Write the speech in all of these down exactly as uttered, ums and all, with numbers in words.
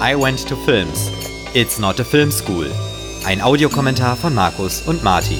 I Went to Films. It's not a film school. Ein Audiokommentar von Markus und Martin.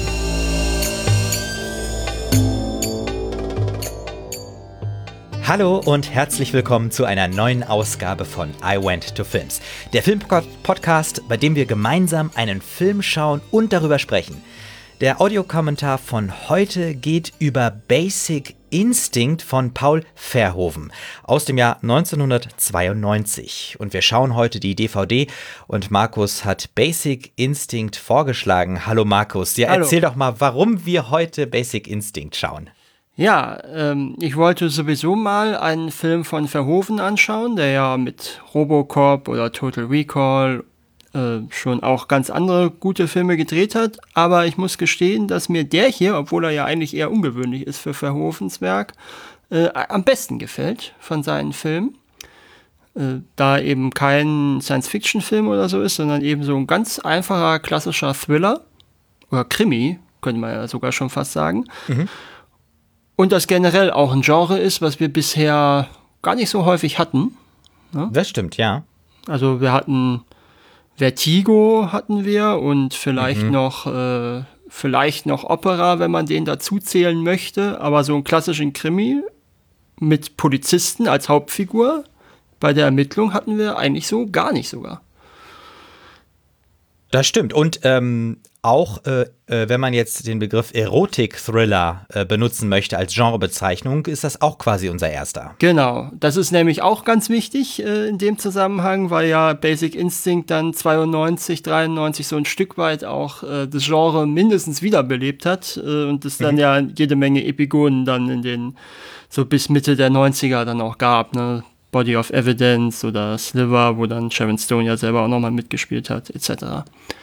Hallo und herzlich willkommen zu einer neuen Ausgabe von I Went to Films. Der Filmpodcast, bei dem wir gemeinsam einen Film schauen und darüber sprechen. Der Audiokommentar von heute geht über Basic Instinct von Paul Verhoeven aus dem Jahr neunzehnhundertzweiundneunzig. Und wir schauen heute die D V D und Markus hat Basic Instinct vorgeschlagen. Hallo Markus, ja, Hallo. Erzähl doch mal, warum wir heute Basic Instinct schauen. Ja, ähm, ich wollte sowieso mal einen Film von Verhoeven anschauen, der ja mit Robocop oder Total Recall äh, schon auch ganz andere gute Filme gedreht hat. Aber ich muss gestehen, dass mir der hier, obwohl er ja eigentlich eher ungewöhnlich ist für Verhoevens Werk, äh, am besten gefällt von seinen Filmen. Äh, da eben kein Science-Fiction-Film oder so ist, sondern eben so ein ganz einfacher, klassischer Thriller oder Krimi, könnte man ja sogar schon fast sagen. Mhm. Und das generell auch ein Genre ist, was wir bisher gar nicht so häufig hatten. Ne? Das stimmt, ja. Also wir hatten Vertigo hatten wir und vielleicht Mhm. noch äh, vielleicht noch Opera, wenn man den dazu zählen möchte. Aber so einen klassischen Krimi mit Polizisten als Hauptfigur bei der Ermittlung hatten wir eigentlich so gar nicht sogar. Das stimmt. Und ähm, auch, äh, äh, wenn man jetzt den Begriff Erotik-Thriller äh, benutzen möchte als Genrebezeichnung, ist das auch quasi unser erster. Genau, das ist nämlich auch ganz wichtig äh, in dem Zusammenhang, weil ja Basic Instinct dann zweiundneunzig, dreiundneunzig so ein Stück weit auch äh, das Genre mindestens wiederbelebt hat äh, und es dann Mhm. ja jede Menge Epigonen dann in den, so bis Mitte der neunziger dann auch gab, ne? Body of Evidence oder Sliver, wo dann Sharon Stone ja selber auch nochmal mitgespielt hat, et cetera.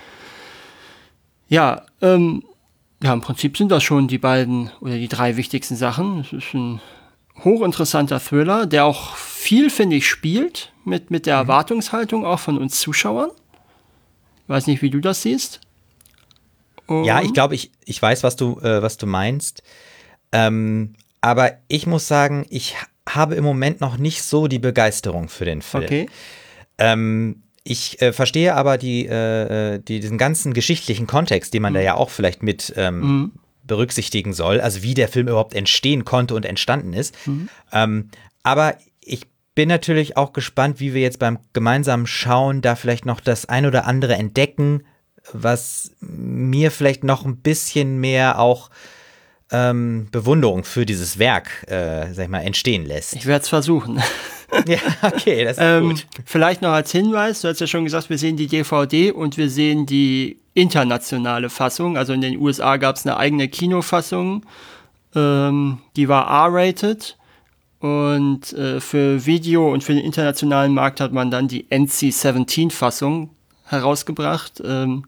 Ja, ähm, ja, im Prinzip sind das schon die beiden oder die drei wichtigsten Sachen. Es ist ein hochinteressanter Thriller, der auch viel, finde ich, spielt mit, mit der Erwartungshaltung auch von uns Zuschauern. Weiß nicht, wie du das siehst. Und Ja, ich glaube, ich, ich weiß, was du, äh, was du meinst. Ähm, aber ich muss sagen, ich habe im Moment noch nicht so die Begeisterung für den Film. Okay. Ähm, ich äh, verstehe aber die, äh, die, diesen ganzen geschichtlichen Kontext, den man Mhm. da ja auch vielleicht mit ähm, Mhm. berücksichtigen soll, also wie der Film überhaupt entstehen konnte und entstanden ist. Mhm. Ähm, aber ich bin natürlich auch gespannt, wie wir jetzt beim gemeinsamen Schauen da vielleicht noch das ein oder andere entdecken, was mir vielleicht noch ein bisschen mehr auch ähm, Bewunderung für dieses Werk, äh, sag ich mal, entstehen lässt. Ich werde es versuchen. Ja, okay, das ist Ähm, gut. vielleicht noch als Hinweis, du hast ja schon gesagt, wir sehen die D V D und wir sehen die internationale Fassung. Also in den U S A gab es eine eigene Kinofassung, ähm, die war R-rated und äh, für Video und für den internationalen Markt hat man dann die N C siebzehn Fassung herausgebracht. Ähm,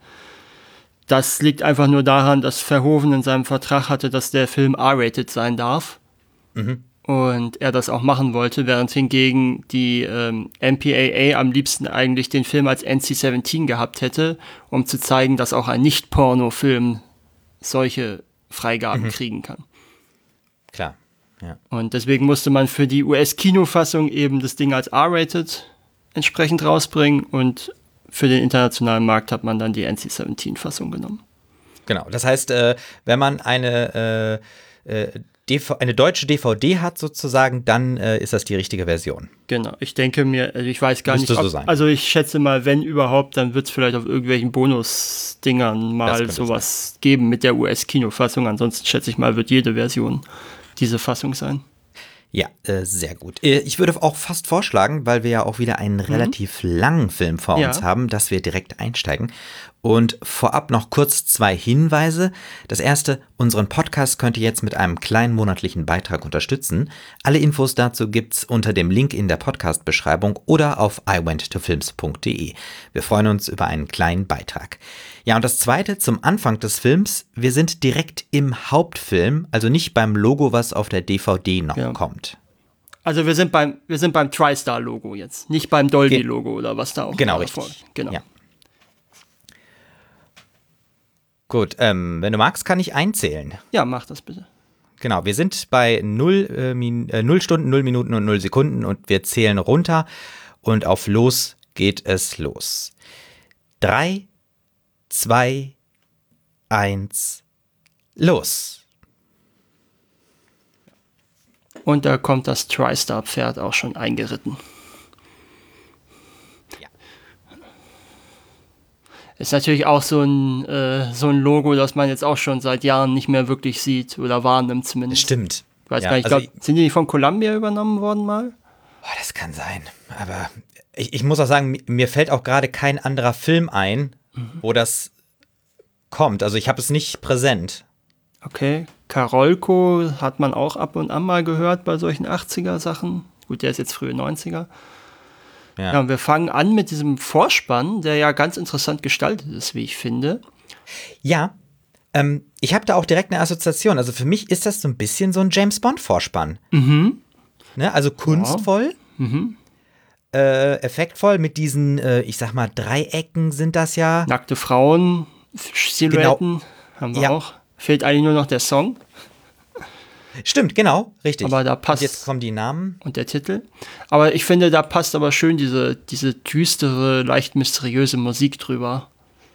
das liegt einfach nur daran, dass Verhoeven in seinem Vertrag hatte, dass der Film R-rated sein darf. Mhm. Und er das auch machen wollte, während hingegen die ähm, M P A A am liebsten eigentlich den Film als N C siebzehn gehabt hätte, um zu zeigen, dass auch ein Nicht-Porno-Film solche Freigaben Mhm. kriegen kann. Klar, ja. Und deswegen musste man für die U S-Kinofassung eben das Ding als R-rated entsprechend rausbringen und für den internationalen Markt hat man dann die N C siebzehn Fassung genommen. Genau, das heißt, äh, wenn man eine, äh, äh, D V eine deutsche D V D hat sozusagen, dann äh, ist das die richtige Version. Genau, ich denke mir, also ich weiß gar Müsste nicht, ob, so sein. also ich schätze mal, wenn überhaupt, dann wird es vielleicht auf irgendwelchen Bonus-Dingern Das mal könnte sowas geben mit der U S-Kinofassung. Ansonsten schätze ich mal, wird jede Version diese Fassung sein. Ja, äh, sehr gut. Äh, Ich würde auch fast vorschlagen, weil wir ja auch wieder einen relativ langen Film vor Ja. uns haben, dass wir direkt einsteigen. Und vorab noch kurz zwei Hinweise. Das erste, unseren Podcast könnt ihr jetzt mit einem kleinen monatlichen Beitrag unterstützen. Alle Infos dazu gibt's unter dem Link in der Podcast-Beschreibung oder auf i went to films punkt de. Wir freuen uns über einen kleinen Beitrag. Ja, und das zweite, zum Anfang des Films, wir sind direkt im Hauptfilm, also nicht beim Logo, was auf der D V D noch Ja. kommt. Also wir sind beim, wir sind beim TriStar-Logo jetzt, nicht beim Dolby-Logo oder was da auch Genau, immer richtig. davor- Genau. Ja. Gut, ähm, wenn du magst, kann ich einzählen. Ja, mach das bitte. Genau, wir sind bei null, äh, Min- äh, null Stunden, null Minuten und null Sekunden und wir zählen runter und auf Los geht es los. Drei, zwei, eins, los. Und da kommt das TriStar-Pferd auch schon eingeritten. Ja. Ist natürlich auch so ein, äh, so ein Logo, das man jetzt auch schon seit Jahren nicht mehr wirklich sieht oder wahrnimmt zumindest. Stimmt. Ich weiß ja, gar nicht, also ich glaub, sind die von Columbia übernommen worden mal? Boah, das kann sein. Aber ich, ich muss auch sagen, mir fällt auch gerade kein anderer Film ein, mhm. wo das kommt. Also ich habe es nicht präsent. Okay. Karolko hat man auch ab und an mal gehört bei solchen achtziger-Sachen. Gut, der ist jetzt frühe neunziger. Ja. Ja, und wir fangen an mit diesem Vorspann, der ja ganz interessant gestaltet ist, wie ich finde. Ja, ähm, ich habe da auch direkt eine Assoziation. Also für mich ist das so ein bisschen so ein James-Bond-Vorspann. Mhm. Ne? Also kunstvoll, ja. mhm. äh, effektvoll mit diesen, äh, ich sag mal, Dreiecken sind das ja. Nackte Frauen, Silhouetten genau. haben wir ja. auch. Fehlt eigentlich nur noch der Song. Stimmt, genau, richtig. Aber da passt. Und jetzt kommen die Namen. Und der Titel. Aber ich finde, da passt aber schön diese, diese düstere, leicht mysteriöse Musik drüber.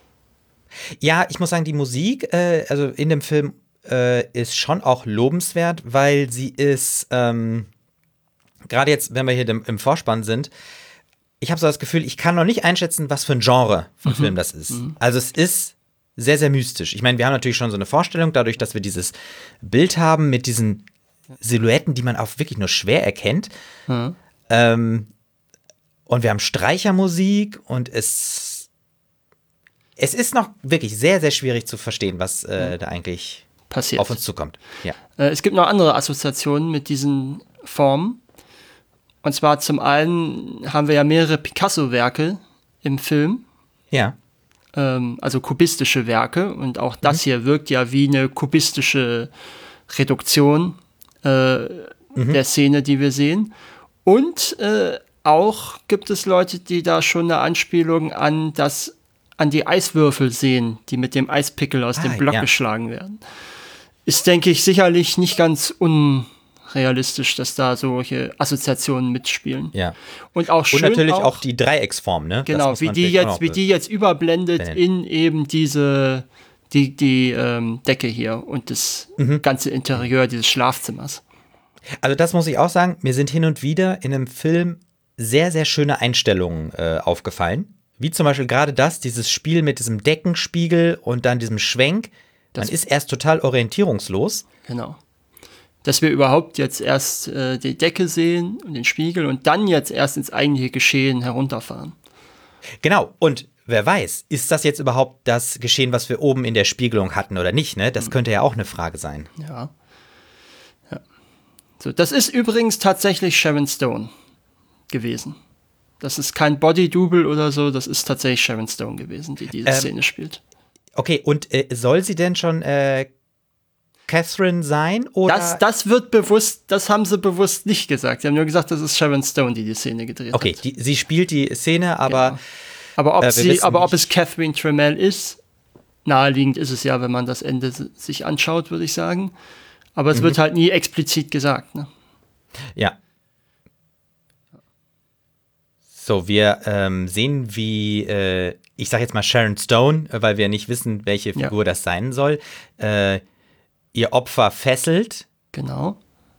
Ja, ich muss sagen, die Musik, äh, also in dem Film, äh, ist schon auch lobenswert, weil sie ist, ähm, gerade jetzt, wenn wir hier im, im Vorspann sind, ich habe so das Gefühl, ich kann noch nicht einschätzen, was für ein Genre von mhm. Film das ist. Mhm. Also es ist sehr, sehr mystisch. Ich meine, wir haben natürlich schon so eine Vorstellung, dadurch, dass wir dieses Bild haben mit diesen Silhouetten, die man auch wirklich nur schwer erkennt. Mhm. Ähm, und wir haben Streichermusik und es, es ist noch wirklich sehr, sehr schwierig zu verstehen, was äh, da eigentlich passiert. Auf uns zukommt. Ja. Äh, es gibt noch andere Assoziationen mit diesen Formen. Und zwar zum einen haben wir ja mehrere Picasso-Werke im Film. Ja. Also kubistische Werke, und auch das mhm. hier wirkt ja wie eine kubistische Reduktion äh, mhm. der Szene, die wir sehen. Und äh, auch gibt es Leute, die da schon eine Anspielung an das, an die Eiswürfel sehen, die mit dem Eispickel aus ah, dem Block ja. geschlagen werden. Ist, denke ich, sicherlich nicht ganz unrealistisch, dass da solche Assoziationen mitspielen. Ja. Und auch schön Und natürlich auch, auch die Dreiecksform, ne? Genau, wie die jetzt, wie die jetzt überblendet benennen. in eben diese die die ähm, Decke hier und das mhm. ganze Interieur dieses Schlafzimmers. Also das muss ich auch sagen, mir sind hin und wieder in einem Film sehr, sehr schöne Einstellungen äh, aufgefallen. Wie zum Beispiel gerade das, dieses Spiel mit diesem Deckenspiegel und dann diesem Schwenk. Das Man ist erst total orientierungslos. Genau. Dass wir überhaupt jetzt erst äh, die Decke sehen und den Spiegel und dann jetzt erst ins eigentliche Geschehen herunterfahren. Genau, und wer weiß, ist das jetzt überhaupt das Geschehen, was wir oben in der Spiegelung hatten oder nicht, ne? Das könnte ja auch eine Frage sein. Ja. ja. So, das ist übrigens tatsächlich Sharon Stone gewesen. Das ist kein Body-Double oder so, das ist tatsächlich Sharon Stone gewesen, die diese ähm, Szene spielt. Okay, und äh, soll sie denn schon äh, Catherine sein? Oder? Das, das wird bewusst, das haben sie bewusst nicht gesagt. Sie haben nur gesagt, das ist Sharon Stone, die die Szene gedreht okay, hat. Okay, sie spielt die Szene, aber genau. Aber ob, äh, sie, aber ob es Catherine Tremell ist, naheliegend ist es ja, wenn man das Ende sich anschaut, würde ich sagen. Aber es mhm. wird halt nie explizit gesagt. Ne? Ja. So, wir ähm, sehen, wie, äh, ich sag jetzt mal Sharon Stone, weil wir nicht wissen, welche Figur ja. das sein soll, äh, ihr Opfer fesselt. Genau.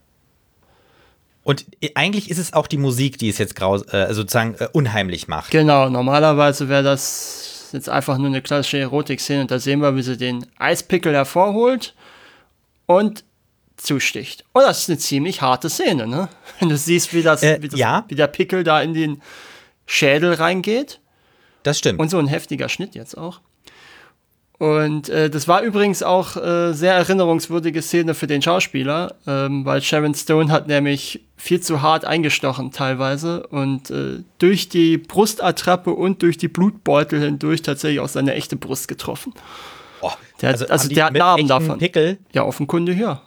Und eigentlich ist es auch die Musik, die es jetzt graus äh, sozusagen äh, unheimlich macht. Genau, normalerweise wäre das jetzt einfach nur eine klassische Erotik-Szene und da sehen wir, wie sie den Eispickel hervorholt und zusticht. Und das ist eine ziemlich harte Szene, ne? Wenn du siehst, wie, das, äh, wie, das, ja. wie der Pickel da in den Schädel reingeht. Das stimmt. Und so ein heftiger Schnitt jetzt auch. Und äh, das war übrigens auch äh, sehr erinnerungswürdige Szene für den Schauspieler, ähm, weil Sharon Stone hat nämlich viel zu hart eingestochen teilweise und äh, durch die Brustattrappe und durch die Blutbeutel hindurch tatsächlich auch seine echte Brust getroffen. Oh, der hat, also, also der hat Narben davon. Pickel? Ja, offenkundig, ja.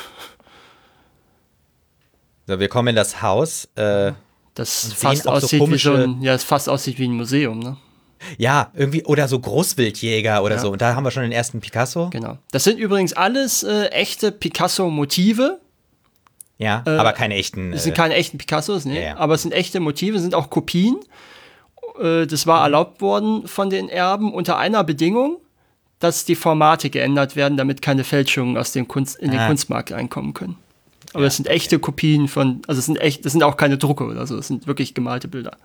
So, wir kommen in das Haus. Äh, das fast aussieht so wie so ein, ja, es fast aussieht wie ein Museum, ne? Ja, irgendwie, oder so Großwildjäger oder ja. so. Und da haben wir schon den ersten Picasso. Genau. Das sind übrigens alles äh, echte Picasso-Motive. Ja, äh, aber keine echten. Es sind keine echten Picassos, ne? Ja, ja. Aber es sind echte Motive, sind auch Kopien. äh, das war erlaubt worden von den Erben unter einer Bedingung, dass die Formate geändert werden, damit keine Fälschungen aus dem Kunst, in den ah. Kunstmarkt einkommen können. Aber ja, das sind echte okay. Kopien von, also das sind echt, das sind auch keine Drucke oder so, das sind wirklich gemalte Bilder.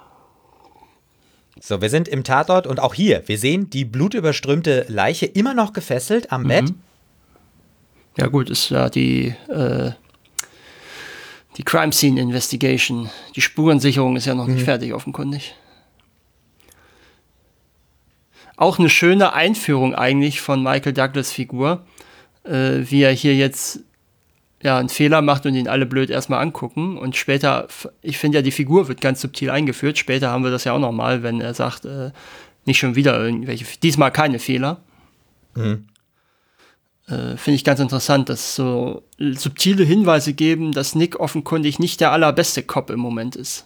So, wir sind im Tatort und auch hier, wir sehen die blutüberströmte Leiche immer noch gefesselt am mhm. Bett. Ja gut, ist ja die, äh, die Crime Scene Investigation, die Spurensicherung ist ja noch mhm. nicht fertig, offenkundig. Auch eine schöne Einführung eigentlich von Michael Douglas Figur, äh, wie er hier jetzt ja einen Fehler macht und ihn alle blöd erstmal angucken und später, ich finde ja, die Figur wird ganz subtil eingeführt, später haben wir das ja auch nochmal, wenn er sagt, äh, nicht schon wieder irgendwelche, diesmal keine Fehler. Mhm. Äh, finde ich ganz interessant, dass so subtile Hinweise geben, dass Nick offenkundig nicht der allerbeste Cop im Moment ist.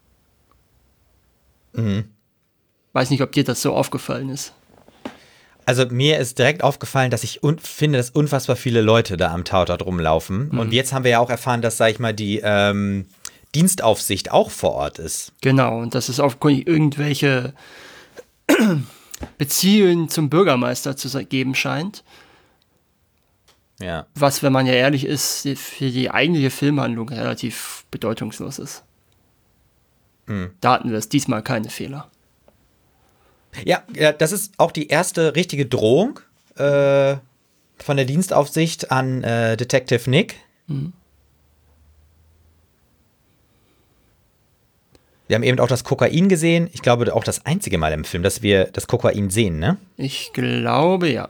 Mhm. Weiß nicht, ob dir das so aufgefallen ist. Also mir ist direkt aufgefallen, dass ich un- finde, dass unfassbar viele Leute da am Tatort rumlaufen. Mhm. Und jetzt haben wir ja auch erfahren, dass, sag ich mal, die ähm, Dienstaufsicht auch vor Ort ist. Genau, und dass es aufgrund irgendwelche Beziehungen zum Bürgermeister zu geben scheint. Ja. Was, wenn man ja ehrlich ist, für die eigentliche Filmhandlung relativ bedeutungslos ist. Mhm. Da hatten wir es diesmal keine Fehler. Ja, ja, das ist auch die erste richtige Drohung äh, von der Dienstaufsicht an äh, Detective Nick. Mhm. Wir haben eben auch das Kokain gesehen. Ich glaube, auch das einzige Mal im Film, dass wir das Kokain sehen, ne? Ich glaube, ja.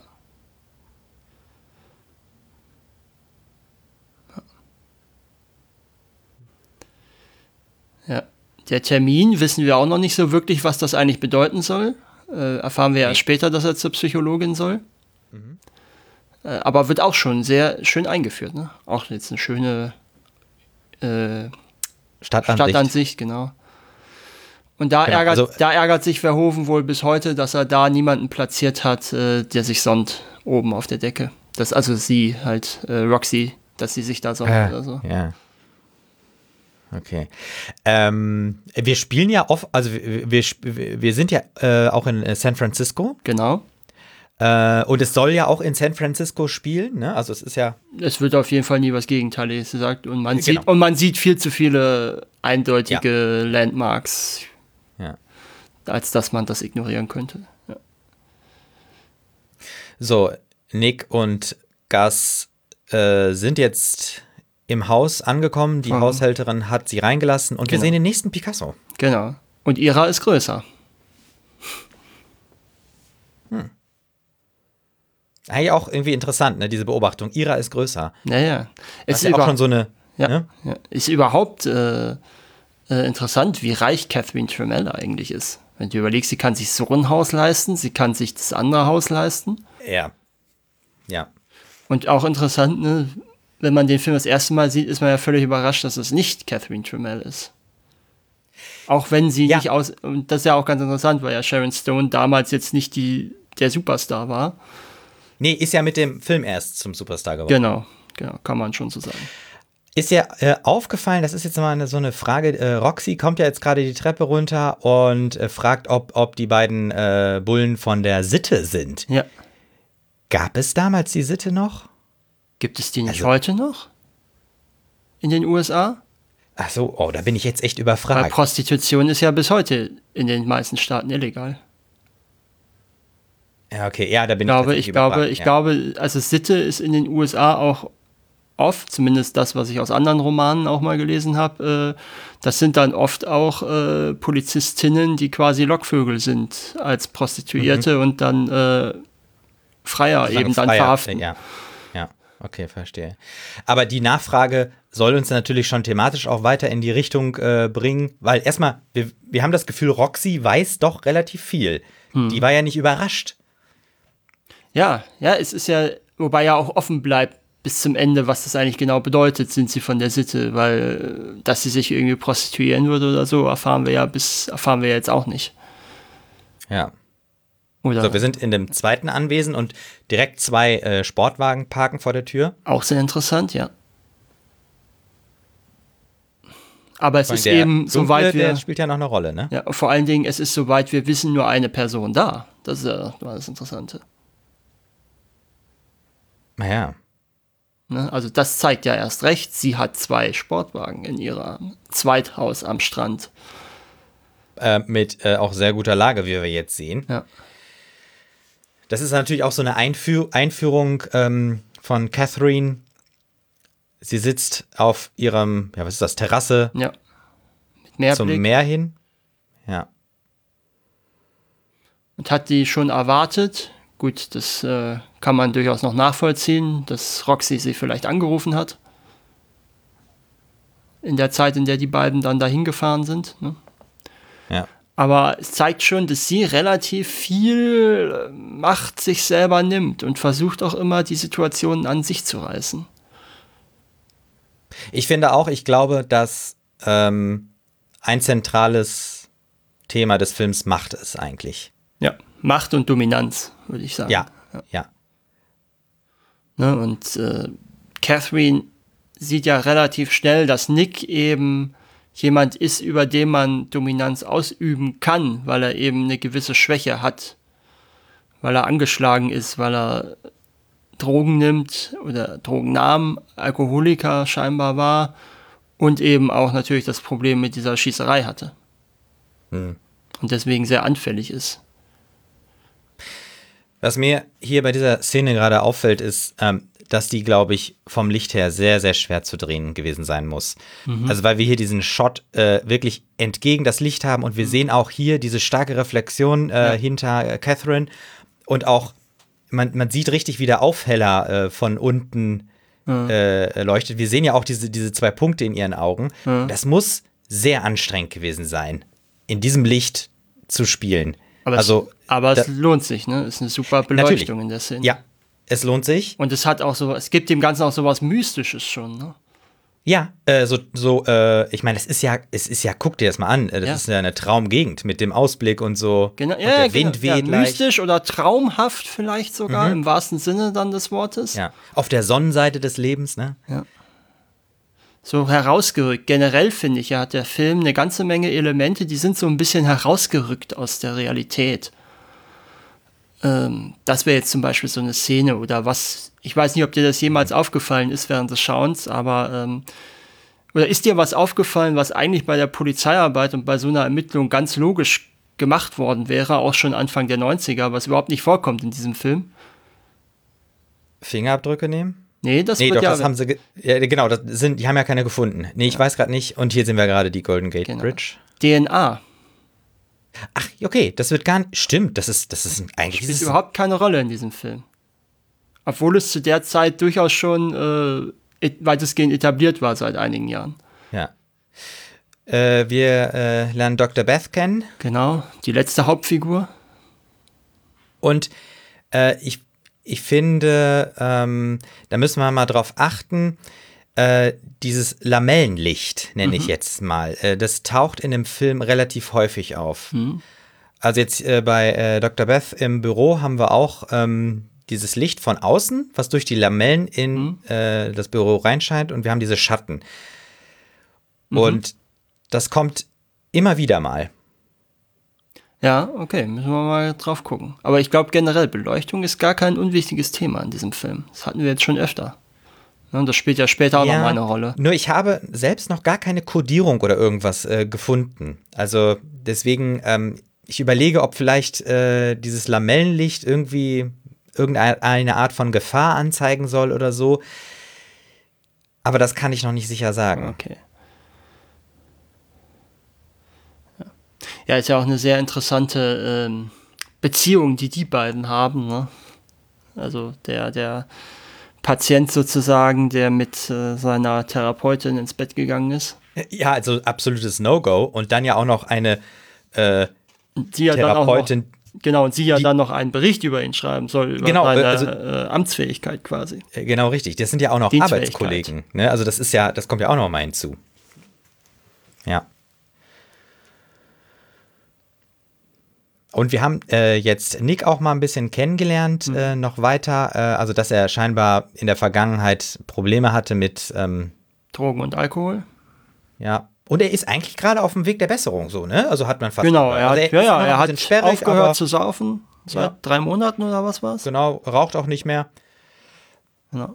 Ja. Der Termin, wissen wir auch noch nicht so wirklich, was das eigentlich bedeuten soll. Äh, erfahren wir ja später, dass er zur Psychologin soll. Mhm. Äh, aber wird auch schon sehr schön eingeführt. Ne? Auch jetzt eine schöne äh, Stadtansicht. Stadtansicht, genau. Und da, genau, ärgert, also, da ärgert sich Verhoeven wohl bis heute, dass er da niemanden platziert hat, äh, der sich sonnt oben auf der Decke. Das, also sie halt, äh, Roxy, dass sie sich da sonnt äh, oder so. Ja. Okay. Ähm, wir spielen ja oft, also wir, wir, wir sind ja äh, auch in San Francisco. Genau. Äh, und es soll ja auch in San Francisco spielen, ne? Also es ist ja. Es wird auf jeden Fall nie was Gegenteiliges gesagt. Und man, genau. sieht, und man sieht viel zu viele eindeutige ja. Landmarks, ja. als dass man das ignorieren könnte. Ja. So, Nick und Gus äh, sind jetzt im Haus angekommen, die mhm. Haushälterin hat sie reingelassen und genau. wir sehen den nächsten Picasso. Genau. Und ihrer ist größer. Hm. Eigentlich auch irgendwie interessant, ne, diese Beobachtung. Ihrer ist größer. Naja. Das ist ja auch schon so eine. Ja, ne? ja. Ist überhaupt äh, äh, interessant, wie reich Catherine Tremell eigentlich ist. Wenn du überlegst, sie kann sich so ein Haus leisten, sie kann sich das andere Haus leisten. Ja. Ja. Und auch interessant, ne, wenn man den Film das erste Mal sieht, ist man ja völlig überrascht, dass es nicht Catherine Tremell ist. Auch wenn sie ja. nicht aus, und das ist ja auch ganz interessant, weil ja Sharon Stone damals jetzt nicht die, der Superstar war. Nee, ist ja mit dem Film erst zum Superstar geworden. Genau, genau, kann man schon so sagen. Ist ja äh, aufgefallen, das ist jetzt mal eine, so eine Frage, äh, Roxy kommt ja jetzt gerade die Treppe runter und äh, fragt, ob, ob die beiden äh, Bullen von der Sitte sind. Ja. Gab es damals die Sitte noch? Gibt es die nicht also, heute noch? In den U S A? Ach so, oh, da bin ich jetzt echt überfragt. Weil Prostitution ist ja bis heute in den meisten Staaten illegal. Ja, okay, ja, da bin ich glaube, ich ich glaube, ich ja. glaube, also Sitte ist in den U S A auch oft, zumindest das, was ich aus anderen Romanen auch mal gelesen habe, äh, das sind dann oft auch äh, Polizistinnen, die quasi Lockvögel sind als Prostituierte mhm. und dann äh, Freier also eben dann Freier, verhaften. Ja. Okay, verstehe. Aber die Nachfrage soll uns natürlich schon thematisch auch weiter in die Richtung äh, bringen, weil erstmal, wir, wir haben das Gefühl, Roxy weiß doch relativ viel. Hm. Die war ja nicht überrascht. Ja, ja, es ist ja, wobei ja auch offen bleibt bis zum Ende, was das eigentlich genau bedeutet, sind sie von der Sitte, weil dass sie sich irgendwie prostituieren würde oder so, erfahren wir ja bis, erfahren wir ja jetzt auch nicht. Ja. Oder so, wir sind in dem zweiten Anwesen und direkt zwei äh, Sportwagen parken vor der Tür. Auch sehr interessant, ja. Aber es Vor allem ist der eben, Dunkle, soweit wir. Der spielt ja noch eine Rolle, ne? Ja, vor allen Dingen, es ist soweit wir wissen, nur eine Person da. Das ist ja mal das Interessante. Naja. Ne? Also das zeigt ja erst recht, sie hat zwei Sportwagen in ihrem Zweithaus am Strand. Äh, mit äh, auch sehr guter Lage, wie wir jetzt sehen. Ja. Das ist natürlich auch so eine Einführ- Einführung ähm, von Catherine. Sie sitzt auf ihrem, ja, was ist das, Terrasse Ja. Mit Meerblick. zum Meer hin. Ja. Und hat die schon erwartet. Gut, das äh, kann man durchaus noch nachvollziehen, dass Roxy sie vielleicht angerufen hat. In der Zeit, in der die beiden dann dahin gefahren sind. Ne? Ja. Aber es zeigt schon, dass sie relativ viel Macht sich selber nimmt und versucht auch immer, die Situationen an sich zu reißen. Ich finde auch, ich glaube, dass ähm, ein zentrales Thema des Films Macht ist eigentlich. Ja, Macht und Dominanz, würde ich sagen. Ja, ja. ja. Ne, und äh, Catherine sieht ja relativ schnell, dass Nick eben jemand ist, über den man Dominanz ausüben kann, weil er eben eine gewisse Schwäche hat. Weil er angeschlagen ist, weil er Drogen nimmt oder Drogen nahm, Alkoholiker scheinbar war und eben auch natürlich das Problem mit dieser Schießerei hatte. Hm. Und deswegen sehr anfällig ist. Was mir hier bei dieser Szene gerade auffällt, ist, ähm, dass die, glaube ich, vom Licht her sehr, sehr schwer zu drehen gewesen sein muss. Mhm. Also weil wir hier diesen Shot äh, wirklich entgegen das Licht haben und wir mhm. sehen auch hier diese starke Reflexion äh, ja. hinter äh, Catherine und auch man, man sieht richtig, wie der Aufheller äh, von unten mhm. äh, leuchtet. Wir sehen ja auch diese, diese zwei Punkte in ihren Augen. Mhm. Das muss sehr anstrengend gewesen sein, in diesem Licht zu spielen. Aber, also, es, aber es lohnt sich, ne? Ist eine super Beleuchtung natürlich. In der Szene. Ja, es lohnt sich. Und es hat auch so, es gibt dem Ganzen auch so was Mystisches schon, ne? Ja, äh, so, so äh, ich meine, es ist ja, es ist ja, guck dir das mal an, das ja. ist ja eine Traumgegend mit dem Ausblick und so. Genau, und ja, der genau. Wind weht ja, mystisch oder traumhaft vielleicht sogar, mhm. im wahrsten Sinne dann des Wortes. Ja, auf der Sonnenseite des Lebens, ne? Ja. So herausgerückt. Generell finde ich, ja, hat der Film eine ganze Menge Elemente, die sind so ein bisschen herausgerückt aus der Realität. Ähm, das wäre jetzt zum Beispiel so eine Szene oder was, ich weiß nicht, ob dir das jemals aufgefallen ist während des Schauens, aber ähm, oder ist dir was aufgefallen, was eigentlich bei der Polizeiarbeit und bei so einer Ermittlung ganz logisch gemacht worden wäre, auch schon Anfang der neunziger, was überhaupt nicht vorkommt in diesem Film? Fingerabdrücke nehmen? Nee, das nee, wird doch, ja... das haben sie, ge- ja, genau, das sind, die haben ja keine gefunden. Nee, ich ja. weiß gerade nicht. Und hier sehen wir gerade die Golden Gate genau. Bridge. D N A. Ach, okay, das wird gar nicht, stimmt, das ist, das ist eigentlich... Spielt überhaupt keine Rolle in diesem Film. Obwohl es zu der Zeit durchaus schon äh, weitestgehend etabliert war seit einigen Jahren. Ja. Äh, wir äh, lernen Doktor Beth kennen. Genau, die letzte Hauptfigur. Und äh, ich Ich finde, ähm, da müssen wir mal drauf achten, äh, dieses Lamellenlicht, nenne mhm. ich jetzt mal, äh, das taucht in dem Film relativ häufig auf. Mhm. Also jetzt äh, bei äh, Doktor Beth im Büro haben wir auch ähm, dieses Licht von außen, was durch die Lamellen in mhm. äh, das Büro reinscheint und wir haben diese Schatten. Mhm. Und das kommt immer wieder mal. Ja, okay, müssen wir mal drauf gucken. Aber ich glaube generell, Beleuchtung ist gar kein unwichtiges Thema in diesem Film. Das hatten wir jetzt schon öfter. Und das spielt ja später auch ja, noch mal eine Rolle. Nur ich habe selbst noch gar keine Kodierung oder irgendwas äh, gefunden. Also deswegen, ähm, ich überlege, ob vielleicht äh, dieses Lamellenlicht irgendwie irgendeine Art von Gefahr anzeigen soll oder so. Aber das kann ich noch nicht sicher sagen. Okay. Ja, ist ja auch eine sehr interessante ähm, Beziehung, die die beiden haben, ne? Also der, der Patient sozusagen, der mit äh, seiner Therapeutin ins Bett gegangen ist. Ja, also absolutes No-Go. Und dann ja auch noch eine äh, die ja Therapeutin. Dann auch noch, genau, und sie ja die, dann noch einen Bericht über ihn schreiben soll, über genau, seine also, äh, Amtsfähigkeit quasi. Genau, richtig. Das sind ja auch noch Arbeitskollegen. Ne? Also das ist ja, das kommt ja auch noch mal hinzu. Ja. Und wir haben äh, jetzt Nick auch mal ein bisschen kennengelernt, mhm. äh, noch weiter. Äh, also, dass er scheinbar in der Vergangenheit Probleme hatte mit ähm, Drogen und Alkohol. Ja, Und er ist eigentlich gerade auf dem Weg der Besserung, so, ne? Also hat man fast. Genau, er hat, also er ja, ja, ist er hat sperrig, aufgehört aber, zu saufen. Seit Ja. drei Monaten oder was war's? Genau, raucht auch nicht mehr. Genau.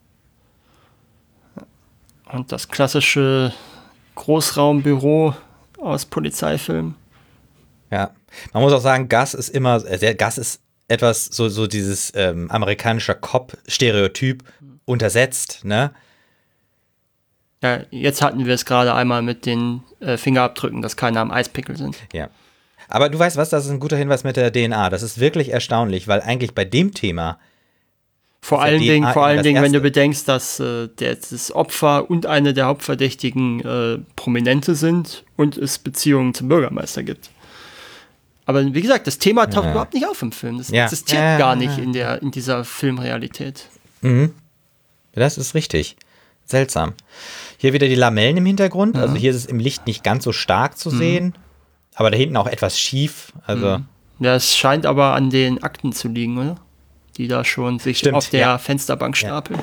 Und das klassische Großraumbüro aus Polizeifilmen. Ja. Man muss auch sagen, Gus ist immer, äh, der Gus ist etwas, so, so dieses ähm, amerikanischer Cop-Stereotyp untersetzt, ne? Ja, jetzt hatten wir es gerade einmal mit den äh, Fingerabdrücken, dass keine am Eispickel sind. Ja. Aber du weißt was, das ist ein guter Hinweis mit der D N A. Das ist wirklich erstaunlich, weil eigentlich bei dem Thema Vor ist ja allen D N A Dingen, vor eben allen das Dingen, wenn du Erste. bedenkst, dass äh, der, das Opfer und eine der Hauptverdächtigen äh, Prominente sind und es Beziehungen zum Bürgermeister gibt. Aber wie gesagt, das Thema taucht Ja. überhaupt nicht auf im Film. Das Ja. existiert Ja. gar nicht in, der, in dieser Filmrealität. Mhm. Das ist richtig. Seltsam. Hier wieder die Lamellen im Hintergrund. Also hier ist es im Licht nicht ganz so stark zu sehen. Aber da hinten auch etwas schief. Also Ja, es scheint aber an den Akten zu liegen, oder? Die da schon sich Stimmt, auf der ja. Fensterbank stapeln.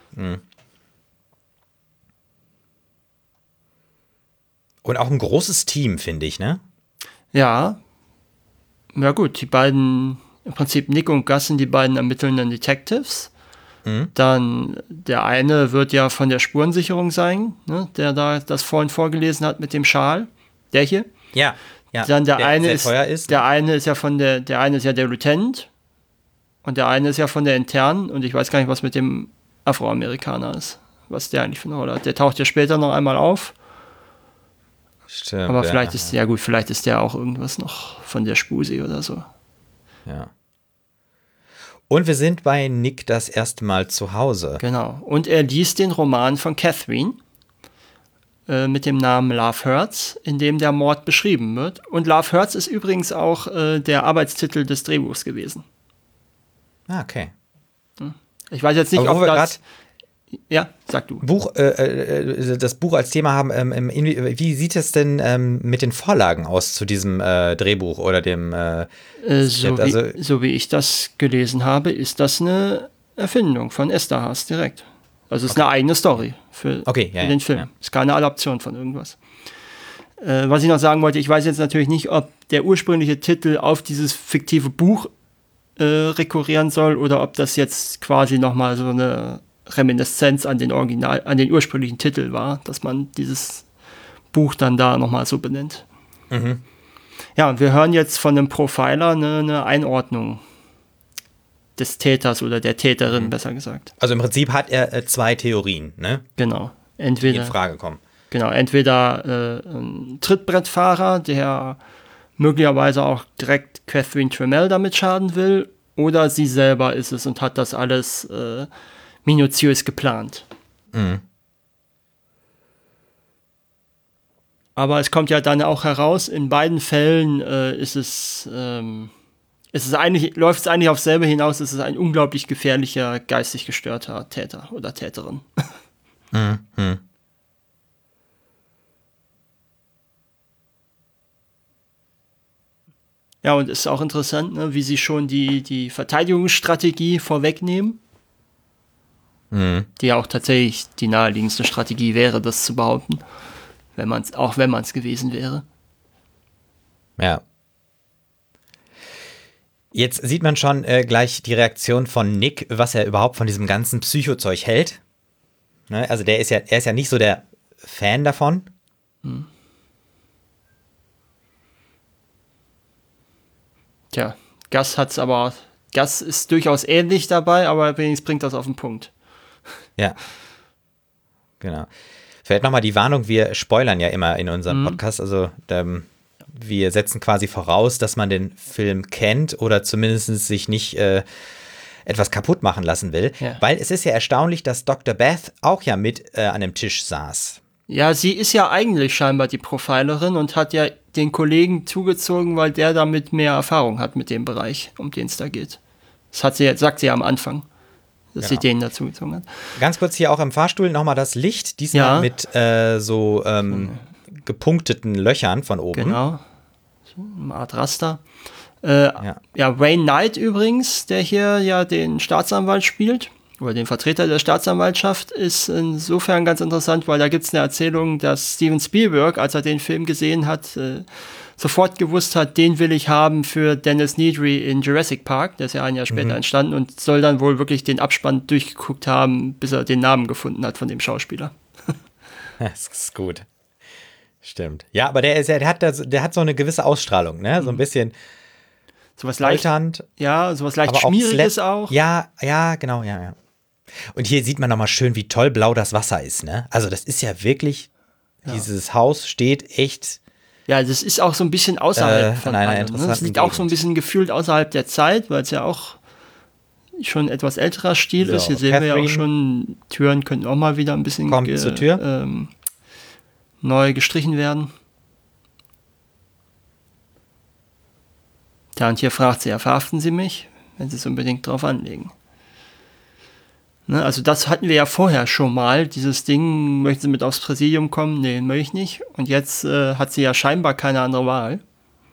und auch ein großes Team, finde ich, ne? Ja. Ja gut, die beiden, im Prinzip Nick und Gus sind die beiden ermittelnden Detectives. Dann der eine wird ja von der Spurensicherung sein, ne, der da das vorhin vorgelesen hat mit dem Schal. Der hier. Ja. ja. Dann der, eine sehr ist, teuer ist. der eine ist ja von der, der eine ist ja der Lieutenant und der eine ist ja von der internen und ich weiß gar nicht, was mit dem Afroamerikaner ist, was der eigentlich für eine Rolle hat. Der taucht ja später noch einmal auf, Stimmt. aber ja. vielleicht ist, ja gut, vielleicht ist der auch irgendwas noch von der Spusi oder so. Ja. Und wir sind bei Nick das erste Mal zu Hause. Genau. Und er liest den Roman von Catherine äh, mit dem Namen Love Hurts, in dem der Mord beschrieben wird. Und Love Hurts ist übrigens auch äh, der Arbeitstitel des Drehbuchs gewesen. Ah, okay. Ich weiß jetzt nicht, Aber wo ob wir das... Ja, sag du. Buch, äh, äh, das Buch als Thema haben, ähm, im- in, wie sieht es denn ähm, mit den Vorlagen aus zu diesem äh, Drehbuch oder dem äh, Äh, so, Skript? Also, wie, so wie ich das gelesen habe, ist das eine Erfindung von Esterhazy direkt. Also es ist eine eigene Story für, Okay, ja, für den ja, Film. ja. Ist keine Adaption von irgendwas. Äh, was ich noch sagen wollte, ich weiß jetzt natürlich nicht, ob der ursprüngliche Titel auf dieses fiktive Buch äh, rekurrieren soll oder ob das jetzt quasi nochmal so eine Reminiszenz an den Original, an den ursprünglichen Titel war, dass man dieses Buch dann da nochmal so benennt. Mhm. Ja, und wir hören jetzt von einem Profiler eine, eine Einordnung des Täters oder der Täterin, Mhm. besser gesagt. also im Prinzip hat er äh, zwei Theorien, ne, Genau. die in Entweder, Frage kommen. genau, entweder äh, ein Trittbrettfahrer, der möglicherweise auch direkt Catherine Tremell damit schaden will, oder sie selber ist es und hat das alles äh, minutiös geplant. Mhm. Aber es kommt ja dann auch heraus, in beiden Fällen äh, ist es, ähm, ist es eigentlich, läuft es eigentlich auf selbe hinaus, es ist ein unglaublich gefährlicher, geistig gestörter Täter oder Täterin. Mhm. Mhm. Ja, und es ist auch interessant, ne, wie sie schon die, die Verteidigungsstrategie vorwegnehmen, Mhm. die ja auch tatsächlich die naheliegendste Strategie wäre, das zu behaupten, wenn man's, auch wenn man es gewesen wäre. Ja. Jetzt sieht man schon äh, gleich die Reaktion von Nick, was er überhaupt von diesem ganzen Psychozeug hält. Ne? Also der ist ja, er ist ja nicht so der Fan davon. Tja, Gus hat's aber, Gus ist durchaus ähnlich dabei, aber wenigstens bringt das auf den Punkt. Ja. Genau. Vielleicht nochmal die Warnung, wir spoilern ja immer in unserem Podcast, also ähm, wir setzen quasi voraus, dass man den Film kennt oder zumindest sich nicht äh, etwas kaputt machen lassen will, Ja. weil es ist ja erstaunlich, dass Doktor Beth auch ja mit äh, an dem Tisch saß. Ja, sie ist ja eigentlich scheinbar die Profilerin und hat ja den Kollegen zugezogen, weil der damit mehr Erfahrung hat mit dem Bereich, um den es da geht. Das hat sie jetzt, sagt sie ja am Anfang, dass sie Genau. den dazugezogen hat. Ganz kurz hier auch im Fahrstuhl nochmal das Licht, diesmal Ja. mit äh, so ähm, gepunkteten Löchern von oben. Genau. So eine Art Raster. Äh, ja. Ja. ja, Wayne Knight übrigens, der hier ja den Staatsanwalt spielt oder den Vertreter der Staatsanwaltschaft, ist insofern ganz interessant, weil da gibt es eine Erzählung, dass Steven Spielberg, als er den Film gesehen hat, äh, sofort gewusst hat, den will ich haben für Dennis Nedry in Jurassic Park, der ist ja ein Jahr später mhm. entstanden und soll dann wohl wirklich den Abspann durchgeguckt haben, bis er den Namen gefunden hat von dem Schauspieler. Das ist gut. Stimmt. Ja, aber der ist ja, der hat da, der hat so eine gewisse Ausstrahlung, ne? So ein bisschen sowas leicht, ja, sowas leicht Schmieriges auch, auch. Ja, ja, genau, ja, ja. Und hier sieht man nochmal schön, wie toll blau das Wasser ist, ne? Also das ist ja wirklich, ja. dieses Haus steht echt. Ja, das ist auch so ein bisschen außerhalb äh, von einer allem, interessanten ne? Das liegt Gegend. auch so ein bisschen gefühlt außerhalb der Zeit, weil es ja auch schon etwas älterer Stil so, ist. Hier sehen Catherine wir ja auch schon, Türen könnten auch mal wieder ein bisschen kommt ge- zur Tür. Ähm, neu gestrichen werden. Ja, und hier fragt sie ja, verhaften Sie mich, wenn Sie es unbedingt drauf anlegen. Ne, also das hatten wir ja vorher schon mal, dieses Ding, möchten Sie mit aufs Präsidium kommen? Nee, möchte ich nicht. Und jetzt äh, hat sie ja scheinbar keine andere Wahl.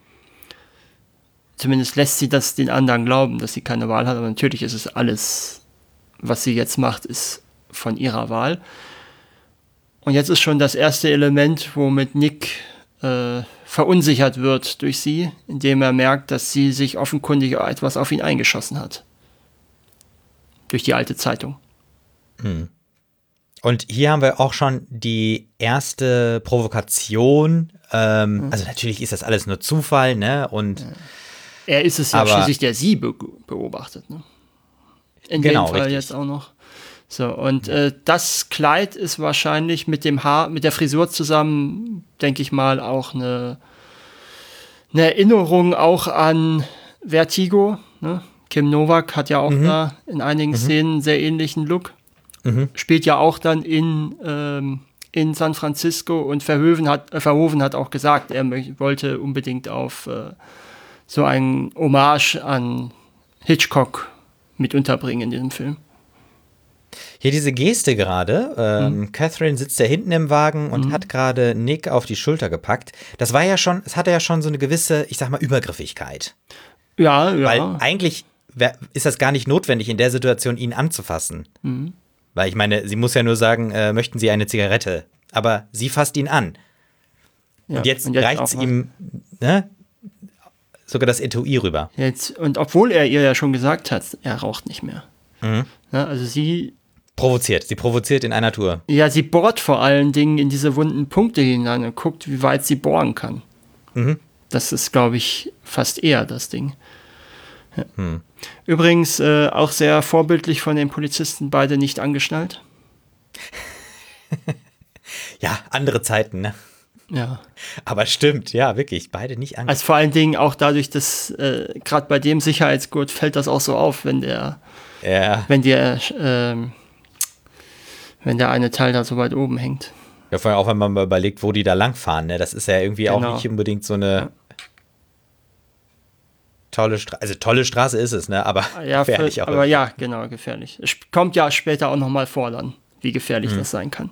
Zumindest lässt sie das den anderen glauben, dass sie keine Wahl hat, aber natürlich ist es alles, was sie jetzt macht, ist von ihrer Wahl. Und jetzt ist schon das erste Element, womit Nick äh, verunsichert wird durch sie, indem er merkt, dass sie sich offenkundig etwas auf ihn eingeschossen hat. Durch die alte Zeitung. Hm. Und hier haben wir auch schon die erste Provokation. Ähm, mhm. Also natürlich ist das alles nur Zufall, ne? Und ja. Er ist es ja aber, schließlich, der sie be- beobachtet, ne? In genau, dem Fall richtig. jetzt auch noch. So, und äh, das Kleid ist wahrscheinlich mit dem Haar, mit der Frisur zusammen, denke ich mal, auch eine, eine Erinnerung auch an Vertigo. Ne? Kim Novak hat ja auch mhm. da in einigen mhm. Szenen einen sehr ähnlichen Look. Mhm. Spielt ja auch dann in, ähm, in San Francisco und Verhoeven hat, äh, Verhoeven hat auch gesagt, er möch- wollte unbedingt auf äh, so ein Hommage an Hitchcock mit unterbringen in diesem Film. Hier diese Geste gerade, ähm, Mhm. Catherine sitzt ja hinten im Wagen und Mhm. hat gerade Nick auf die Schulter gepackt. Das war ja schon, es hatte ja schon so eine gewisse, ich sag mal, Übergriffigkeit. Ja, ja. Weil eigentlich wär, ist das gar nicht notwendig, in der Situation ihn anzufassen. Mhm. Weil ich meine, sie muss ja nur sagen, äh, möchten Sie eine Zigarette? Aber sie fasst ihn an. Ja, und jetzt, und jetzt reicht es auch ihm, ne, sogar das Etui rüber. Jetzt, und obwohl er ihr ja schon gesagt hat, er raucht nicht mehr. Mhm. Ja, also sie, Provoziert, sie provoziert in einer Tour. ja, sie bohrt vor allen Dingen in diese wunden Punkte hinein und guckt, wie weit sie bohren kann. Mhm. Das ist, glaube ich, fast eher das Ding. Ja. Hm. Übrigens äh, auch sehr vorbildlich von den Polizisten, beide nicht angeschnallt. Ja, andere Zeiten, ne? Ja. Aber stimmt, ja, wirklich, beide nicht angeschnallt. Also vor allen Dingen auch dadurch, dass äh, gerade bei dem Sicherheitsgurt fällt das auch so auf, wenn der, Ja. wenn der, ähm, wenn der eine Teil da so weit oben hängt. Ja, vor allem auch, wenn man mal überlegt, wo die da langfahren, ne? Das ist ja irgendwie Genau. auch nicht unbedingt so eine Ja. tolle Straße. Also tolle Straße ist es, ne? Aber Ja, gefährlich für, auch. aber ja, genau, gefährlich. Es kommt ja später auch nochmal vor dann, wie gefährlich Mhm. das sein kann.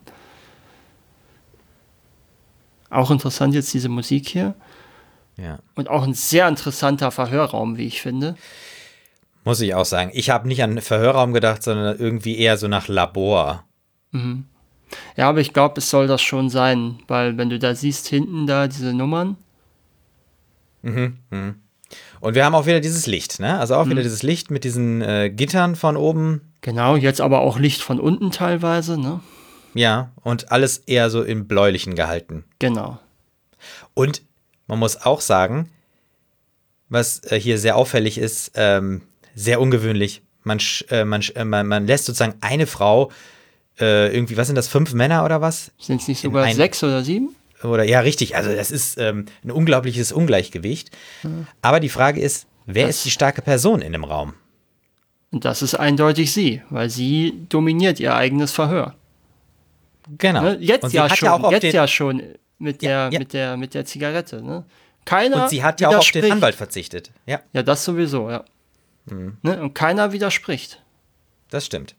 Auch interessant jetzt diese Musik hier. Ja. Und auch ein sehr interessanter Verhörraum, wie ich finde. Muss ich auch sagen. Ich habe nicht an Verhörraum gedacht, sondern irgendwie eher so nach Labor. Mhm. Ja, aber ich glaube, es soll das schon sein, weil wenn du da siehst, hinten da diese Nummern. Mhm. Mhm. Und wir haben auch wieder dieses Licht, ne? Also auch Mhm. wieder dieses Licht mit diesen äh, Gittern von oben. Genau, jetzt aber auch Licht von unten teilweise, ne? Ja, und alles eher so im Bläulichen gehalten. Genau. Und man muss auch sagen, was äh, hier sehr auffällig ist, ähm, sehr ungewöhnlich. Man, sch- äh, man, sch- äh, man, man lässt sozusagen eine Frau, äh, irgendwie, was sind das, fünf Männer oder was? Sind es nicht In sogar ein- sechs oder sieben? Oder ja, richtig. Also das ist ähm, ein unglaubliches Ungleichgewicht. Mhm. Aber die Frage ist, wer Das- ist die starke Person in dem Raum? Und das ist eindeutig sie, weil sie dominiert ihr eigenes Verhör. Genau. Ne? Jetzt Und sie ja hat schon, ja auch auf jetzt den, ja schon mit der, Ja, ja. mit der, mit der Zigarette. Ne? Keiner und sie hat ja auch auf den widerspricht. Anwalt verzichtet. Ja, Ja, das sowieso, ja. Mhm. Ne? Und keiner widerspricht. das stimmt.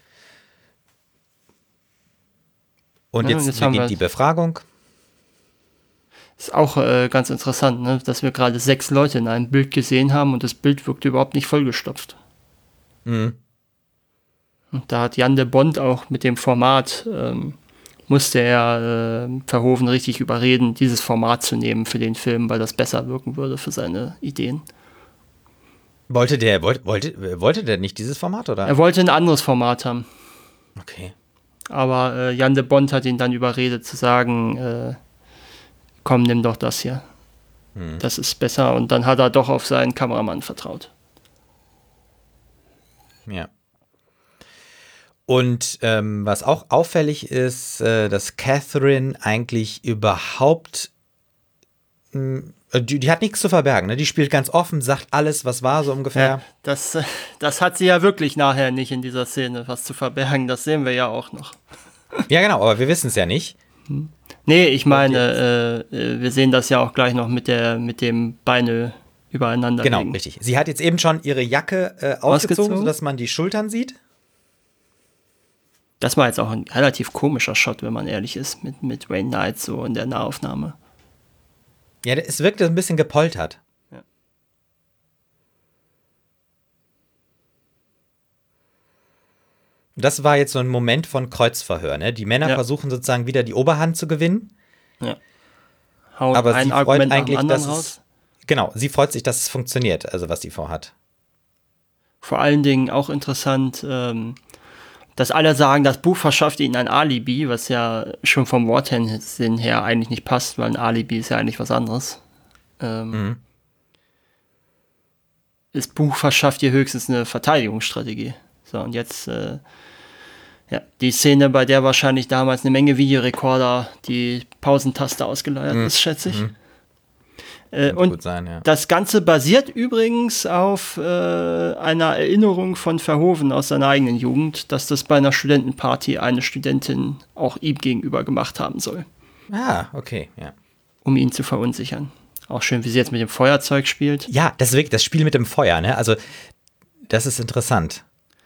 Und Ja, jetzt, und jetzt haben beginnt wir- die Befragung. Ist auch äh, ganz interessant, ne? Dass wir gerade sechs Leute in einem Bild gesehen haben und das Bild wirkte überhaupt nicht vollgestopft. Mhm. Und da hat Jan de Bont auch mit dem Format, ähm, musste er äh, Verhoeven richtig überreden, dieses Format zu nehmen für den Film, weil das besser wirken würde für seine Ideen. Wollte der, wollte, wollte, wollte der nicht dieses Format, oder? Er wollte ein anderes Format haben. Okay. Aber äh, Jan de Bont hat ihn dann überredet zu sagen, äh, komm, nimm doch das hier. Hm. Das ist besser. Und dann hat er doch auf seinen Kameramann vertraut. Ja. Und ähm, was auch auffällig ist, äh, dass Catherine eigentlich überhaupt, mh, die, die hat nichts zu verbergen, ne? Die spielt ganz offen, sagt alles, was war, so ungefähr. Ja, das, das hat sie ja wirklich nachher nicht in dieser Szene, was zu verbergen. Das sehen wir ja auch noch. Ja, genau, aber wir wissen es ja nicht. Hm. Nee, ich meine, äh, wir sehen das ja auch gleich noch mit, der, mit dem Beine übereinander Genau, legen. richtig. Sie hat jetzt eben schon ihre Jacke äh, ausgezogen, ausgezogen, sodass man die Schultern sieht. Das war jetzt auch ein relativ komischer Shot, wenn man ehrlich ist, mit, mit Wayne Knight so in der Nahaufnahme. Ja, es wirkte ein bisschen gepoltert. Ja. Das war jetzt so ein Moment von Kreuzverhör, ne? Die Männer ja. versuchen sozusagen wieder die Oberhand zu gewinnen. Ja. Haut aber ein sie Argument freut eigentlich, dass raus. es, genau, sie freut sich, dass es funktioniert, also was sie vorhat. Vor allen Dingen auch interessant, ähm, dass alle sagen, das Buch verschafft ihnen ein Alibi, was ja schon vom Wortsinn her eigentlich nicht passt, weil ein Alibi ist ja eigentlich was anderes. Ähm, mhm. Das Buch verschafft ihr höchstens eine Verteidigungsstrategie. So, und jetzt äh, ja, die Szene, bei der wahrscheinlich damals eine Menge Videorekorder die Pausentaste ausgeleiert mhm. ist, schätze ich. Mhm. Äh, und gut sein, ja. Das Ganze basiert übrigens auf äh, einer Erinnerung von Verhoeven aus seiner eigenen Jugend, dass das bei einer Studentenparty eine Studentin auch ihm gegenüber gemacht haben soll. Ah, okay, ja. Um ihn zu verunsichern. Auch schön, wie sie jetzt mit dem Feuerzeug spielt. Ja, das ist wirklich das Spiel mit dem Feuer, ne? Also, das ist interessant.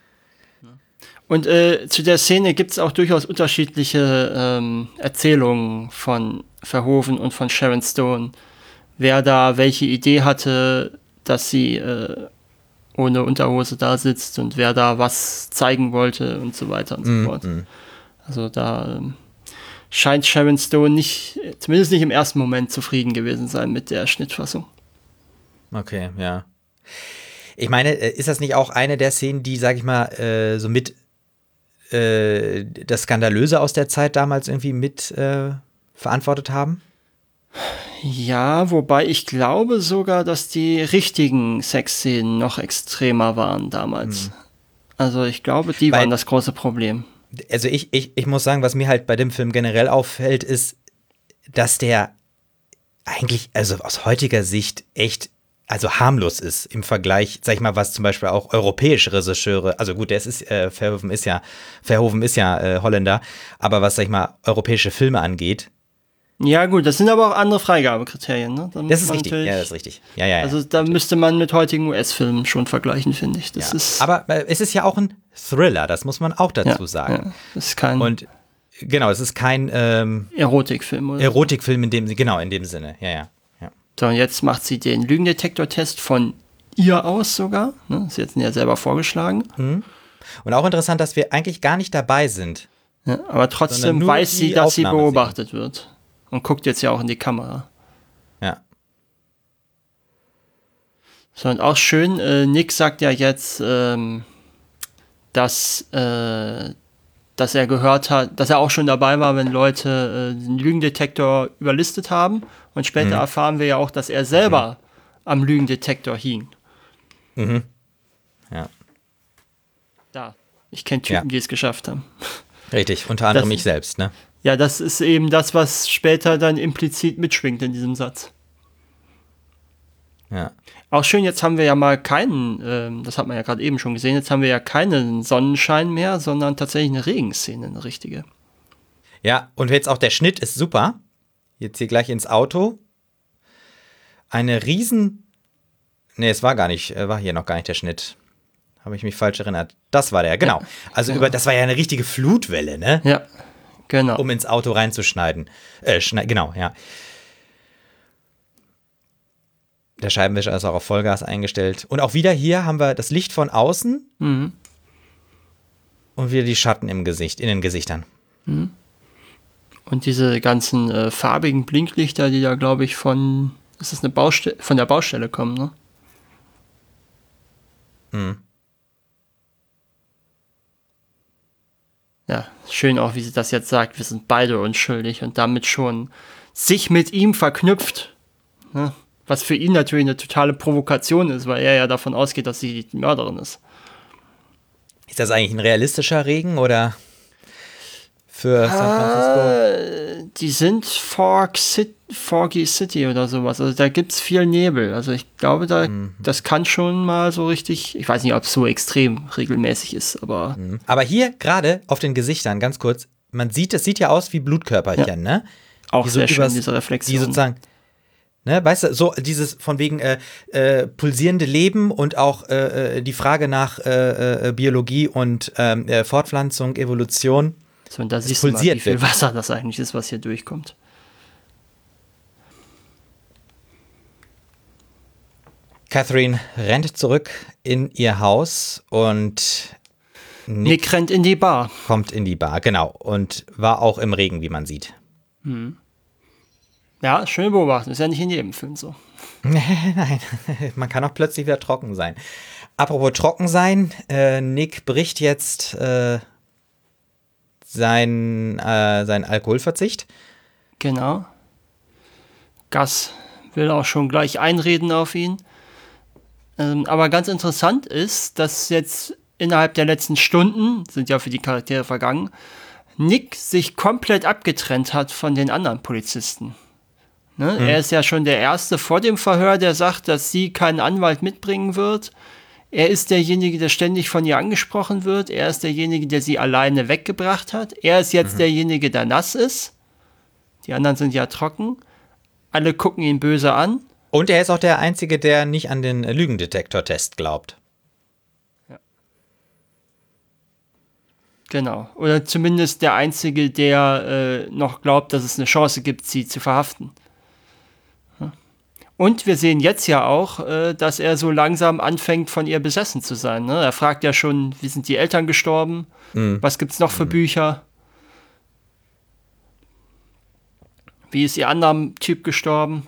Und äh, zu der Szene gibt es auch durchaus unterschiedliche ähm, Erzählungen von Verhoeven und von Sharon Stone. Wer da welche Idee hatte, dass sie äh, ohne Unterhose da sitzt und wer da was zeigen wollte und so weiter und so mm, fort. Mm. Also da ähm, scheint Sharon Stone nicht, zumindest nicht im ersten Moment zufrieden gewesen sein mit der Schnittfassung. Okay, ja. Ich meine, ist das nicht auch eine der Szenen, die, sag ich mal, äh, so mit äh, das Skandalöse aus der Zeit damals irgendwie mit äh, verantwortet haben? Ja, wobei ich glaube sogar, dass die richtigen Sexszenen noch extremer waren damals. Hm. Also ich glaube, die Weil, waren das große Problem. Also ich, ich, ich muss sagen, was mir halt bei dem Film generell auffällt, ist, dass der eigentlich, also aus heutiger Sicht echt, also harmlos ist im Vergleich, sag ich mal, was zum Beispiel auch europäische Regisseure, also gut, der ist, äh, Verhoeven ist ja, Verhoeven ist ja äh, Holländer, aber was, sag ich mal, europäische Filme angeht. Ja gut, das sind aber auch andere Freigabekriterien. Ne? Da das ist richtig, ja, das ist richtig. Ja, ja, ja, also da natürlich. Müsste man mit heutigen U S-Filmen schon vergleichen, finde ich. Das ja. ist aber äh, es ist ja auch ein Thriller, das muss man auch dazu ja, sagen. Ja, das ist kein Und genau, es ist kein ähm, Erotikfilm. Oder Erotikfilm in dem Sinne, genau, in dem Sinne, ja, ja. ja. So, und jetzt macht sie den Lügendetektor-Test von ihr aus sogar. Ne? Sie hat ihn ja selber vorgeschlagen. Mhm. Und auch interessant, dass wir eigentlich gar nicht dabei sind. Ja, aber trotzdem weiß sie, dass sie beobachtet sehen. wird. Und guckt jetzt ja auch in die Kamera. Ja. So, und auch schön, äh, Nick sagt ja jetzt, ähm, dass, äh, dass er gehört hat, dass er auch schon dabei war, wenn Leute äh, den Lügendetektor überlistet haben. Und später mhm. erfahren wir ja auch, dass er selber mhm. am Lügendetektor hing. Mhm. Ja. Da. Ich kenne Typen, ja. die es geschafft haben. Richtig, unter anderem das, ich selbst, ne? Ja, das ist eben das, was später dann implizit mitschwingt in diesem Satz. Ja. Auch schön, jetzt haben wir ja mal keinen, ähm, das hat man ja gerade eben schon gesehen, jetzt haben wir ja keinen Sonnenschein mehr, sondern tatsächlich eine Regenszene, eine richtige. Ja, und jetzt auch der Schnitt ist super. Jetzt hier gleich ins Auto. Eine riesen, nee, es war gar nicht, war hier noch gar nicht der Schnitt. Habe ich mich falsch erinnert. Das war der, genau. Ja, also ja. über, das war ja eine richtige Flutwelle, ne? Ja. Genau. Um ins Auto reinzuschneiden. Äh, schneid, genau, ja. Der Scheibenwischer ist auch auf Vollgas eingestellt. Und auch wieder hier haben wir das Licht von außen. Mhm. Und wieder die Schatten im Gesicht, in den Gesichtern. Mhm. Und diese ganzen äh, farbigen Blinklichter, die da, glaube ich, von, ist das eine Baustelle, von der Baustelle kommen, ne? Mhm. Ja, schön auch, wie sie das jetzt sagt, wir sind beide unschuldig und damit schon sich mit ihm verknüpft. Ne? Was für ihn natürlich eine totale Provokation ist, weil er ja davon ausgeht, dass sie die Mörderin ist. Ist das eigentlich ein realistischer Regen oder für San Francisco? Äh, die sind Fog City, Foggy City oder sowas. Also da gibt es viel Nebel. Also ich glaube, da, mhm. das kann schon mal so richtig, ich weiß nicht, ob es so extrem regelmäßig ist, aber. Mhm. Aber hier gerade auf den Gesichtern, ganz kurz, man sieht, es sieht ja aus wie Blutkörperchen, ja. ne? Auch die sehr so schön, übers, diese Reflexion. Die sozusagen, ne, weißt du, so dieses von wegen äh, äh, pulsierende Leben und auch äh, die Frage nach äh, äh, Biologie und äh, Fortpflanzung, Evolution. So, und da siehst du mal, wie viel Wasser das eigentlich ist, was hier durchkommt. Catherine rennt zurück in ihr Haus und Nick, Nick rennt in die Bar. Kommt in die Bar, genau. Und war auch im Regen, wie man sieht. Hm. Ja, schön beobachten. Ist ja nicht in jedem Film so. Nein, man kann auch plötzlich wieder trocken sein. Apropos trocken sein, äh, Nick bricht jetzt äh, sein, äh, sein Alkoholverzicht. Genau. Gus will auch schon gleich einreden auf ihn. Ähm, aber ganz interessant ist, dass jetzt innerhalb der letzten Stunden, sind ja für die Charaktere vergangen, Nick sich komplett abgetrennt hat von den anderen Polizisten. Ne? Mhm. Er ist ja schon der Erste vor dem Verhör, der sagt, dass sie keinen Anwalt mitbringen wird. Er ist derjenige, der ständig von ihr angesprochen wird. Er ist derjenige, der sie alleine weggebracht hat. Er ist jetzt mhm. derjenige, der nass ist. Die anderen sind ja trocken. Alle gucken ihn böse an. Und er ist auch der Einzige, der nicht an den Lügendetektor-Test glaubt. Ja. Genau. Oder zumindest der Einzige, der äh, noch glaubt, dass es eine Chance gibt, sie zu verhaften. Und wir sehen jetzt ja auch, äh, dass er so langsam anfängt, von ihr besessen zu sein. Ne? Er fragt ja schon, wie sind die Eltern gestorben? Mhm. Was gibt's noch für mhm. Bücher? Wie ist ihr anderer Typ gestorben?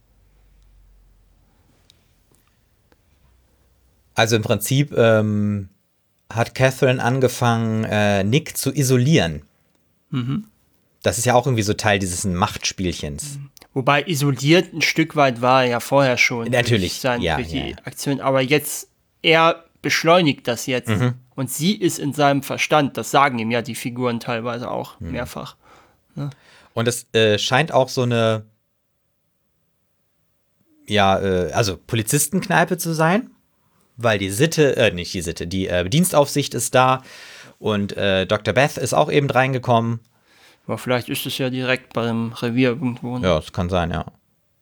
Also im Prinzip ähm, hat Catherine angefangen, äh, Nick zu isolieren. Mhm. Das ist ja auch irgendwie so Teil dieses Machtspielchens. Wobei isoliert ein Stück weit war er ja vorher schon. Natürlich, durch, sein, ja, durch die ja. Aktion. Aber jetzt, er beschleunigt das jetzt. Mhm. Und sie ist in seinem Verstand. Das sagen ihm ja die Figuren teilweise auch mhm. mehrfach. Ne? Und es äh, scheint auch so eine, ja, äh, also Polizistenkneipe zu sein. Weil die Sitte, äh, nicht die Sitte, die äh, Dienstaufsicht ist da. Und äh, Doktor Beth ist auch eben reingekommen. Aber vielleicht ist es ja direkt beim Revier irgendwo. Ne? Ja, das kann sein, ja.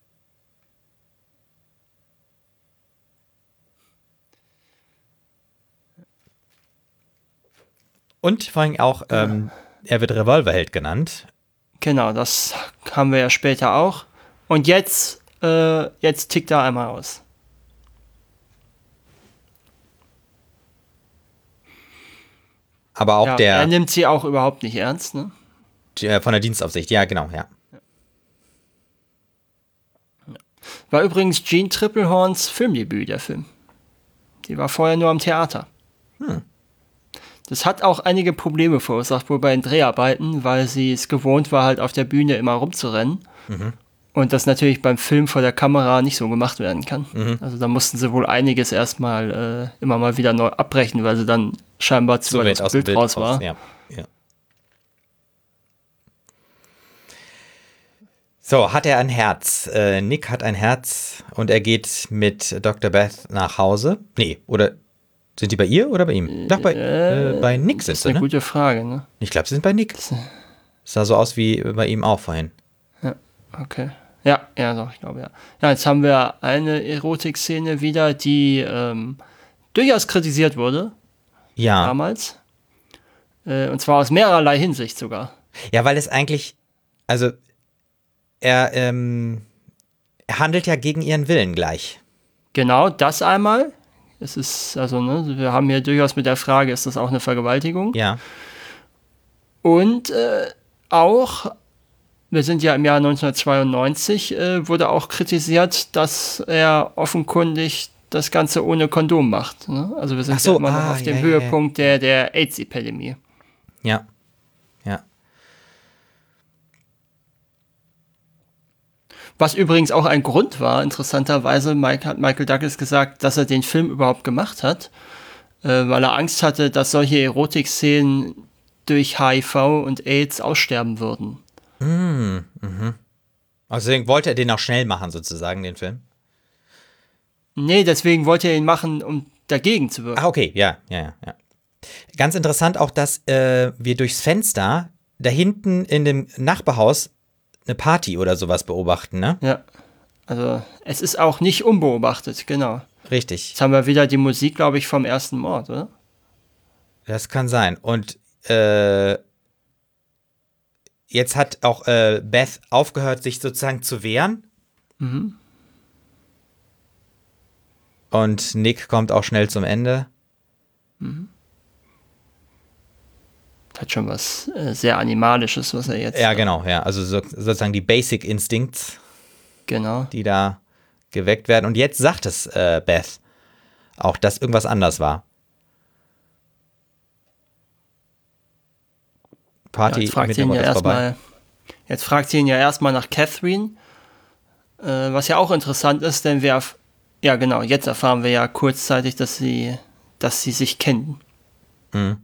Und vor allem auch, ähm, er wird Revolverheld genannt. Genau, das haben wir ja später auch. Und jetzt, äh, jetzt tickt er einmal aus. Aber auch ja, der. Er nimmt sie auch überhaupt nicht ernst, ne? Von der Dienstaufsicht, ja, genau, ja. War übrigens Jeanne Tripplehorns Filmdebüt, der Film. Die war vorher nur am Theater. Hm. Das hat auch einige Probleme verursacht, wohl bei den Dreharbeiten, weil sie es gewohnt war, halt auf der Bühne immer rumzurennen. Mhm. Und das natürlich beim Film vor der Kamera nicht so gemacht werden kann. Mhm. Also da mussten sie wohl einiges erstmal äh, immer mal wieder neu abbrechen, weil sie dann scheinbar zu weit aus dem Bild raus war. Ja. Ja. So, hat er ein Herz? Äh, Nick hat ein Herz und er geht mit Doktor Beth nach Hause. Nee, oder sind die bei ihr oder bei ihm? Doch, bei, äh, äh, bei Nick sind sie, ne? Das ist eine gute Frage, ne? Ich glaube, sie sind bei Nick. Das sah so aus wie bei ihm auch vorhin. Ja, okay. Ja, ja, doch, ich glaube, ja. Ja, jetzt haben wir eine Erotik-Szene wieder, die ähm, durchaus kritisiert wurde. Ja. Damals. Äh, und zwar aus mehrerlei Hinsicht sogar. Ja, weil es eigentlich, also er, ähm, er handelt ja gegen ihren Willen gleich. Genau, das einmal. Es ist, also, ne, wir haben hier durchaus mit der Frage, ist das auch eine Vergewaltigung? Ja. Und äh, auch, wir sind ja im Jahr neunzehnhundertzweiundneunzig, äh, wurde auch kritisiert, dass er offenkundig das Ganze ohne Kondom macht. Ne? Also wir sind Ach so, ja immer noch ah, auf dem ja, ja, Höhepunkt der, der AIDS-Epidemie. Ja. Ja. Was übrigens auch ein Grund war, interessanterweise, Mike, hat Michael Douglas gesagt, dass er den Film überhaupt gemacht hat, äh, weil er Angst hatte, dass solche Erotikszenen durch H I V und AIDS aussterben würden. Mm, mhm. Also deswegen wollte er den auch schnell machen, sozusagen, den Film? Nee, deswegen wollte er ihn machen, um dagegen zu wirken. Ah, okay, ja, ja, ja. ja. Ganz interessant auch, dass äh, wir durchs Fenster da hinten in dem Nachbarhaus eine Party oder sowas beobachten, ne? Ja, also es ist auch nicht unbeobachtet, genau. Richtig. Jetzt haben wir wieder die Musik, glaube ich, vom ersten Mord, oder? Das kann sein. Und äh, jetzt hat auch äh, Beth aufgehört, sich sozusagen zu wehren. Mhm. Und Nick kommt auch schnell zum Ende. Mhm. Hat schon was äh, sehr Animalisches, was er jetzt... Ja, genau, ja. Also so, sozusagen die Basic Instincts, Genau. die da geweckt werden. Und jetzt sagt es äh, Beth auch, dass irgendwas anders war. Party Ja, jetzt fragt mit sie ihn dem ja ist vorbei. erstmal, jetzt fragt sie ihn ja erstmal nach Catherine, äh, was ja auch interessant ist, denn wir, erf- ja genau, jetzt erfahren wir ja kurzzeitig, dass sie, dass sie sich kennen. Mhm.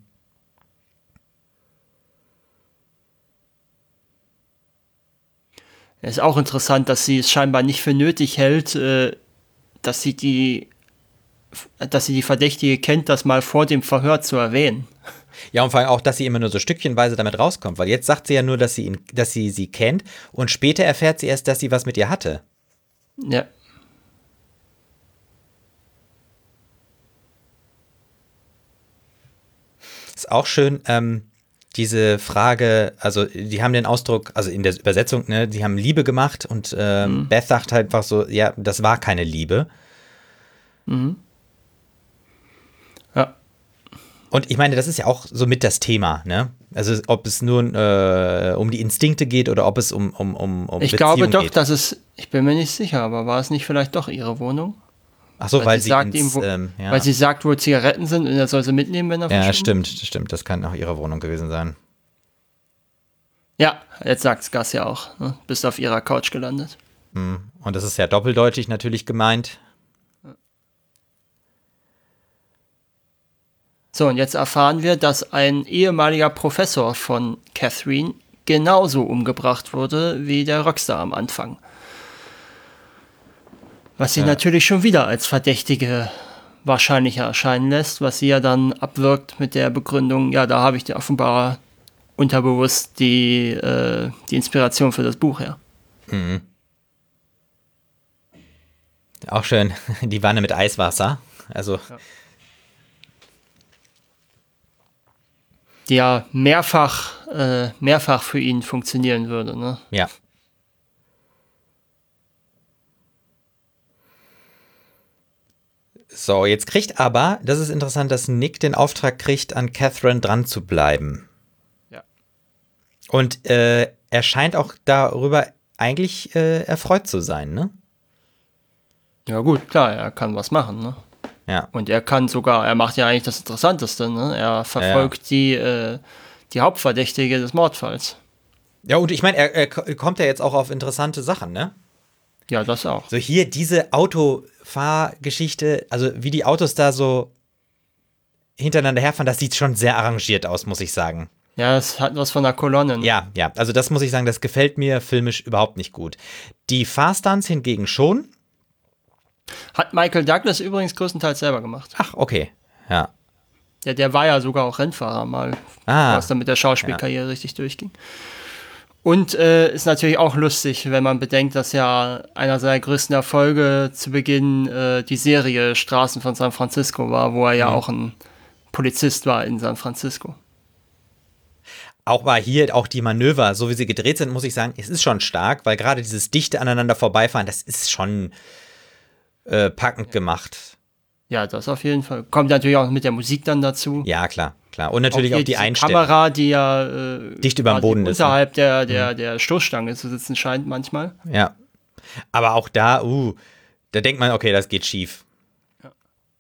Es ist auch interessant, dass sie es scheinbar nicht für nötig hält, äh, dass sie die, dass sie die Verdächtige kennt, das mal vor dem Verhör zu erwähnen. Ja, und vor allem auch, dass sie immer nur so stückchenweise damit rauskommt, weil jetzt sagt sie ja nur, dass sie ihn, dass sie sie kennt und später erfährt sie erst, dass sie was mit ihr hatte. Ja. Ist auch schön, ähm, diese Frage, also die haben den Ausdruck, also in der Übersetzung, ne, die haben Liebe gemacht und ähm, Mhm. Beth sagt halt einfach so, ja, das war keine Liebe. Mhm. Ja. Und ich meine, das ist ja auch so mit das Thema, ne? Also ob es nur äh, um die Instinkte geht oder ob es um, um, um, um Ich Beziehung glaube doch, geht. dass es, ich bin mir nicht sicher, aber war es nicht vielleicht doch ihre Wohnung? Ach so, weil, sie sie sagt ins, ihm, wo, ähm, ja. weil sie sagt, wo Zigaretten sind und er soll sie mitnehmen, wenn er Ja, verschwindet. stimmt, stimmt. Das kann auch ihre Wohnung gewesen sein. Ja, jetzt sagt's Gus ja auch. Ne? Bist auf ihrer Couch gelandet. Mhm. Und das ist ja doppeldeutig natürlich gemeint. So, und jetzt erfahren wir, dass ein ehemaliger Professor von Catherine genauso umgebracht wurde wie der Rockstar am Anfang. Was sie Ja. natürlich schon wieder als Verdächtige wahrscheinlicher erscheinen lässt, was sie ja dann abwirkt mit der Begründung, ja, da habe ich dir offenbar unterbewusst die, äh, die Inspiration für das Buch her. Mhm. Auch schön, die Wanne mit Eiswasser. Also, Ja. Die ja mehrfach, äh, mehrfach für ihn funktionieren würde, ne? ja. So, jetzt kriegt aber, das ist interessant, dass Nick den Auftrag kriegt, an Catherine dran zu bleiben. Ja. Und äh, er scheint auch darüber eigentlich äh, erfreut zu sein, ne? Ja gut, klar, er kann was machen, ne? Ja. Und er kann sogar, er macht ja eigentlich das Interessanteste, ne? Er verfolgt Ja. die, äh, die Hauptverdächtige des Mordfalls. Ja, und ich meine, er, er ko- kommt ja jetzt auch auf interessante Sachen, ne? Ja, das auch. So hier diese Autofahrgeschichte, also wie die Autos da so hintereinander herfahren, das sieht schon sehr arrangiert aus, muss ich sagen. Ja, es hat was von einer Kolonne. Ne? Ja, ja, also das muss ich sagen, das gefällt mir filmisch überhaupt nicht gut. Die Fahrstunts hingegen schon. Hat Michael Douglas übrigens größtenteils selber gemacht. Ach, okay, ja. Ja, der war ja sogar auch Rennfahrer mal, Ah, was dann mit der Schauspielkarriere richtig durchging. Und äh, ist natürlich auch lustig, wenn man bedenkt, dass ja einer seiner größten Erfolge zu Beginn äh, die Serie Straßen von San Francisco war, wo er ja Mhm. auch ein Polizist war in San Francisco. auch war hier auch die Manöver, so wie sie gedreht sind, muss ich sagen, es ist schon stark, weil gerade dieses dichte aneinander vorbeifahren, das ist schon äh, packend gemacht. Ja, das auf jeden Fall. Kommt natürlich auch mit der Musik dann dazu. Ja, klar, klar. Und natürlich auch, auch die Einstellung. Kamera, die ja äh, dicht über dem Boden ist. Unterhalb der, der, der Stoßstange zu sitzen scheint manchmal. Ja. Aber auch da, uh, da denkt man, okay, das geht schief. Ja.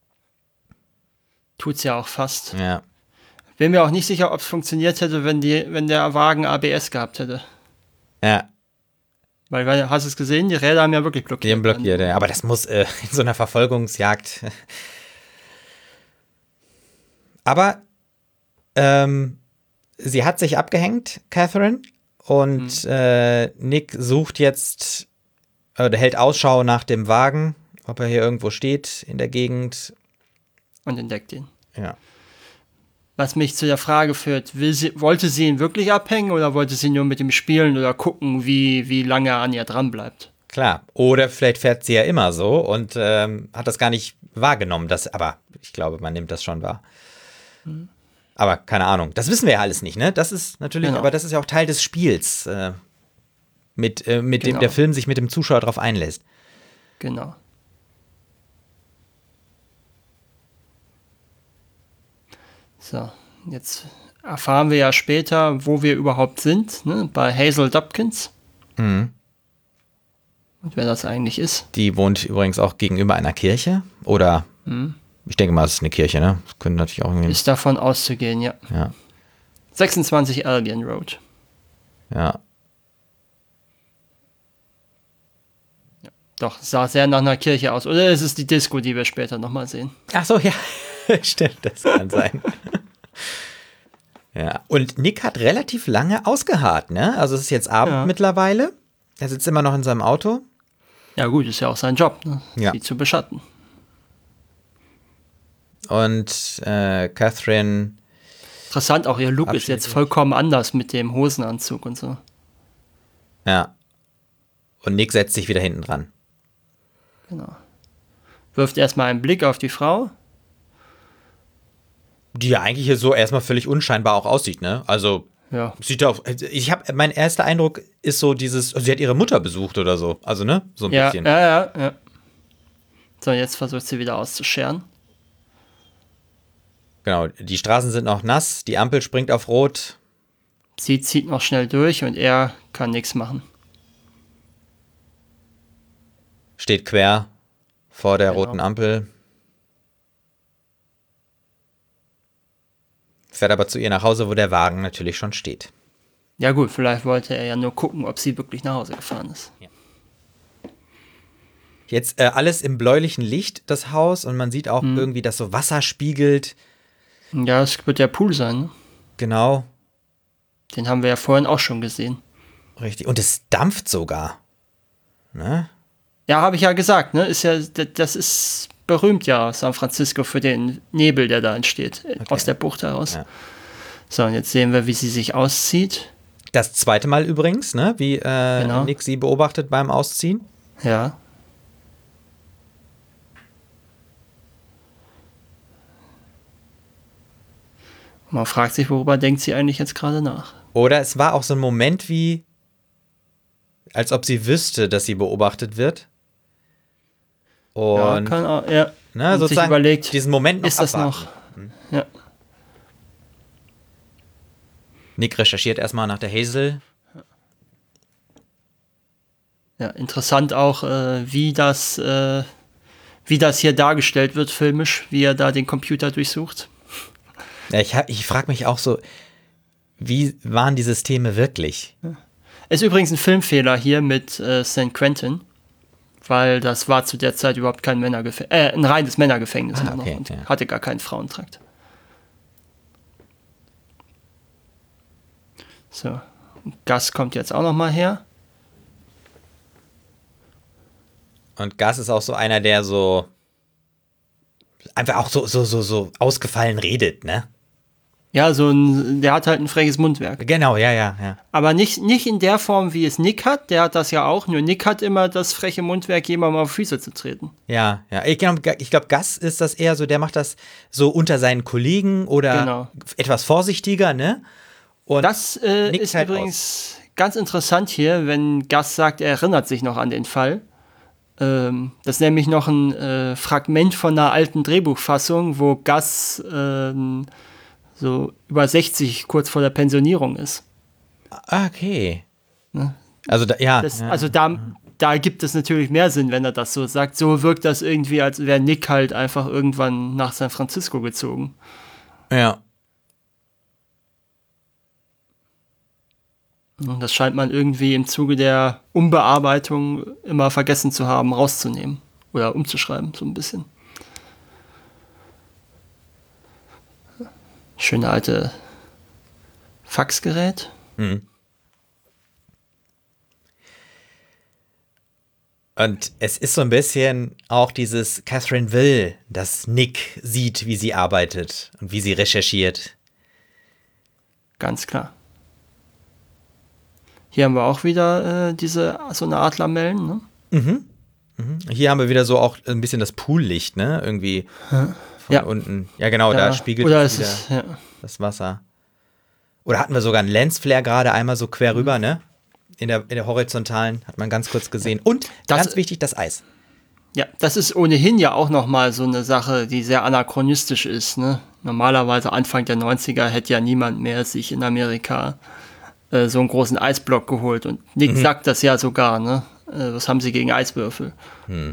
Tut's ja auch fast. Ja. Bin mir auch nicht sicher, ob es funktioniert hätte, wenn, die, wenn der Wagen A B S gehabt hätte. Ja. Weil, weil, hast du es gesehen? Die Räder haben ja wirklich blockiert. Die haben blockiert, ja. Aber das muss äh, in so einer Verfolgungsjagd. Aber ähm, sie hat sich abgehängt, Catherine. Und mhm. äh, Nick sucht jetzt, oder hält Ausschau nach dem Wagen, ob er hier irgendwo steht in der Gegend. Und entdeckt ihn. Ja. Was mich zu der Frage führt, will sie, wollte sie ihn wirklich abhängen oder wollte sie nur mit ihm spielen oder gucken, wie, wie lange er an ihr dran bleibt? Klar, oder vielleicht fährt sie ja immer so und ähm, hat das gar nicht wahrgenommen. Das, aber ich glaube, man nimmt das schon wahr. Mhm. Aber keine Ahnung, das wissen wir ja alles nicht, ne? Das ist natürlich, genau. Aber das ist ja auch Teil des Spiels, äh, mit, äh, mit genau. dem der Film sich mit dem Zuschauer drauf einlässt. Genau. So, jetzt erfahren wir ja später, wo wir überhaupt sind, ne? Bei Hazel Dubkins. Mhm. Und wer das eigentlich ist. Die wohnt übrigens auch gegenüber einer Kirche, oder mhm. ich denke mal, es ist eine Kirche, ne? Das könnte natürlich auch irgendwie. Ist davon auszugehen, ja. Ja. sechsundzwanzig Albion Road. Ja. ja. Doch, sah sehr nach einer Kirche aus. Oder ist es die Disco, die wir später nochmal sehen? Ach so, ja. Stimmt, das kann sein. Ja. Und Nick hat relativ lange ausgeharrt, ne? Also es ist jetzt Abend ja. mittlerweile. Er sitzt immer noch in seinem Auto. Ja gut, ist ja auch sein Job, ne? Ja. Sie zu beschatten. Und äh, Catherine. Interessant, auch ihr Look ist jetzt vollkommen anders mit dem Hosenanzug und so. Ja. Und Nick setzt sich wieder hinten dran. Genau. Wirft erstmal einen Blick auf die Frau. Die ja eigentlich hier so erstmal völlig unscheinbar auch aussieht, ne? Also, ja. Sieht auch. Ich habe, mein erster Eindruck ist so dieses, sie hat ihre Mutter besucht oder so. Also, ne? So ein ja, bisschen. Ja, ja, ja. So, jetzt versucht sie wieder auszuscheren. Genau, die Straßen sind noch nass, die Ampel springt auf Rot. Sie zieht noch schnell durch und er kann nichts machen. Steht quer vor der genau. roten Ampel. Fährt aber zu ihr nach Hause, wo der Wagen natürlich schon steht. Ja gut, vielleicht wollte er ja nur gucken, ob sie wirklich nach Hause gefahren ist. Ja. Jetzt äh, alles im bläulichen Licht, das Haus, und man sieht auch hm. irgendwie, dass so Wasser spiegelt. Ja, es wird der Pool sein, ne? Genau. Den haben wir ja vorhin auch schon gesehen. Richtig. Und es dampft sogar. Ne? Ja, habe ich ja gesagt, ne? Ist ja, das ist berühmt ja, San Francisco, für den Nebel, der da entsteht, okay. aus der Bucht heraus. Ja. So, und jetzt sehen wir, wie sie sich auszieht. Das zweite Mal übrigens, ne? Wie äh, genau. Nick sie beobachtet beim Ausziehen. Ja. Man fragt sich, worüber denkt sie eigentlich jetzt gerade nach? Oder es war auch so ein Moment wie, als ob sie wüsste, dass sie beobachtet wird. Und ja, kann auch, ja. Ne, und sozusagen sich überlegt, diesen Moment noch ist das abwarten. noch? Hm. Ja. Nick recherchiert erstmal nach der Hazel. Ja, interessant auch, äh, wie das, äh, wie das hier dargestellt wird, filmisch, wie er da den Computer durchsucht. Ja, ich, ich frage mich auch so, wie waren die Systeme wirklich? Ja. Ist übrigens ein Filmfehler hier mit äh, San Quentin, weil das war zu der Zeit überhaupt kein Männergefängnis, äh, ein reines Männergefängnis ah, noch okay, und ja. hatte gar keinen Frauentrakt. So, Gus kommt jetzt auch noch mal her. Und Gus ist auch so einer, der so einfach auch so, so, so, so ausgefallen redet, ne? Ja, so ein, der hat halt ein freches Mundwerk. Genau, ja, ja, ja. Aber nicht, nicht in der Form, wie es Nick hat. Der hat das ja auch. Nur Nick hat immer das freche Mundwerk, jemandem auf Füße zu treten. Ja, ja. Ich glaube, ich glaub, Gus ist das eher so, der macht das so unter seinen Kollegen oder genau. etwas vorsichtiger, ne? Und das äh, ist halt übrigens aus. Ganz interessant hier, wenn Gus sagt, er erinnert sich noch an den Fall. Ähm, das ist nämlich noch ein äh, Fragment von einer alten Drehbuchfassung, wo Gus ähm, so über sechzig kurz vor der Pensionierung ist. Ah, okay. Ne? Also, da, ja. Das, ja. Also da, da gibt es natürlich mehr Sinn, wenn er das so sagt. So wirkt das irgendwie, als wäre Nick halt einfach irgendwann nach San Francisco gezogen. Ja. Und das scheint man irgendwie im Zuge der Umbearbeitung immer vergessen zu haben, rauszunehmen. Oder umzuschreiben, so ein bisschen. Schöne alte Faxgerät. Mhm. Und es ist so ein bisschen auch dieses Catherine will, dass Nick sieht, wie sie arbeitet und wie sie recherchiert. Ganz klar. Hier haben wir auch wieder äh, diese, so eine Art Lamellen, ne? Mhm. Mhm. Hier haben wir wieder so auch ein bisschen das Poollicht, ne? Irgendwie von ja. unten. Ja, genau, ja. da spiegelt Oder es wieder ist, ja. das Wasser. Oder hatten wir sogar einen Lensflare gerade einmal so quer rüber, mhm. ne? In der, in der horizontalen hat man ganz kurz gesehen. Und das, ganz wichtig, das Eis. Ja, das ist ohnehin ja auch nochmal so eine Sache, die sehr anachronistisch ist, ne? Normalerweise Anfang der neunziger hätte ja niemand mehr sich in Amerika äh, so einen großen Eisblock geholt. Und Nick mhm. sagt das ja sogar, ne? Äh, was haben sie gegen Eiswürfel? Hm.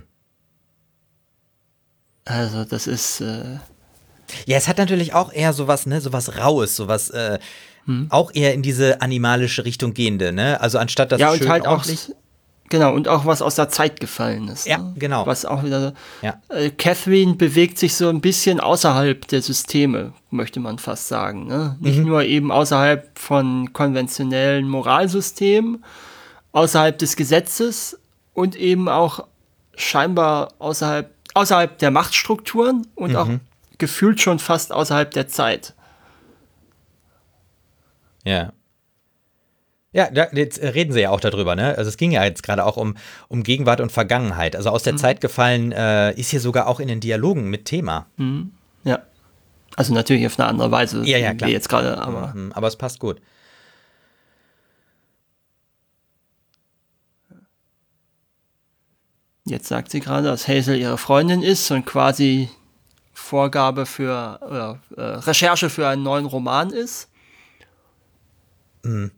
Also das ist äh ja, es hat natürlich auch eher sowas, ne, sowas Raues, sowas äh, hm. auch eher in diese animalische Richtung gehende, ne? Also anstatt das ja, schön und halt ordentlich. Auch, genau, und auch was aus der Zeit gefallen ist. Ja, ne? genau. Was auch wieder. Ja. Äh, Catherine bewegt sich so ein bisschen außerhalb der Systeme, möchte man fast sagen. Ne? Nicht mhm. nur eben außerhalb von konventionellen Moralsystemen, außerhalb des Gesetzes und eben auch scheinbar außerhalb, außerhalb der Machtstrukturen und mhm. auch gefühlt schon fast außerhalb der Zeit. Ja. Ja, da, jetzt reden sie ja auch darüber, ne? Also es ging ja jetzt gerade auch um, um Gegenwart und Vergangenheit. Also aus der mhm. Zeit gefallen äh, ist hier sogar auch in den Dialogen mit Thema. Mhm. Ja. Also natürlich auf eine andere Weise. Ja, ja, klar. Wie jetzt gerade, aber. Mhm. Aber es passt gut. Jetzt sagt sie gerade, dass Hazel ihre Freundin ist und quasi Vorgabe für, oder äh, Recherche für einen neuen Roman ist. Mhm.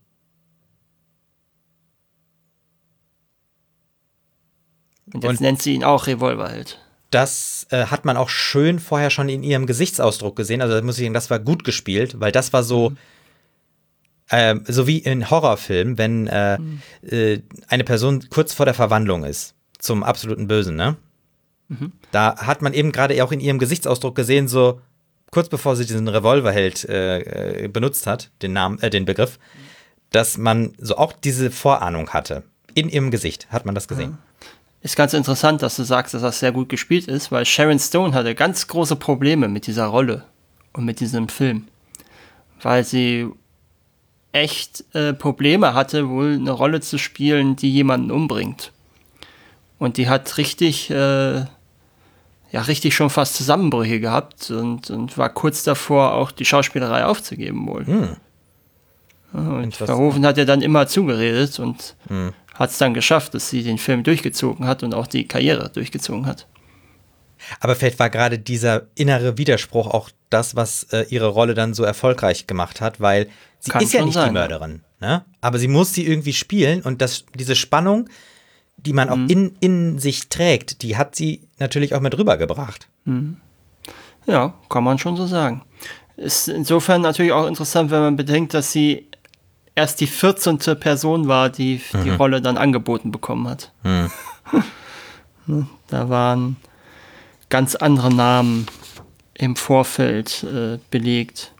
Und jetzt und nennt sie ihn auch Revolverheld. Das äh, hat man auch schön vorher schon in ihrem Gesichtsausdruck gesehen. Also da muss ich sagen, das war gut gespielt, weil das war so, mhm. äh, so wie in Horrorfilmen, wenn äh, mhm. äh, eine Person kurz vor der Verwandlung ist zum absoluten Bösen, ne? Mhm. Da hat man eben gerade auch in ihrem Gesichtsausdruck gesehen, so kurz bevor sie diesen Revolverheld äh, äh, benutzt hat, den Namen, äh, den Begriff, mhm. dass man so auch diese Vorahnung hatte. In ihrem Gesicht hat man das gesehen. Mhm. Ist ganz interessant, dass du sagst, dass das sehr gut gespielt ist, weil Sharon Stone hatte ganz große Probleme mit dieser Rolle und mit diesem Film. Weil sie echt äh, Probleme hatte, wohl eine Rolle zu spielen, die jemanden umbringt. Und die hat richtig, äh, ja, richtig schon fast Zusammenbrüche gehabt und, und war kurz davor, auch die Schauspielerei aufzugeben wohl. Hm. Und Verhoeven hat ja dann immer zugeredet und hm. hat es dann geschafft, dass sie den Film durchgezogen hat und auch die Karriere durchgezogen hat. Aber vielleicht war gerade dieser innere Widerspruch auch das, was äh, ihre Rolle dann so erfolgreich gemacht hat, weil sie Kann ist ja nicht sein, die Mörderin, ne? Aber sie muss sie irgendwie spielen und das, diese Spannung, die man auch mhm. in, in sich trägt, die hat sie natürlich auch mit rübergebracht. Mhm. Ja, kann man schon so sagen. Ist insofern natürlich auch interessant, wenn man bedenkt, dass sie erst die vierzehnte Person war, die mhm. die Rolle dann angeboten bekommen hat. Mhm. Da waren ganz andere Namen im Vorfeld äh, belegt.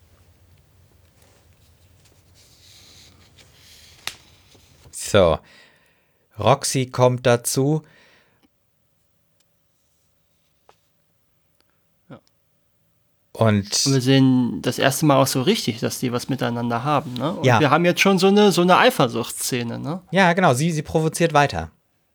So, Roxy kommt dazu. Und wir sehen das erste Mal auch so richtig, dass die was miteinander haben. Ne? Und ja. wir haben jetzt schon so eine, so eine Eifersuchtsszene. Ne? Ja, genau. Sie, sie provoziert weiter.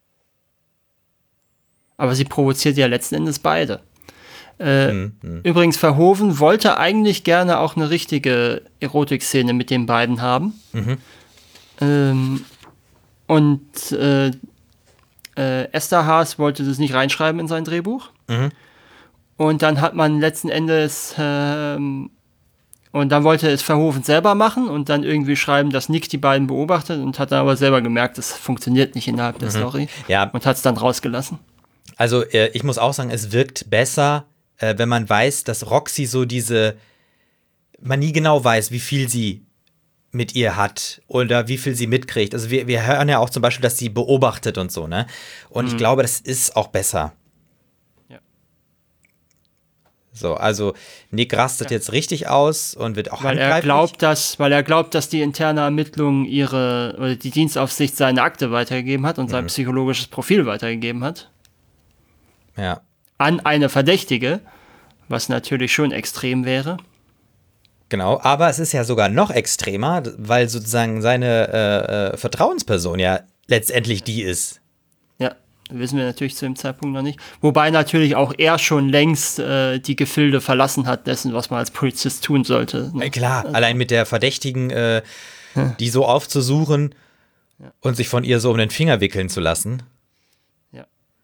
Aber sie provoziert ja letzten Endes beide. Äh, hm, hm. Übrigens, Verhoeven wollte eigentlich gerne auch eine richtige Erotikszene mit den beiden haben. Mhm. Ähm, und äh, äh, Esterhazy wollte das nicht reinschreiben in sein Drehbuch. Mhm. Und dann hat man letzten Endes, ähm, und dann wollte es Verhoeven selber machen und dann irgendwie schreiben, dass Nick die beiden beobachtet und hat dann aber selber gemerkt, das funktioniert nicht innerhalb der Mhm. Story. Ja. Und hat es dann rausgelassen. Also äh, ich muss auch sagen, es wirkt besser, äh, wenn man weiß, dass Roxy so diese, man nie genau weiß, wie viel sie mit ihr hat oder wie viel sie mitkriegt. Also wir, wir hören ja auch zum Beispiel, dass sie beobachtet und so, ne? Und Mhm. ich glaube, das ist auch besser. Ja. So, also Nick rastet Ja. jetzt richtig aus und wird auch Weil er handgreiflich. glaubt, dass, weil er glaubt, dass die interne Ermittlung ihre, oder die Dienstaufsicht seine Akte weitergegeben hat und Mhm. sein psychologisches Profil weitergegeben hat. Ja. An eine Verdächtige, was natürlich schon extrem wäre. Genau, aber es ist ja sogar noch extremer, weil sozusagen seine äh, äh, Vertrauensperson ja letztendlich die ist. Ja, wissen wir natürlich zu dem Zeitpunkt noch nicht. Wobei natürlich auch er schon längst äh, die Gefilde verlassen hat dessen, was man als Polizist tun sollte. Ne? Äh, klar, allein mit der Verdächtigen, äh, die so aufzusuchen Ja. und sich von ihr so um den Finger wickeln zu lassen. Ja.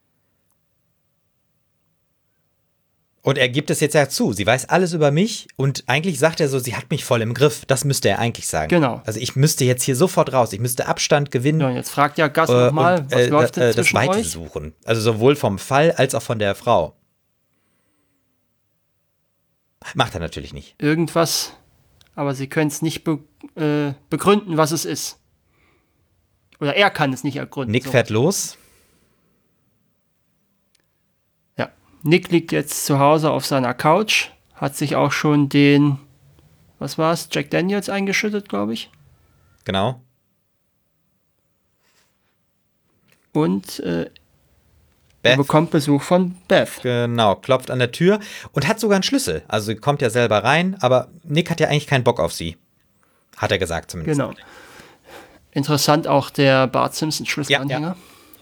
Und er gibt es jetzt ja zu. Sie weiß alles über mich und eigentlich sagt er so, sie hat mich voll im Griff. Das müsste er eigentlich sagen. Genau. Also ich müsste jetzt hier sofort raus. Ich müsste Abstand gewinnen. Ja, und jetzt fragt ja Gus äh, nochmal, und, was äh, läuft da- denn äh, das zwischen Weite euch? suchen. Also sowohl vom Fall als auch von der Frau. Macht er natürlich nicht. Irgendwas, aber sie können es nicht be äh, begründen, was es ist. Oder er kann es nicht ergründen. Nick so. fährt los. Ja. Nick liegt jetzt zu Hause auf seiner Couch, hat sich auch schon den, was war's, Jack Daniels eingeschüttet, glaube ich. Genau. Und äh, er Beth. bekommt Besuch von Beth. Genau, klopft an der Tür und hat sogar einen Schlüssel. Also sie kommt ja selber rein, aber Nick hat ja eigentlich keinen Bock auf sie. Hat er gesagt zumindest. Genau. Interessant auch der Bart Simpson Schlüsselanhänger.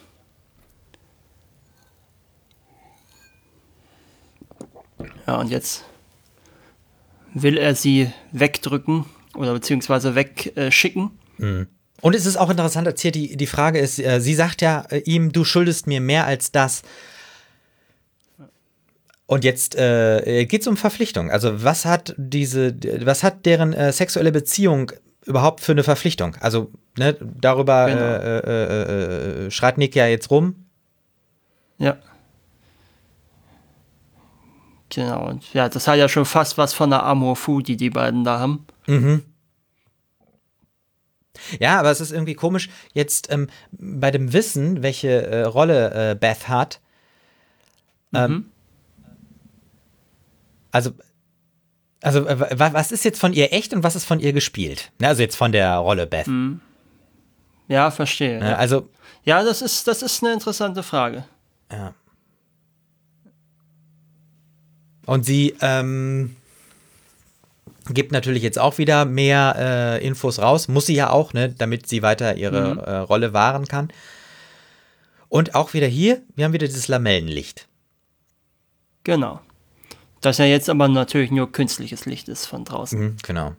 Ja, ja, und jetzt will er sie wegdrücken oder beziehungsweise wegschicken. Mhm. Und es ist auch interessant, als hier die, die Frage ist, äh, sie sagt ja äh, ihm, du schuldest mir mehr als das. Und jetzt äh, geht es um Verpflichtung. Also was hat diese, was hat deren äh, sexuelle Beziehung überhaupt für eine Verpflichtung? Also ne, darüber Genau. äh, äh, äh, schreit Nick ja jetzt rum. Ja. Genau. Und ja, das hat ja schon fast was von der Amour Fou, die die beiden da haben. Mhm. Ja, aber es ist irgendwie komisch, jetzt ähm, bei dem Wissen, welche äh, Rolle äh, Beth hat, ähm, Mhm. also, also äh, wa- was ist jetzt von ihr echt und was ist von ihr gespielt? Ne, also jetzt von der Rolle Beth. Mhm. Ja, verstehe. Ne, Ja, also, ja das, ist, das ist eine interessante Frage. ja. Und sie ähm, gibt natürlich jetzt auch wieder mehr äh, Infos raus, muss sie ja auch, ne, damit sie weiter ihre Mhm. äh, Rolle wahren kann. Und auch wieder hier, wir haben wieder dieses Lamellenlicht. Genau. Das ja jetzt aber natürlich nur künstliches Licht ist von draußen. Mhm, genau.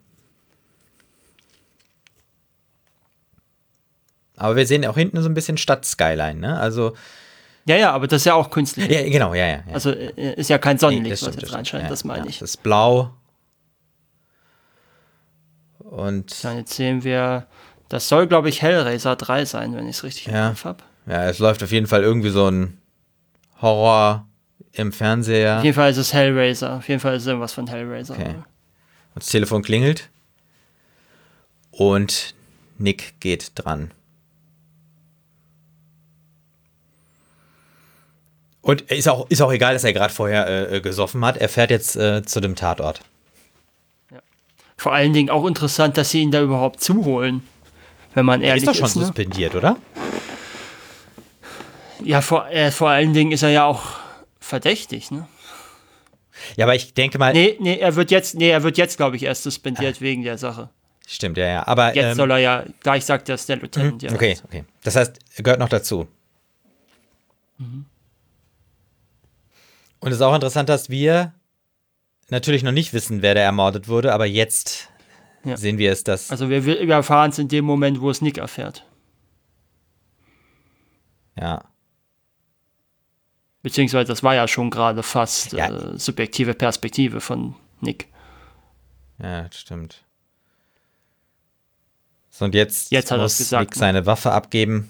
Aber wir sehen auch hinten so ein bisschen Stadt-Skyline, ne? Also, Ja, ja, aber das ist ja auch künstlich. ja, genau, ja, ja. ja. Also äh, ist ja kein Nee, Sonnenlicht, das was stimmt, jetzt das reinscheint, stimmt. das meine ja, ich. Das ist blau. Und Dann jetzt sehen wir, das soll, glaube ich, Hellraiser drei sein, wenn ich es richtig Ja. im Kopf habe. ja, es läuft auf jeden Fall irgendwie so ein Horror im Fernseher. Auf jeden Fall ist es Hellraiser. Auf jeden Fall ist es irgendwas von Hellraiser. Okay. Und das Telefon klingelt. Und Nick geht dran. Und ist auch, ist auch egal, dass er gerade vorher äh, gesoffen hat. Er fährt jetzt äh, zu dem Tatort. Vor allen Dingen auch interessant, dass sie ihn da überhaupt zuholen. Wenn man Er ehrlich ist doch schon ist. Ne? suspendiert, oder? Ja, vor, äh, vor allen Dingen ist er ja auch verdächtig. Ne? Ja, aber ich denke mal. Nee, nee, er wird jetzt, nee, er wird jetzt, glaube ich, erst suspendiert wegen der Sache. Stimmt, ja, ja. Aber, Jetzt ähm, soll er ja, gleich sagt das der Lieutenant. Ja. okay, okay. Das heißt, er gehört noch dazu. Und es ist auch interessant, dass wir natürlich noch nicht wissen, wer da ermordet wurde, aber jetzt Ja. sehen wir es, dass. Also wir, wir erfahren es in dem Moment, wo es Nick erfährt. Ja. Beziehungsweise das war ja schon gerade fast Ja. äh, subjektive Perspektive von Nick. Ja, das stimmt. So, und jetzt, Jetzt hat er's muss gesagt, Nick ne? seine Waffe abgeben.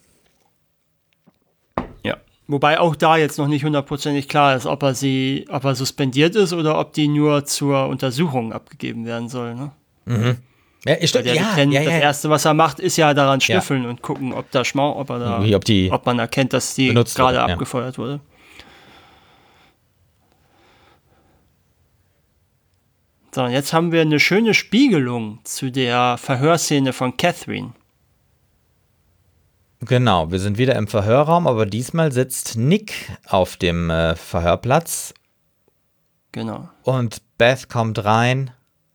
Ja. Wobei auch da jetzt noch nicht hundertprozentig klar ist, ob er sie, ob er suspendiert ist oder ob die nur zur Untersuchung abgegeben werden soll. Ne? Ja, ich, Weil der ja, Lieutenant, ja, das ja. erste, was er macht, ist ja daran schnüffeln und gucken, ob da Schmau, ob er da, Wie, ob die ob man erkennt, dass die benutzt gerade wurde, ja. abgefeuert wurde. So, und jetzt haben wir eine schöne Spiegelung zu der Verhörszene von Catherine. Genau, wir sind wieder im Verhörraum, aber diesmal sitzt Nick auf dem äh, Verhörplatz Genau. und Beth kommt rein.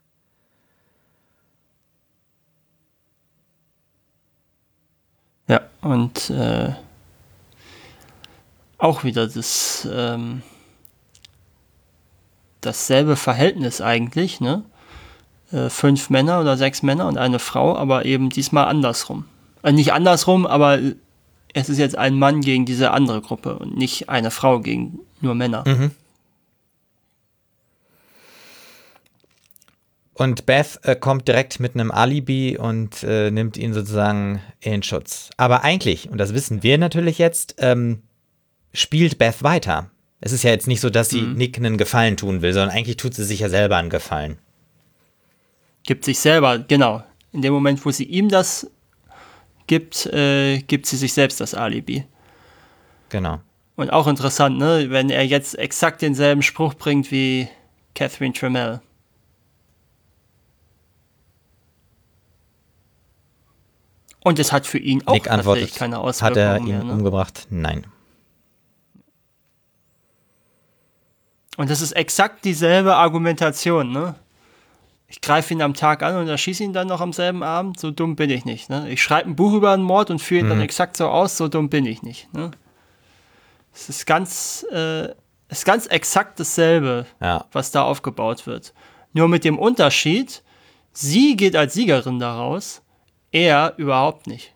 Ja, und äh, auch wieder das ähm, dasselbe Verhältnis eigentlich, ne? Äh, fünf Männer oder sechs Männer und eine Frau, aber eben diesmal andersrum. Äh, nicht andersrum, aber es ist jetzt ein Mann gegen diese andere Gruppe und nicht eine Frau gegen nur Männer. Mhm. Und Beth äh, kommt direkt mit einem Alibi und äh, nimmt ihn sozusagen in Schutz. Aber eigentlich, und das wissen wir natürlich jetzt, ähm, spielt Beth weiter. Es ist ja jetzt nicht so, dass sie Mhm. Nick einen Gefallen tun will, sondern eigentlich tut sie sich ja selber einen Gefallen. Gibt sich selber, genau. In dem Moment, wo sie ihm das gibt, äh, gibt sie sich selbst das Alibi. Genau. Und auch interessant, ne, wenn er jetzt exakt denselben Spruch bringt wie Catherine Trammell. Und es hat für ihn auch Nick antwortet, tatsächlich keine hat Auswirkungen er ihn mehr. Ne? umgebracht? Nein. Und das ist exakt dieselbe Argumentation, ne? Ich greife ihn am Tag an und erschieße ihn dann noch am selben Abend. So dumm bin ich nicht, ne? Ich schreibe ein Buch über einen Mord und führe ihn Mhm. dann exakt so aus. So dumm bin ich nicht, ne? Es ist ganz, äh, es ist ganz exakt dasselbe, Ja. was da aufgebaut wird. Nur mit dem Unterschied, sie geht als Siegerin daraus, er überhaupt nicht.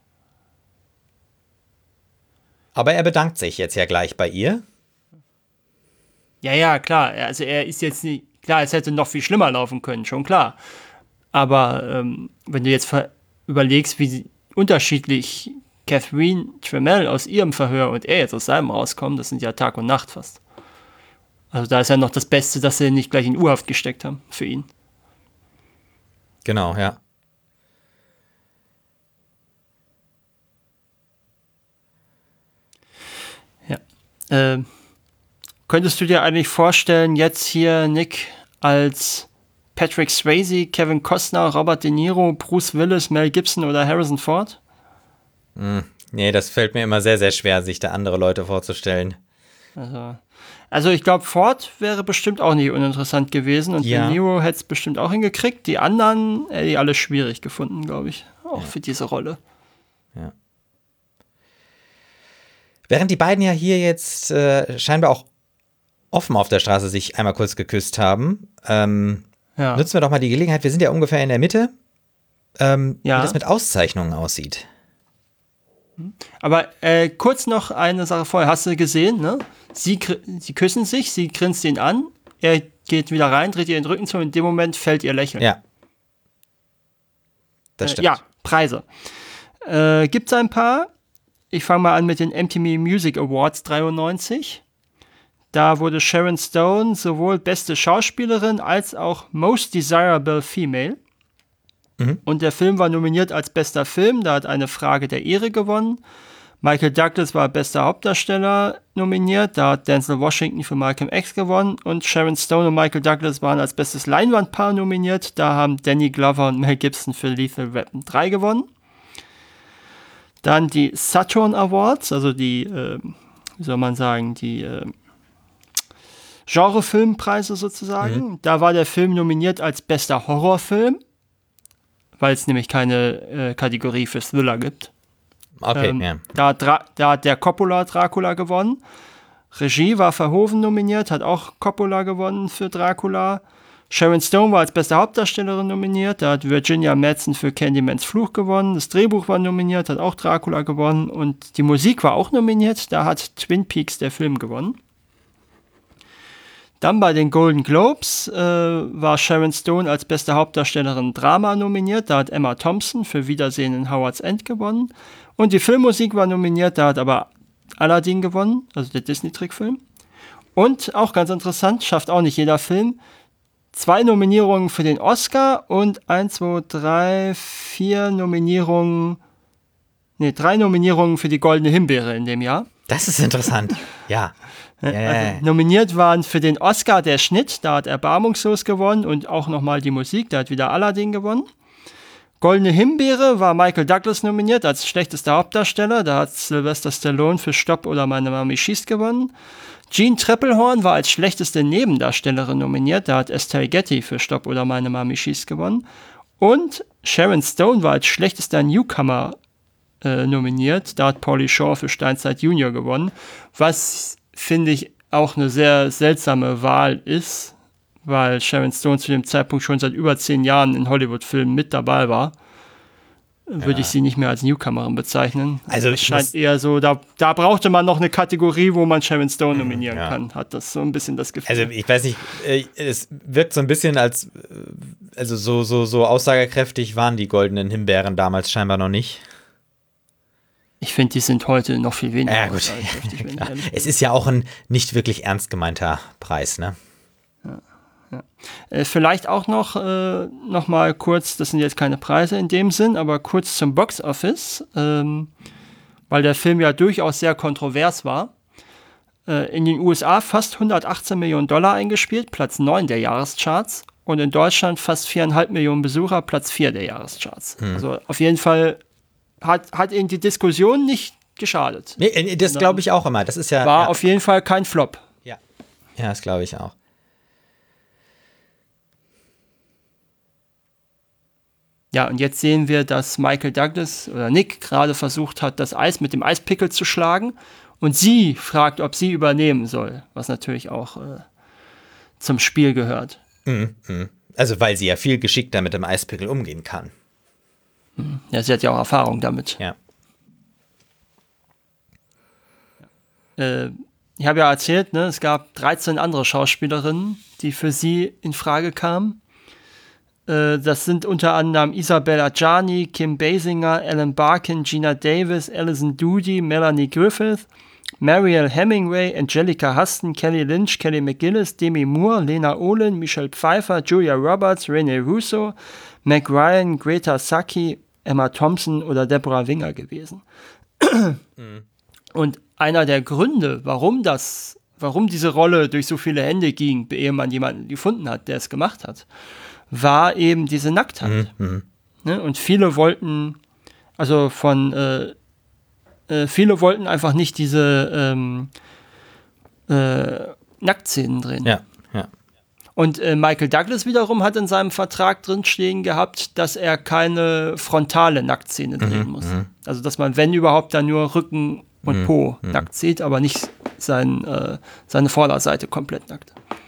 Aber er bedankt sich jetzt ja gleich bei ihr. Ja, ja, klar. Also er ist jetzt nicht, klar, es hätte noch viel schlimmer laufen können, schon klar. Aber ähm, wenn du jetzt ver- überlegst, wie sie- unterschiedlich Catherine Trammell aus ihrem Verhör und er jetzt aus seinem rauskommen, das sind ja Tag und Nacht fast. Also da ist ja noch das Beste, dass sie ihn nicht gleich in U-Haft gesteckt haben für ihn. Genau, ja. Ja. Ähm, könntest du dir eigentlich vorstellen, jetzt hier Nick als Patrick Swayze, Kevin Costner, Robert De Niro, Bruce Willis, Mel Gibson oder Harrison Ford? Nee, das fällt mir immer sehr, sehr schwer, sich da andere Leute vorzustellen. Also, also ich glaube, Ford wäre bestimmt auch nicht uninteressant gewesen und Ja. De Niro hätte es bestimmt auch hingekriegt. Die anderen hätte ich alle schwierig gefunden, glaube ich. Auch für diese Rolle. Während die beiden ja hier jetzt äh, scheinbar auch offen auf der Straße sich einmal kurz geküsst haben, ähm, Ja. nutzen wir doch mal die Gelegenheit, wir sind ja ungefähr in der Mitte, ähm, Ja. wie das mit Auszeichnungen aussieht. Aber äh, kurz noch eine Sache vorher. Hast du gesehen, ne? Sie, kr- sie küssen sich, sie grinst ihn an, er geht wieder rein, dreht ihr den Rücken zu und in dem Moment fällt ihr Lächeln. Ja. Das Äh, stimmt. ja, Preise. Äh, gibt's ein paar. Ich fange mal an mit den M T V Music Awards dreiundneunzig. Da wurde Sharon Stone sowohl beste Schauspielerin als auch Most Desirable Female. Und der Film war nominiert als bester Film. Da hat Eine Frage der Ehre gewonnen. Michael Douglas war bester Hauptdarsteller nominiert. Da hat Denzel Washington für Malcolm X gewonnen. Und Sharon Stone und Michael Douglas waren als bestes Leinwandpaar nominiert. Da haben Danny Glover und Mel Gibson für Lethal Weapon drei gewonnen. Dann die Saturn Awards, also die, äh, wie soll man sagen, die äh, Genrefilmpreise sozusagen. Da war der Film nominiert als bester Horrorfilm, weil es nämlich keine äh, Kategorie für Thriller gibt. Okay, Ähm, ja. da, hat Dra- da hat der Coppola Dracula gewonnen. Regie war Verhoeven nominiert, hat auch Coppola gewonnen für Dracula. Sharon Stone war als beste Hauptdarstellerin nominiert, da hat Virginia Madsen für Candymans Fluch gewonnen, das Drehbuch war nominiert, hat auch Dracula gewonnen und die Musik war auch nominiert, da hat Twin Peaks der Film gewonnen. Dann bei den Golden Globes äh, war Sharon Stone als beste Hauptdarstellerin Drama nominiert, da hat Emma Thompson für Wiedersehen in Howard's End gewonnen und die Filmmusik war nominiert, da hat aber Aladdin gewonnen, also der Disney-Trickfilm. Und auch ganz interessant, schafft auch nicht jeder Film, zwei Nominierungen für den Oscar und eins, zwei, drei, vier Nominierungen, nee, drei Nominierungen für die Goldene Himbeere in dem Jahr. Das ist interessant, ja. Yeah. Also, nominiert waren für den Oscar der Schnitt, da hat Erbarmungslos gewonnen und auch nochmal die Musik, da hat wieder Aladdin gewonnen. Goldene Himbeere war Michael Douglas nominiert als schlechtester Hauptdarsteller, da hat Sylvester Stallone für Stopp oder Meine Mami schießt gewonnen. Jean Treppelhorn war als schlechteste Nebendarstellerin nominiert, da hat Estelle Getty für Stopp oder Meine Mami schießt gewonnen. Und Sharon Stone war als schlechtester Newcomer äh, nominiert, da hat Pauly Shore für Steinzeit Junior gewonnen, was finde ich auch eine sehr seltsame Wahl ist, weil Sharon Stone zu dem Zeitpunkt schon seit über zehn Jahren in Hollywood-Filmen mit dabei war. Würde ja. ich sie nicht mehr als Newcomerin bezeichnen. Also es scheint eher so, da, da brauchte man noch eine Kategorie, wo man Sharon Stone nominieren ja. kann, hat das so ein bisschen das Gefühl. Also ich weiß nicht, es wirkt so ein bisschen als, also so, so, so aussagekräftig waren die Goldenen Himbeeren damals scheinbar noch nicht. Ich finde, die sind heute noch viel weniger. Ja, gut. Ja, es ist ja auch ein nicht wirklich ernst gemeinter Preis, ne? Ja, ja. Äh, vielleicht auch noch, äh, noch mal kurz, das sind jetzt keine Preise in dem Sinn, aber kurz zum Box Office, ähm, weil der Film ja durchaus sehr kontrovers war. Äh, in den U S A fast hundertachtzehn Millionen Dollar eingespielt, Platz neun der Jahrescharts. Und in Deutschland fast viereinhalb Millionen Besucher, Platz vier der Jahrescharts. Hm. Also auf jeden Fall Hat, hat ihnen die Diskussion nicht geschadet. Nee, das glaube ich auch immer. Das ist ja, war ja. auf jeden Fall kein Flop. Ja, ja, das glaube ich auch. Ja, und jetzt sehen wir, dass Michael Douglas oder Nick gerade versucht hat, das Eis mit dem Eispickel zu schlagen. Und sie fragt, ob sie übernehmen soll, was natürlich auch äh, zum Spiel gehört. Mhm, mh. Also weil sie ja viel geschickter mit dem Eispickel umgehen kann. Ja, sie hat ja auch Erfahrung damit. Ja. Äh, ich habe ja erzählt, ne, es gab dreizehn andere Schauspielerinnen, die für sie in Frage kamen. Äh, das sind unter anderem Isabella Adjani, Kim Basinger, Ellen Barkin, Gina Davis, Alison Doody, Melanie Griffith, Mariel Hemingway, Angelica Huston, Kelly Lynch, Kelly McGillis, Demi Moore, Lena Olin, Michelle Pfeiffer, Julia Roberts, Rene Russo, Meg Ryan, Greta Saki, Emma Thompson oder Deborah Winger gewesen. Mhm. Und einer der Gründe, warum das, warum diese Rolle durch so viele Hände ging, ehe man jemanden gefunden hat, der es gemacht hat, war eben diese Nacktheit. Mhm. Ne? Und viele wollten, also von äh, äh, viele wollten einfach nicht diese ähm, äh, Nacktszenen drehen. Ja, ja. Und äh, Michael Douglas wiederum hat in seinem Vertrag drinstehen gehabt, dass er keine frontale Nacktszene drehen mhm, muss. Mhm. Also, dass man, wenn überhaupt, dann nur Rücken und mhm, Po mhm. nackt sieht, aber nicht sein, äh, seine Vorderseite komplett nackt.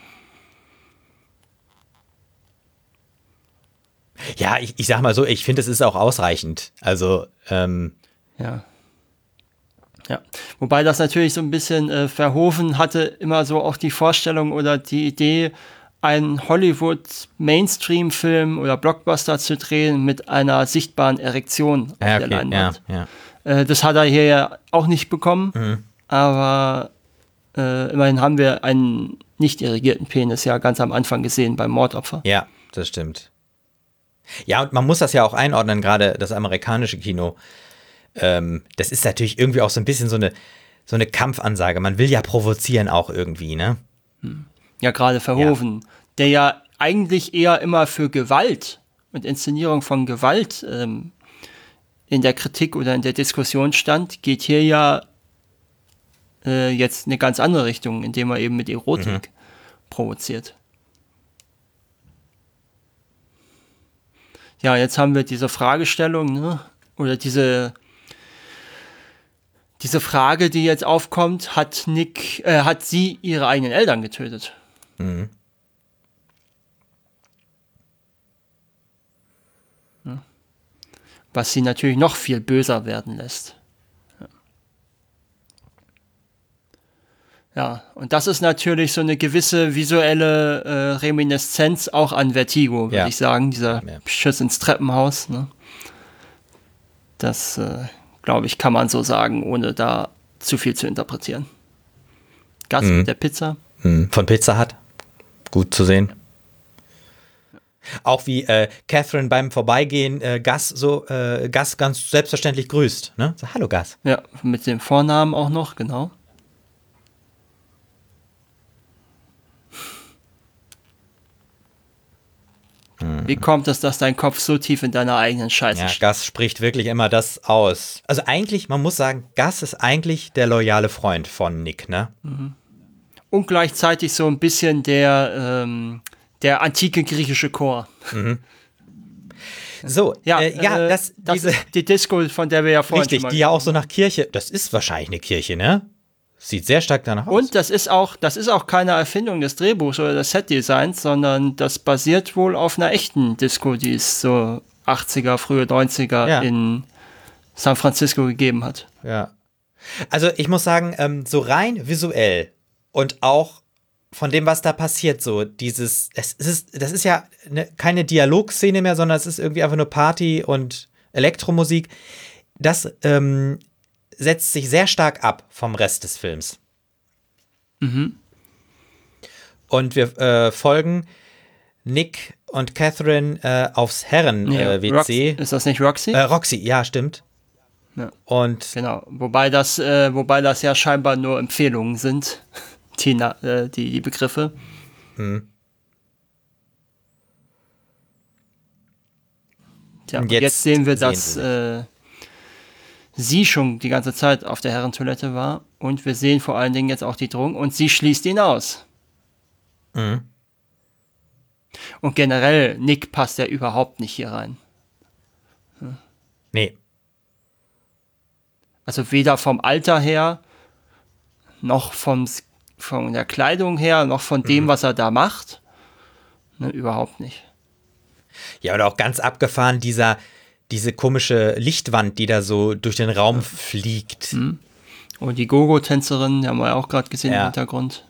Ja, ich, ich sag mal so, ich finde, es ist auch ausreichend. Also, ähm. Ja. Ja. Wobei das natürlich so ein bisschen äh, Verhoeven hatte immer so auch die Vorstellung oder die Idee, einen Hollywood-Mainstream-Film oder Blockbuster zu drehen mit einer sichtbaren Erektion auf ja, der okay, Leinwand. Ja, ja. Äh, das hat er hier ja auch nicht bekommen, mhm. aber äh, immerhin haben wir einen nicht irrigierten Penis ja ganz am Anfang gesehen beim Mordopfer. Ja, das stimmt. Ja, und man muss das ja auch einordnen, gerade das amerikanische Kino. Ähm, das ist natürlich irgendwie auch so ein bisschen so eine, so eine Kampfansage. Man will ja provozieren auch irgendwie, ne? Ja, gerade Verhoeven, ja. der ja eigentlich eher immer für Gewalt und Inszenierung von Gewalt ähm, in der Kritik oder in der Diskussion stand, geht hier ja äh, jetzt eine ganz andere Richtung, indem er eben mit Erotik mhm. provoziert. Ja, jetzt haben wir diese Fragestellung, ne? Oder diese diese Frage, die jetzt aufkommt, hat Nick, äh, hat sie ihre eigenen Eltern getötet? Mhm. was sie natürlich noch viel böser werden lässt. Ja, ja und das ist natürlich so eine gewisse visuelle äh, Reminiszenz auch an Vertigo, würde ja. ich sagen, dieser ja. Schuss ins Treppenhaus. Ne? Das, äh, glaube ich, kann man so sagen, ohne da zu viel zu interpretieren. Gus mhm. mit der Pizza. Mhm. Von Pizza Hut. Gut zu sehen. Auch wie äh, Catherine beim Vorbeigehen äh, Gus so äh, Gus ganz selbstverständlich grüßt. Ne? So, hallo Gus. Ja, mit dem Vornamen auch noch, genau. Mhm. Wie kommt es, dass dein Kopf so tief in deiner eigenen Scheiße ja, steht? Gus spricht wirklich immer das aus. Also eigentlich, man muss sagen, Gus ist eigentlich der loyale Freund von Nick, ne? Mhm. Und gleichzeitig so ein bisschen der, ähm, der antike griechische Chor. Mhm. So, ja, äh, ja äh, das, das diese, ist die Disco, von der wir ja vorhin richtig, schon mal die ja auch so nach Kirche, das ist wahrscheinlich eine Kirche, ne? Sieht sehr stark danach aus. Und das ist auch, das ist auch keine Erfindung des Drehbuchs oder des Setdesigns, sondern das basiert wohl auf einer echten Disco, die es so achtziger, frühe neunziger ja. in San Francisco gegeben hat. Ja. Also ich muss sagen, ähm, so rein visuell und auch von dem, was da passiert, so dieses, es ist, das ist ja ne, keine Dialogszene mehr, sondern es ist irgendwie einfach nur Party und Elektromusik. Das ähm, setzt sich sehr stark ab vom Rest des Films. Mhm. Und wir äh, folgen Nick und Catherine äh, aufs Herren-W C. Ja, äh, ist das nicht Roxy? Äh, Roxy, ja, stimmt. Ja. Und genau, wobei das, äh, wobei das ja scheinbar nur Empfehlungen sind, die, äh, die, die Begriffe. Hm. Tja, und jetzt, jetzt sehen wir, sehen dass äh, sie schon die ganze Zeit auf der Herrentoilette war und wir sehen vor allen Dingen jetzt auch die Drogen und sie schließt ihn aus. Mhm. Und generell, Nick passt ja überhaupt nicht hier rein. Hm. Nee. Also weder vom Alter her, noch vom, von der Kleidung her, noch von dem, mhm. was er da macht. Ne, überhaupt nicht. Ja, oder auch ganz abgefahren, dieser, diese komische Lichtwand, die da so durch den Raum ja. fliegt. Mhm. Und die Gogo-Tänzerin, die haben wir ja auch gerade gesehen ja. im Hintergrund.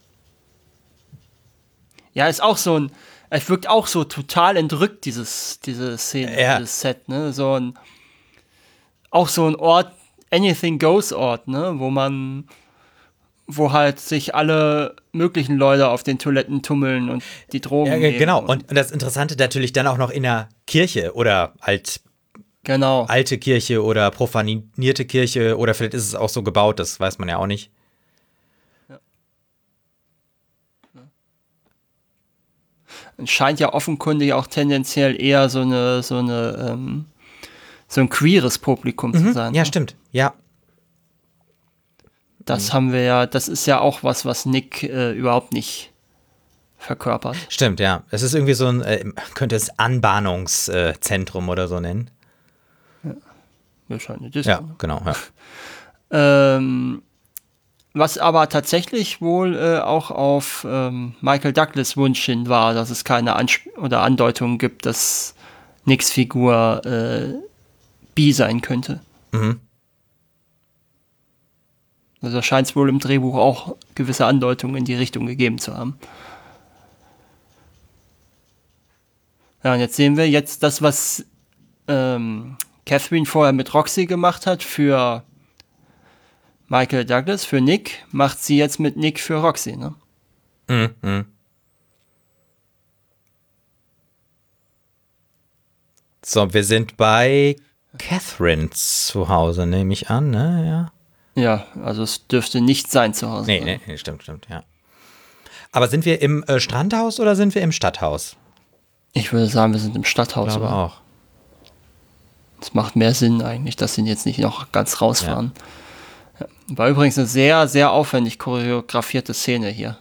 Ja, ist auch so ein, es wirkt auch so total entrückt, dieses, diese Szene, ja. dieses Set, ne, so ein, auch so ein Ort, Anything Goes Ort, ne, wo man, wo halt sich alle möglichen Leute auf den Toiletten tummeln und die Drogen ja, nehmen. Genau, und, und das Interessante natürlich dann auch noch in der Kirche oder halt genau. alte Kirche oder profanierte Kirche oder vielleicht ist es auch so gebaut, das weiß man ja auch nicht. Ja. Es scheint ja offenkundig auch tendenziell eher so eine, so eine, ähm, so ein queeres Publikum mhm, zu sein. Ja, ne? stimmt, ja. Das mhm. haben wir ja, das ist ja auch was, was Nick äh, überhaupt nicht verkörpert. Stimmt, ja. Es ist irgendwie so ein, äh, könnte es Anbahnungszentrum äh, oder so nennen. Ja, wahrscheinlich. Disco. Ja, genau, ja. ähm, was aber tatsächlich wohl äh, auch auf ähm, Michael Douglas Wunsch hin war, dass es keine Ansp- oder Andeutungen gibt, dass Nicks Figur äh, bi sein könnte. Mhm. Also scheint es wohl im Drehbuch auch gewisse Andeutungen in die Richtung gegeben zu haben. Ja, und jetzt sehen wir jetzt das, was ähm, Catherine vorher mit Roxy gemacht hat für Michael Douglas, für Nick, macht sie jetzt mit Nick für Roxy, ne? Mhm. Mhm. So, wir sind bei Catherine zu Hause, nehme ich an, ne? Ja. Ja, also es dürfte nicht sein zu Hause. Nee, nee, nee, stimmt, stimmt, ja. Aber sind wir im äh, Strandhaus oder sind wir im Stadthaus? Ich würde sagen, wir sind im Stadthaus. Ich glaube oder? auch. Es macht mehr Sinn eigentlich, dass sie jetzt nicht noch ganz rausfahren. Ja. Ja. War übrigens eine sehr, sehr aufwendig choreografierte Szene hier.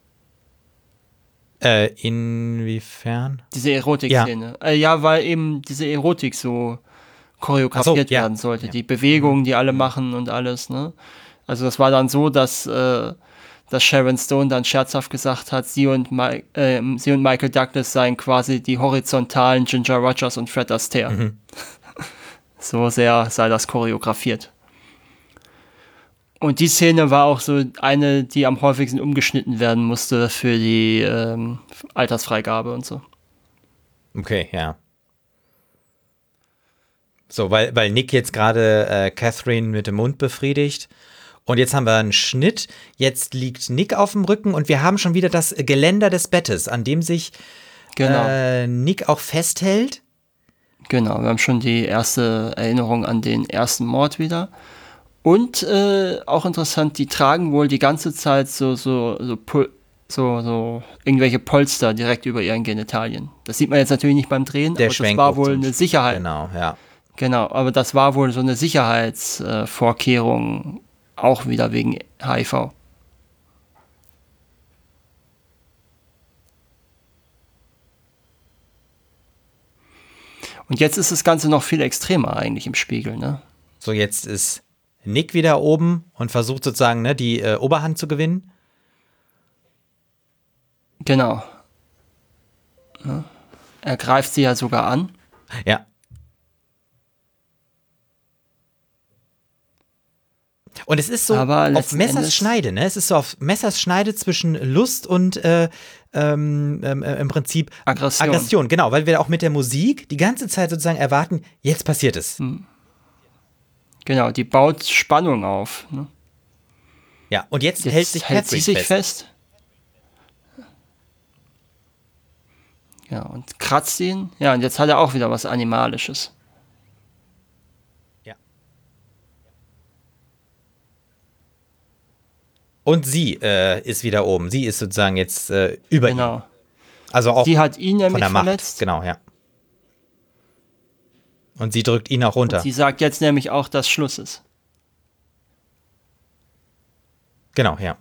Äh, inwiefern? Diese Erotik-Szene. Ja. Äh, ja, weil eben diese Erotik so choreografiert so, ja. werden sollte. Ja. Die Bewegungen, die alle machen und alles, ne? Also das war dann so, dass, äh, dass Sharon Stone dann scherzhaft gesagt hat, sie und, Ma- äh, sie und Michael Douglas seien quasi die horizontalen Ginger Rogers und Fred Astaire. Mhm. So sehr sei das choreografiert. Und die Szene war auch so eine, die am häufigsten umgeschnitten werden musste für die ähm, Altersfreigabe und so. Okay, ja. So, weil, weil Nick jetzt gerade äh, Catherine mit dem Mund befriedigt. Und jetzt haben wir einen Schnitt. Jetzt liegt Nick auf dem Rücken und wir haben schon wieder das Geländer des Bettes, an dem sich Genau. äh, Nick auch festhält. Genau, wir haben schon die erste Erinnerung an den ersten Mord wieder. Und äh, auch interessant, die tragen wohl die ganze Zeit so, so, so, Pul- so, so irgendwelche Polster direkt über ihren Genitalien. Das sieht man jetzt natürlich nicht beim Drehen, Der aber das Schwenk war hoch wohl zum eine Sch- Sicherheit. Genau, ja. Genau, aber das war wohl so eine Sicherheitsvorkehrung, auch wieder wegen H I V. Und jetzt ist das Ganze noch viel extremer eigentlich im Spiegel, ne? So, jetzt ist Nick wieder oben und versucht sozusagen ne, die äh, Oberhand zu gewinnen. Genau. Ja. Er greift sie ja sogar an. Ja. Und es ist so Aber auf letzten Messers Endes- Schneide, ne? Es ist so auf Messers Schneide zwischen Lust und äh, ähm, ähm, äh, im Prinzip Aggression. Aggression, genau, weil wir auch mit der Musik die ganze Zeit sozusagen erwarten, jetzt passiert es. Genau, die baut Spannung auf. Ne? Ja, und jetzt, Jetzt hält sich hält sie Catherine sich fest. fest. Ja, und kratzt ihn. Ja, und jetzt hat er auch wieder was Animalisches. Ja. Und sie äh, ist wieder oben. Sie ist sozusagen jetzt äh, über ihm. Genau. Also auch Die hat ihn von nämlich der Macht. verletzt. Genau, ja. Und sie drückt ihn auch runter. Sie sagt jetzt nämlich auch, dass Schluss ist. Genau, ja.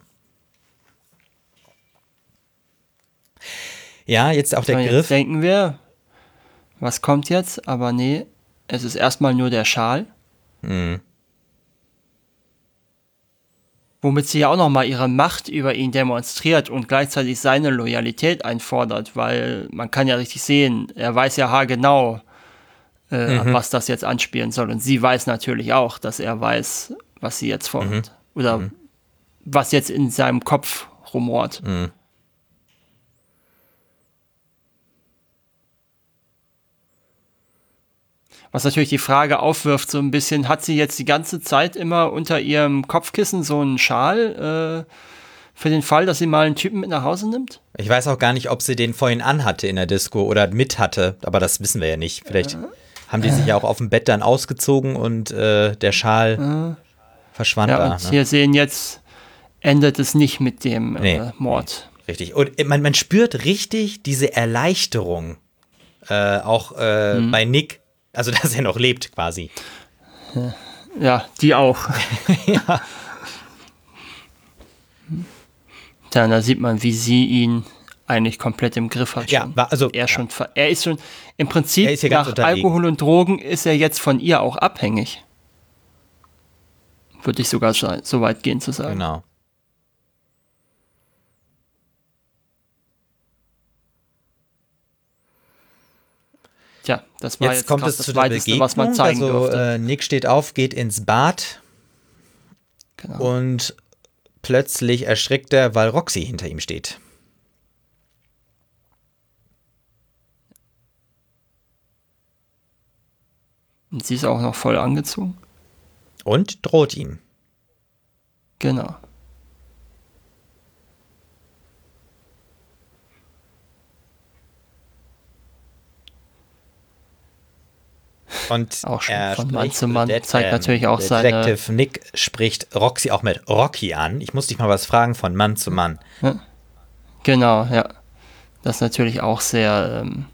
Ja, jetzt auch der So, Griff. jetzt denken wir, was kommt jetzt? Aber nee, es ist erstmal nur der Schal. Mhm. Womit sie ja auch nochmal ihre Macht über ihn demonstriert und gleichzeitig seine Loyalität einfordert, weil man kann ja richtig sehen, er weiß ja haargenau, äh, Mhm. was das jetzt anspielen soll. Und sie weiß natürlich auch, dass er weiß, was sie jetzt fordert. Mhm. Oder Mhm. was jetzt in seinem Kopf rumort. Mhm. Was natürlich die Frage aufwirft, so ein bisschen, hat sie jetzt die ganze Zeit immer unter ihrem Kopfkissen so einen Schal äh, für den Fall, dass sie mal einen Typen mit nach Hause nimmt? Ich weiß auch gar nicht, ob sie den vorhin anhatte in der Disco oder mit hatte, aber das wissen wir ja nicht. Vielleicht haben die sich ja auch auf dem Bett dann ausgezogen und äh, der Schal verschwand Ja, da. und Ne? hier sehen jetzt, endet es nicht mit dem Nee, äh, Mord. Richtig. Und äh, man, man spürt richtig diese Erleichterung äh, auch äh, Mhm. bei Nick, also dass er noch lebt quasi. Ja, die auch. Ja. Dann da sieht man, wie sie ihn eigentlich komplett im Griff hat. Ja, Schon. war- also- er, schon, ver- er ist schon, im Prinzip Er ist hier ganz nach unterlegen. Alkohol und Drogen ist er jetzt von ihr auch abhängig. Würde ich sogar so so weit gehen zu sagen. Genau. Tja, das war Jetzt, jetzt, kommt grad es das zu der Weiteste, Begegnung. was man zeigen also durfte. äh, Nick steht auf, geht ins Bad Genau. und plötzlich erschrickt er, weil Roxy hinter ihm steht. Und sie ist auch noch voll angezogen. Und droht ihm. Genau. Und Auch schon er von Mann spricht- zu Mann, Det- zeigt natürlich auch der seine- Detective Nick spricht Roxy auch mit Rocky an. Ich muss dich mal was fragen von Mann zu Mann. Genau, ja. Das ist natürlich auch sehr ähm,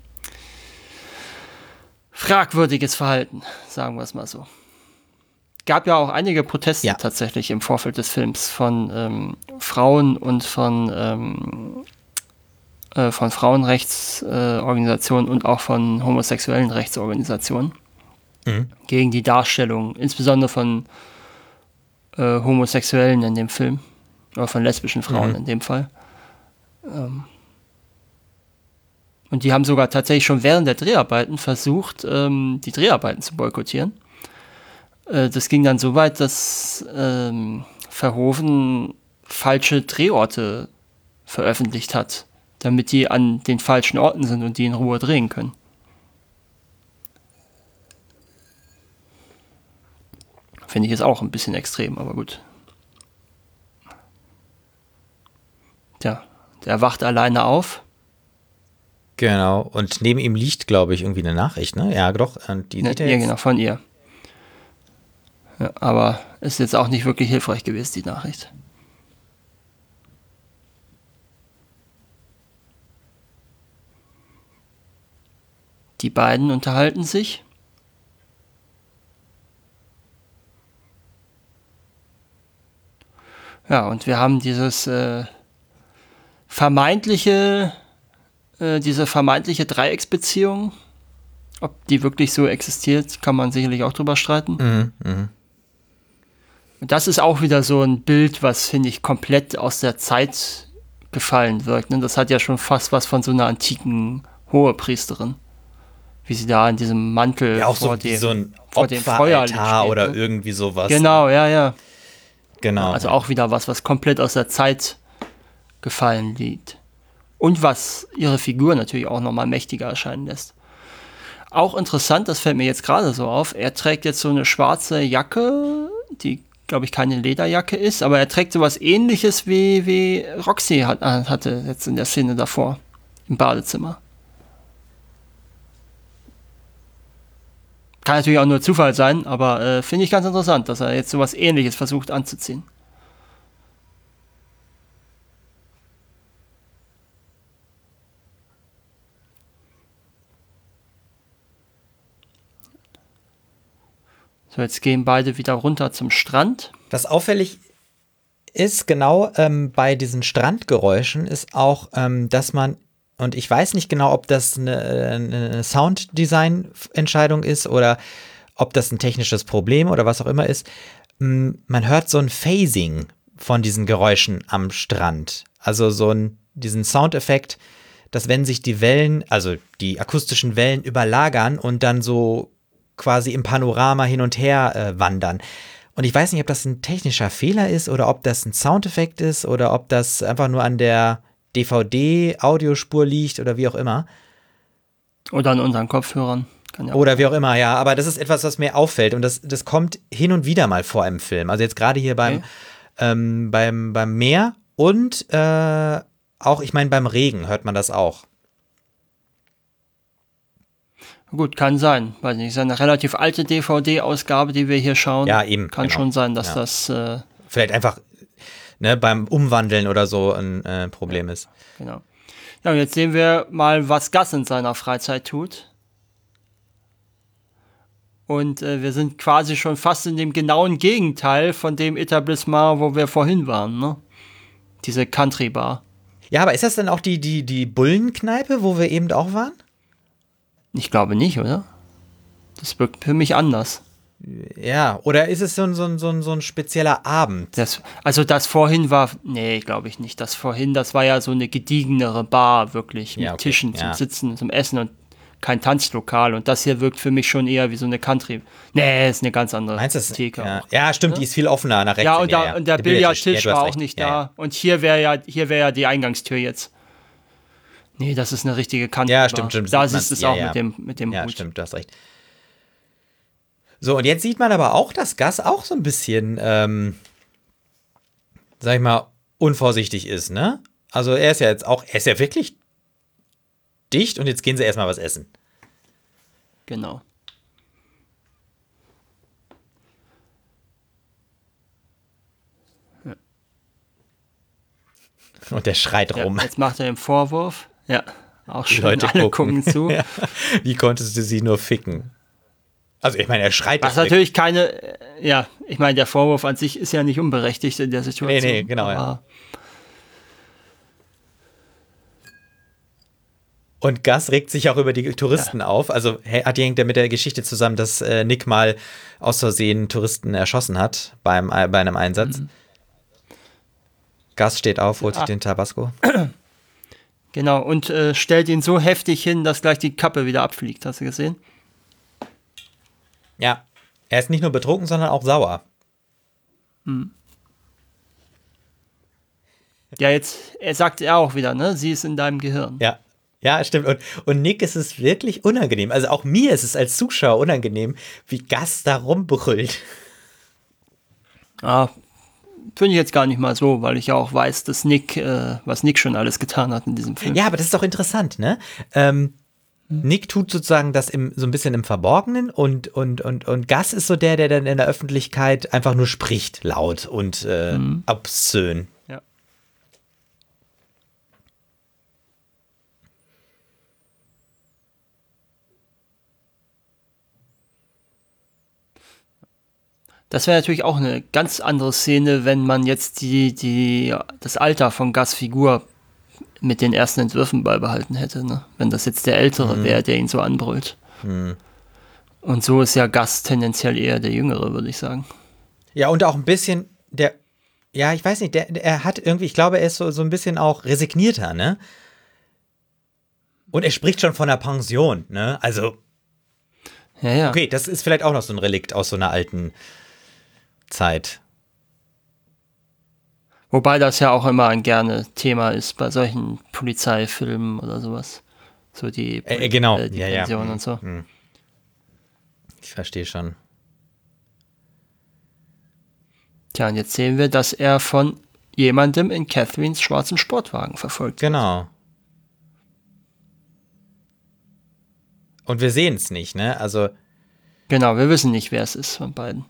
fragwürdiges Verhalten, sagen wir es mal so. Gab ja auch einige Proteste Ja. tatsächlich im Vorfeld des Films von ähm, Frauen und von, ähm, äh, von Frauenrechtsorganisationen äh, Organisationen und auch von homosexuellen Rechtsorganisationen Mhm. gegen die Darstellung, insbesondere von äh, Homosexuellen in dem Film, oder von lesbischen Frauen Mhm. in dem Fall. Ähm, und die haben sogar tatsächlich schon während der Dreharbeiten versucht, ähm, die Dreharbeiten zu boykottieren, äh, das ging dann so weit, dass ähm, Verhoeven falsche Drehorte veröffentlicht hat, damit die an den falschen Orten sind und die in Ruhe drehen können. Finde ich jetzt auch ein bisschen extrem, aber gut. Tja, der wacht alleine auf. Genau, und neben ihm liegt, glaube ich, irgendwie eine Nachricht, ne? Ja, doch, und die Ne, sieht er ja, jetzt. genau, von ihr. Ja, aber ist jetzt auch nicht wirklich hilfreich gewesen, die Nachricht. Die beiden unterhalten sich. Ja, und wir haben dieses äh, vermeintliche, äh, diese vermeintliche Dreiecksbeziehung. Ob die wirklich so existiert, kann man sicherlich auch drüber streiten. Mhm, mhm. Und das ist auch wieder so ein Bild, was, finde ich, komplett aus der Zeit gefallen wirkt. Ne? Das hat ja schon fast was von so einer antiken Hohepriesterin. Wie sie da in diesem Mantel Ja, auch vor so, wie dem, so ein vor dem Feuerlicht Opferaltar steht, oder ne? irgendwie sowas. Genau, ja, ja. Genau. Also auch wieder was, was komplett aus der Zeit gefallen liegt. Und was ihre Figur natürlich auch nochmal mächtiger erscheinen lässt. Auch interessant, das fällt mir jetzt gerade so auf, er trägt jetzt so eine schwarze Jacke, die, glaube ich, keine Lederjacke ist, aber er trägt sowas ähnliches wie, wie Roxy hat, hatte jetzt in der Szene davor, im Badezimmer. Kann natürlich auch nur Zufall sein, aber äh, finde ich ganz interessant, dass er jetzt sowas Ähnliches versucht anzuziehen. So, jetzt gehen beide wieder runter zum Strand. Was auffällig ist, genau ähm, bei diesen Strandgeräuschen, ist auch, ähm, dass man, und ich weiß nicht genau, ob das eine, eine Sounddesign-Entscheidung ist oder ob das ein technisches Problem oder was auch immer ist, m, man hört so ein Phasing von diesen Geräuschen am Strand. Also so ein, diesen Soundeffekt, dass wenn sich die Wellen, also die akustischen Wellen überlagern und dann so quasi im Panorama hin und her äh, wandern. Und ich weiß nicht, ob das ein technischer Fehler ist oder ob das ein Soundeffekt ist oder ob das einfach nur an der D V D-Audiospur liegt oder wie auch immer. Oder an unseren Kopfhörern. Kann ja Oder wie auch immer, ja. Aber das ist etwas, was mir auffällt und das, das kommt hin und wieder mal vor im Film. Also jetzt gerade hier beim, Okay. ähm, beim, beim Meer und äh, auch, ich meine, beim Regen hört man das auch. Gut, kann sein. Weiß nicht, ist eine relativ alte D V D-Ausgabe, die wir hier schauen. Ja, eben, Kann genau. schon sein, dass Ja. das, äh, Vielleicht einfach ne, beim Umwandeln oder so ein äh, Problem ist. genau. Ja, und jetzt sehen wir mal, was Gus in seiner Freizeit tut. Und äh, wir sind quasi schon fast in dem genauen Gegenteil von dem Etablissement, wo wir vorhin waren, ne? Diese Country-Bar. Ja, aber ist das dann auch die, die, die Bullenkneipe, wo wir eben auch waren? Ich glaube nicht, oder? Das wirkt für mich anders. Ja, oder ist es so ein, so ein, so ein, so ein spezieller Abend? Das, also das vorhin war, nee, glaube ich nicht. Das vorhin, das war ja so eine gediegenere Bar, wirklich, mit Ja, okay, Tischen zum ja. Sitzen, zum Essen und kein Tanzlokal. Und das hier wirkt für mich schon eher wie so eine Country. Nee, ist eine ganz andere Meinst du das? Theke. Ja. auch. ja, stimmt, die ist viel offener nach rechts. Ja, hin, und, da, und der Billardtisch Ja, du hast war auch recht. nicht Ja, da. ja. Und hier wäre ja, hier wäre ja die Eingangstür jetzt. Nee, das ist eine richtige Country Ja, Bar. stimmt, stimmt. Da sieht man- siehst du es ja, auch ja. mit dem, mit dem Ja, Hut. stimmt, du hast recht. So, und jetzt sieht man aber auch, dass Gus auch so ein bisschen, ähm, sag ich mal, unvorsichtig ist, ne? Also er ist ja jetzt auch, er ist ja wirklich dicht und jetzt gehen sie erstmal was essen. Genau. Und der schreit Ja, rum. jetzt macht er den Vorwurf. Ja, auch Die schön. Leute Alle gucken. gucken zu. Ja. Wie konntest du sie nur ficken? Also ich meine, er schreit Was doch weg. natürlich keine, äh, ja, ich meine, der Vorwurf an sich ist ja nicht unberechtigt in der Situation. Nee, nee, genau, ja. aber Und Gus regt sich auch über die Touristen auf. Also he- hat hängt ja mit der Geschichte zusammen, dass äh, Nick mal aus Versehen Touristen erschossen hat beim, äh, bei einem Einsatz. Mhm. Gus steht auf, holt sich Ah. den Tabasco. Genau, und äh, stellt ihn so heftig hin, dass gleich die Kappe wieder abfliegt. Hast du gesehen? Ja. Er ist nicht nur betrunken, sondern auch sauer. Hm. Ja, jetzt, er sagt er auch wieder, ne? Sie ist in deinem Gehirn. Ja, ja, stimmt. Und, und Nick ist es wirklich unangenehm. Also auch mir ist es als Zuschauer unangenehm, wie Gus da rumbrüllt. Ah, finde ich jetzt gar nicht mal so, weil ich ja auch weiß, dass Nick, äh, was Nick schon alles getan hat in diesem Film. Ja, aber das ist doch interessant, ne? Ähm, Nick tut sozusagen das im, so ein bisschen im Verborgenen und, und, und, und Gus ist so der, der dann in der Öffentlichkeit einfach nur spricht, laut und äh, mhm. obszön. Ja. Das wäre natürlich auch eine ganz andere Szene, wenn man jetzt die, die, das Alter von Gus' Figur mit den ersten Entwürfen beibehalten hätte, ne? Wenn das jetzt der Ältere mhm. wäre, der ihn so anbrüllt. Mhm. Und so ist ja Gus tendenziell eher der Jüngere, würde ich sagen. Ja, und auch ein bisschen der, ja, ich weiß nicht, der, er hat irgendwie, ich glaube, er ist so, so ein bisschen auch resignierter, ne? Und er spricht schon von einer Pension, ne? Also, ja, ja. Okay, das ist vielleicht auch noch so ein Relikt aus so einer alten Zeit. Wobei das ja auch immer ein gerne Thema ist bei solchen Polizeifilmen oder sowas. So die, äh, äh, genau. äh, die ja, Pension ja. und so. Ich verstehe schon. Tja, und jetzt sehen wir, dass er von jemandem in Catherines schwarzen Sportwagen verfolgt wird. Genau. Und wir sehen es nicht, ne? Also. Genau, wir wissen nicht, wer es ist von beiden.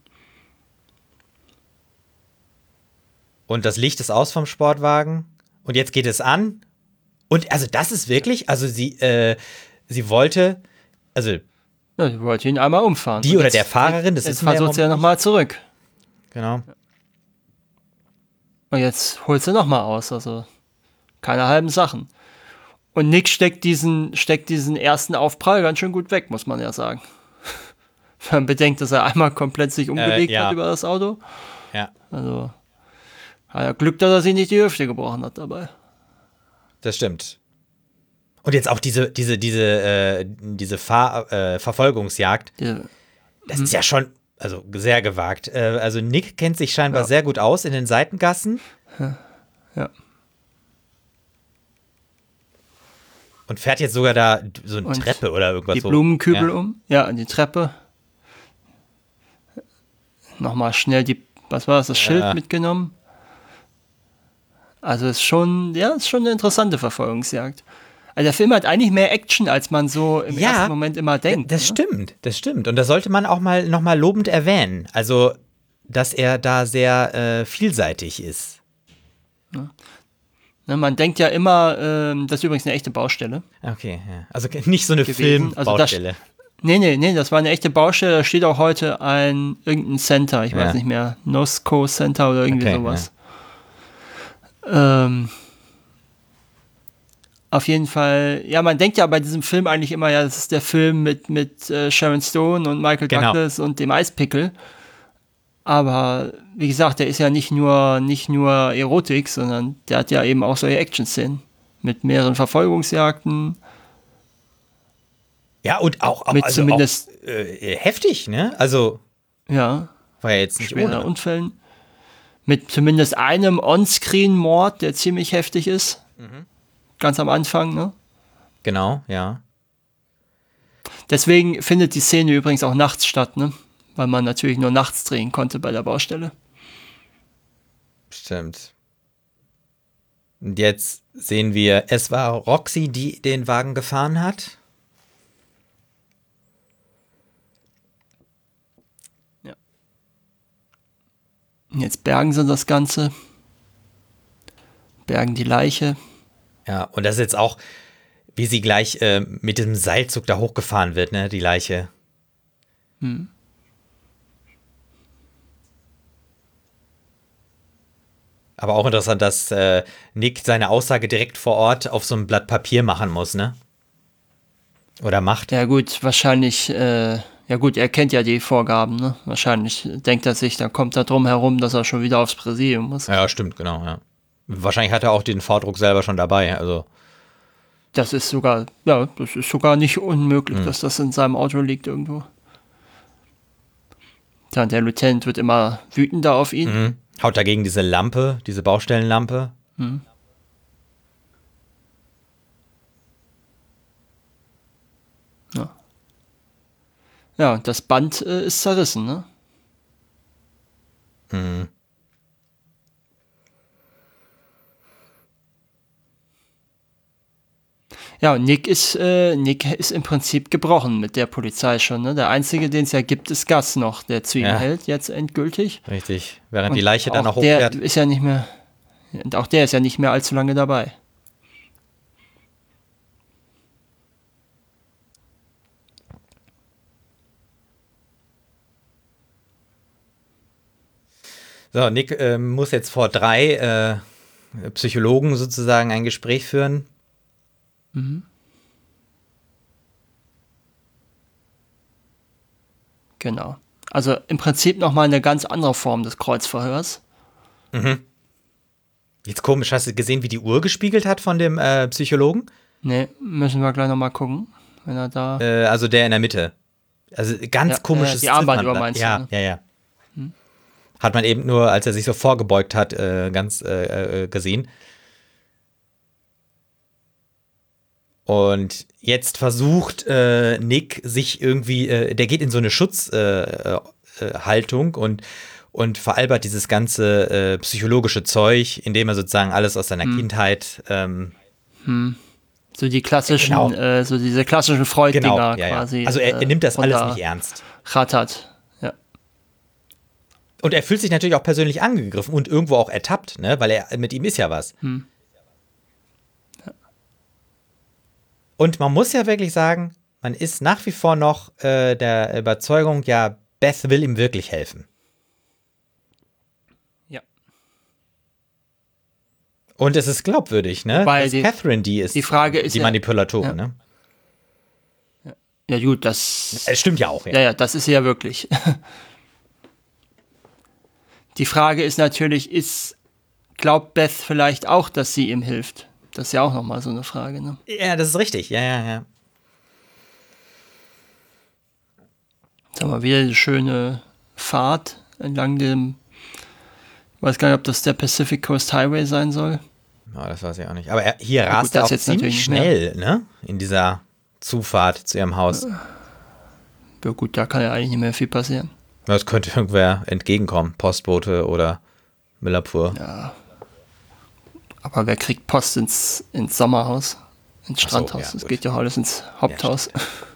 Und das Licht ist aus vom Sportwagen. Und jetzt geht es an. Und also das ist wirklich, also sie, äh, sie wollte, also. Ja, sie wollte ihn einmal umfahren. Die oder der Fahrerin, das jetzt ist mir versucht sie ja nochmal zurück. Genau. Und jetzt holt sie nochmal aus, also keine halben Sachen. Und Nick steckt diesen, steckt diesen ersten Aufprall ganz schön gut weg, muss man ja sagen. Wenn man bedenkt, dass er einmal komplett sich umgelegt äh, ja. hat über das Auto. Ja. Also, hat er Glück, dass er sich nicht die Hüfte gebrochen hat dabei. Das stimmt. Und jetzt auch diese, diese, diese, äh, diese Fahr- äh, Verfolgungsjagd. Ja. Das hm. ist ja schon, also sehr gewagt. Äh, also Nick kennt sich scheinbar ja. sehr gut aus in den Seitengassen. Ja. ja. Und fährt jetzt sogar da so eine und Treppe oder irgendwas die so. Die Blumenkübel ja. um. Ja, an die Treppe. Nochmal schnell die, was war das, das Schild ja. mitgenommen. Also ist schon, ja, ist schon eine interessante Verfolgungsjagd. Also der Film hat eigentlich mehr Action, als man so im ja, ersten Moment immer denkt. Das ne? stimmt, das stimmt. Und das sollte man auch mal nochmal lobend erwähnen. Also, dass er da sehr äh, vielseitig ist. Ja. Ne, man denkt ja immer, ähm, das ist übrigens eine echte Baustelle. Okay, ja. Also nicht so eine Filmbaustelle. Also nee, nee, nee, das war eine echte Baustelle. Da steht auch heute ein irgendein Center, ich ja. weiß nicht mehr, Nosco Center oder irgendwie okay, sowas. Ja. Ähm, auf jeden Fall, ja, man denkt ja bei diesem Film eigentlich immer, ja, das ist der Film mit, mit äh, Sharon Stone und Michael genau. Douglas und dem Eispickel. Aber wie gesagt, der ist ja nicht nur, nicht nur Erotik, sondern der hat ja eben auch solche Action-Szenen mit mehreren Verfolgungsjagden. Ja, und auch, auch, mit also zumindest auch äh, heftig, ne? Also ja, war ja jetzt nicht ohne. Unfällen. Mit zumindest einem On-Screen-Mord, der ziemlich heftig ist. Mhm. Ganz am Anfang, ne? Genau, ja. Deswegen findet die Szene übrigens auch nachts statt, ne? Weil man natürlich nur nachts drehen konnte bei der Baustelle. Stimmt. Und jetzt sehen wir, es war Roxy, die den Wagen gefahren hat. Ja. Und jetzt bergen sie das Ganze. Bergen die Leiche. Ja, und das ist jetzt auch, wie sie gleich äh, mit diesem Seilzug da hochgefahren wird, ne, die Leiche. Hm. Aber auch interessant, dass äh, Nick seine Aussage direkt vor Ort auf so einem Blatt Papier machen muss, ne? Oder macht. Ja gut, wahrscheinlich, äh, ja gut, er kennt ja die Vorgaben, ne? Wahrscheinlich denkt er sich, dann kommt er drum herum, dass er schon wieder aufs Präsidium muss. Ja, stimmt, genau, ja. Wahrscheinlich hat er auch den Vordruck selber schon dabei, also. Das ist sogar, ja, das ist sogar nicht unmöglich, hm. dass das in seinem Auto liegt irgendwo. Ja, und der Lieutenant wird immer wütender auf ihn. Mhm. Haut dagegen diese Lampe, diese Baustellenlampe. Mhm. Ja. Ja, und das Band äh, ist zerrissen, ne? Mhm. Ja, und Nick ist, äh, Nick ist im Prinzip gebrochen mit der Polizei schon. Ne? Der Einzige, den es ja gibt, ist Gus noch, der zu ihm Ja. hält, jetzt endgültig. Richtig. Während Und die Leiche dann auch noch der hochfährt. ist ja nicht mehr, und auch der ist ja nicht mehr allzu lange dabei. So, Nick äh, muss jetzt vor drei äh, Psychologen sozusagen ein Gespräch führen. Mhm. Genau. Also im Prinzip nochmal eine ganz andere Form des Kreuzverhörs. Mhm. Jetzt komisch, hast du gesehen, wie die Uhr gespiegelt hat von dem äh, Psychologen? Ne, müssen wir gleich nochmal gucken, wenn er da... Äh, also der in der Mitte. Also ganz Ja, komisches äh, die Armbanduhr Ziffernblatt. meinst du, Ja, ne? ja, ja. Hm. Hat man eben nur, als er sich so vorgebeugt hat, äh, ganz äh, äh, gesehen. Und jetzt versucht äh, Nick sich irgendwie, äh, der geht in so eine Schutzhaltung äh, äh, Haltung und, und veralbert dieses ganze äh, psychologische Zeug, indem er sozusagen alles aus seiner Hm. Kindheit ähm, So die klassischen, Genau. äh, so diese klassischen Freud-Dinger genau, ja, quasi. ja. Also er, er nimmt das äh, alles runter nicht ernst. rattert. Ja. Und er fühlt sich natürlich auch persönlich angegriffen und irgendwo auch ertappt, ne? Weil er mit ihm ist ja was. Hm. Ja. Und man muss ja wirklich sagen, man ist nach wie vor noch äh, der Überzeugung, ja, Beth will ihm wirklich helfen. Ja. Und es ist glaubwürdig, ne? Wobei Dass die- Catherine die ist, die Frage ist die ja- Manipulatorin, ja. ne? Ja gut, das... Es stimmt ja auch, ja. Ja, ja, das ist sie ja wirklich. Die Frage ist natürlich, ist, glaubt Beth vielleicht auch, dass sie ihm hilft? Das ist ja auch nochmal so eine Frage, ne? Ja, das ist richtig, ja, ja, ja. Jetzt haben wir wieder eine schöne Fahrt entlang dem, ich weiß gar nicht, ob das der Pacific Coast Highway sein soll. Ja, das weiß ich auch nicht. Aber er, hier gut, rast das er auch jetzt natürlich ziemlich nicht mehr. schnell, ne? In dieser Zufahrt zu ihrem Haus. Ja gut, da kann ja eigentlich nicht mehr viel passieren. Das könnte irgendwer entgegenkommen. Postbote oder Müllabfuhr. Ja. Aber wer kriegt Post ins, ins Sommerhaus? Ins Ach so, Strandhaus? ja, das gut. geht ja alles ins Haupthaus.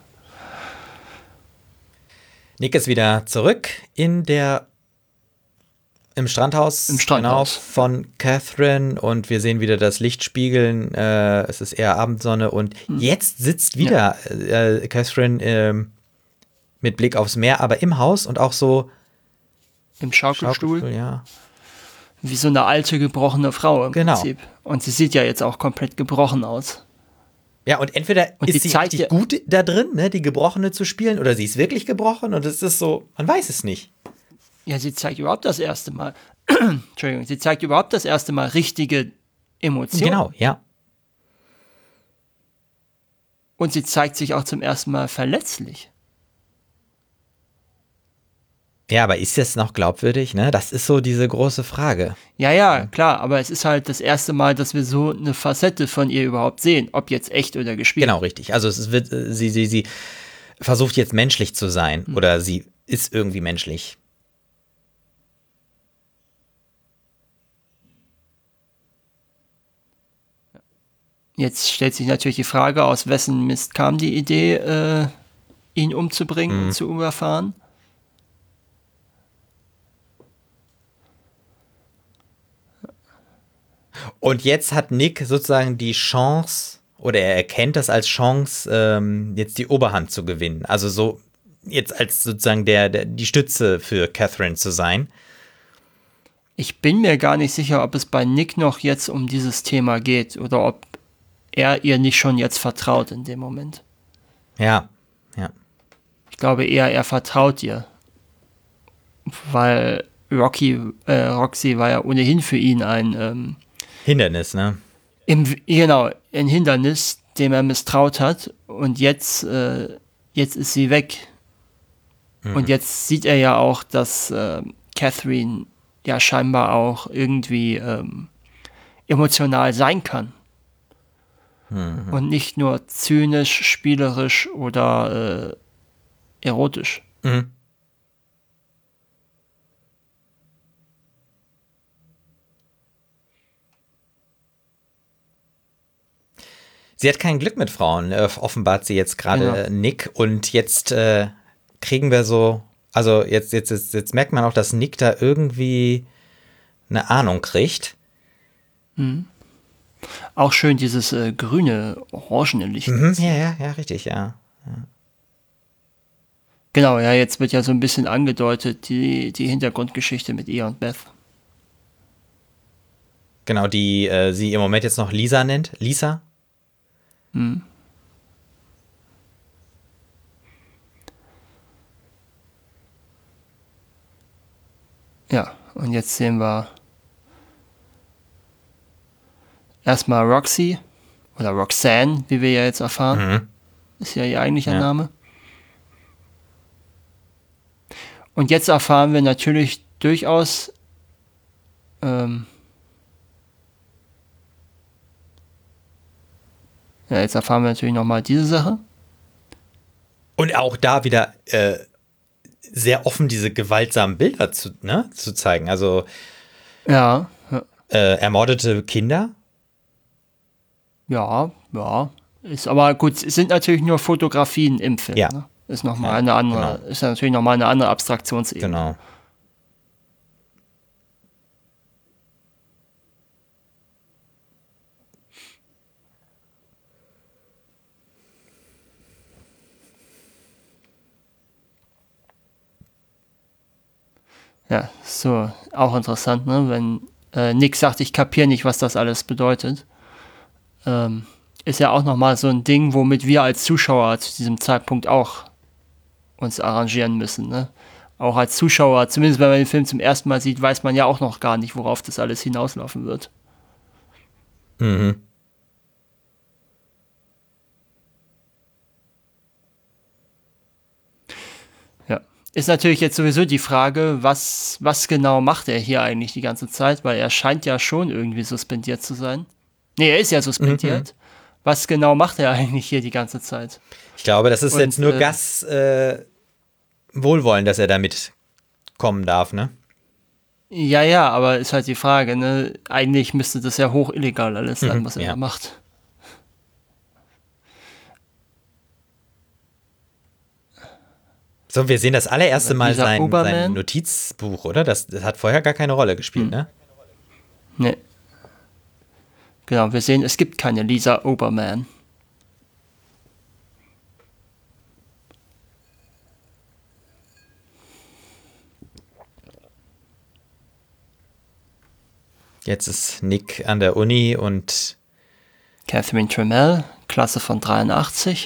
Nick ist wieder zurück in der im Strandhaus, Im Strandhaus. Genau, von Catherine und wir sehen wieder das Licht spiegeln. Äh, es ist eher Abendsonne und Hm. jetzt sitzt wieder äh, Catherine ähm, mit Blick aufs Meer, aber im Haus und auch so Im Schaukelstuhl. Schaukelstuhl, ja. Wie so eine alte, gebrochene Frau im Genau. Prinzip. Und sie sieht ja jetzt auch komplett gebrochen aus. Ja, und entweder Und die ist sie zeigt richtig ja- gut da drin, ne, die Gebrochene zu spielen, oder sie ist wirklich gebrochen und es ist so, man weiß es nicht. Ja, sie zeigt überhaupt das erste Mal, Entschuldigung, sie zeigt überhaupt das erste Mal richtige Emotionen. Genau, ja. Und sie zeigt sich auch zum ersten Mal verletzlich. Ja, aber ist das noch glaubwürdig, ne? Das ist so diese große Frage. Ja, ja, klar, aber es ist halt das erste Mal, dass wir so eine Facette von ihr überhaupt sehen, ob jetzt echt oder gespielt. Genau, richtig. Also es wird, äh, sie, sie, sie versucht jetzt menschlich zu sein Hm. oder sie ist irgendwie menschlich. Jetzt stellt sich natürlich die Frage, aus wessen Mist kam die Idee, äh, ihn umzubringen Mhm. und zu überfahren. Und jetzt hat Nick sozusagen die Chance, oder er erkennt das als Chance, ähm, jetzt die Oberhand zu gewinnen. Also so jetzt als sozusagen der, der die Stütze für Catherine zu sein. Ich bin mir gar nicht sicher, ob es bei Nick noch jetzt um dieses Thema geht oder ob er ihr nicht schon jetzt vertraut in dem Moment. Ja, ja. Ich glaube eher, er vertraut ihr. Weil Rocky, äh, Roxy war ja ohnehin für ihn ein, ähm, Hindernis, ne? im, genau, ein Hindernis, dem er misstraut hat. Und jetzt, äh, jetzt ist sie weg. Mhm. Und jetzt sieht er ja auch, dass äh, Catherine ja scheinbar auch irgendwie ähm, emotional sein kann. Mhm. Und nicht nur zynisch, spielerisch oder äh, erotisch. Mhm. Sie hat kein Glück mit Frauen, äh, offenbart sie jetzt gerade genau. Nick. Und jetzt äh, kriegen wir so, also jetzt, jetzt, jetzt, jetzt merkt man auch, dass Nick da irgendwie eine Ahnung kriegt. Mhm. Auch schön dieses äh, grüne, orangene Licht. Mhm, ja, ja, ja, richtig, ja. ja. Genau, ja, jetzt wird ja so ein bisschen angedeutet, die, die Hintergrundgeschichte mit ihr und Beth. Genau, die äh, sie im Moment jetzt noch Lisa nennt. Lisa? Hm. Ja, und jetzt sehen wir erstmal Roxy oder Roxanne, wie wir ja jetzt erfahren. Mhm. Ist ja ihr eigentlicher ja. Name. Und jetzt erfahren wir natürlich durchaus ähm, ja, jetzt erfahren wir natürlich nochmal diese Sache. Und auch da wieder äh, sehr offen diese gewaltsamen Bilder zu, ne, zu zeigen. Also ja, ja. Äh, ermordete Kinder? Ja, ja. Ist aber gut, es sind natürlich nur Fotografien im Film. Ja. Ne? Ist noch mal ja, eine andere, genau. ist ja natürlich nochmal eine andere Abstraktionsebene. Genau. Ja, so, auch interessant, ne? Wenn äh, Nick sagt, ich kapiere nicht, was das alles bedeutet. Ähm, ist ja auch nochmal so ein Ding, womit wir als Zuschauer zu diesem Zeitpunkt auch uns arrangieren müssen, ne? Auch als Zuschauer, zumindest wenn man den Film zum ersten Mal sieht, weiß man ja auch noch gar nicht, worauf das alles hinauslaufen wird. Mhm. Ja. Ist natürlich jetzt sowieso die Frage, was, was genau macht er hier eigentlich die ganze Zeit, weil er scheint ja schon irgendwie suspendiert zu sein. Nee, er ist ja suspendiert. Mhm. Was genau macht er eigentlich hier die ganze Zeit? Ich glaube, das ist Und, jetzt nur äh, Gas äh, Wohlwollen, dass er da mitkommen darf, ne? Ja, ja, aber ist halt die Frage, ne? Eigentlich müsste das ja hoch illegal alles sein, mhm, was er ja. da macht. So, wir sehen das allererste Mal sein, sein Notizbuch, oder? Das, das hat vorher gar keine Rolle gespielt, mhm. ne? Nee. Genau, wir sehen, es gibt keine Lisa Oberman. Jetzt ist Nick an der Uni und Catherine Tremell, Klasse von dreiundachtzig.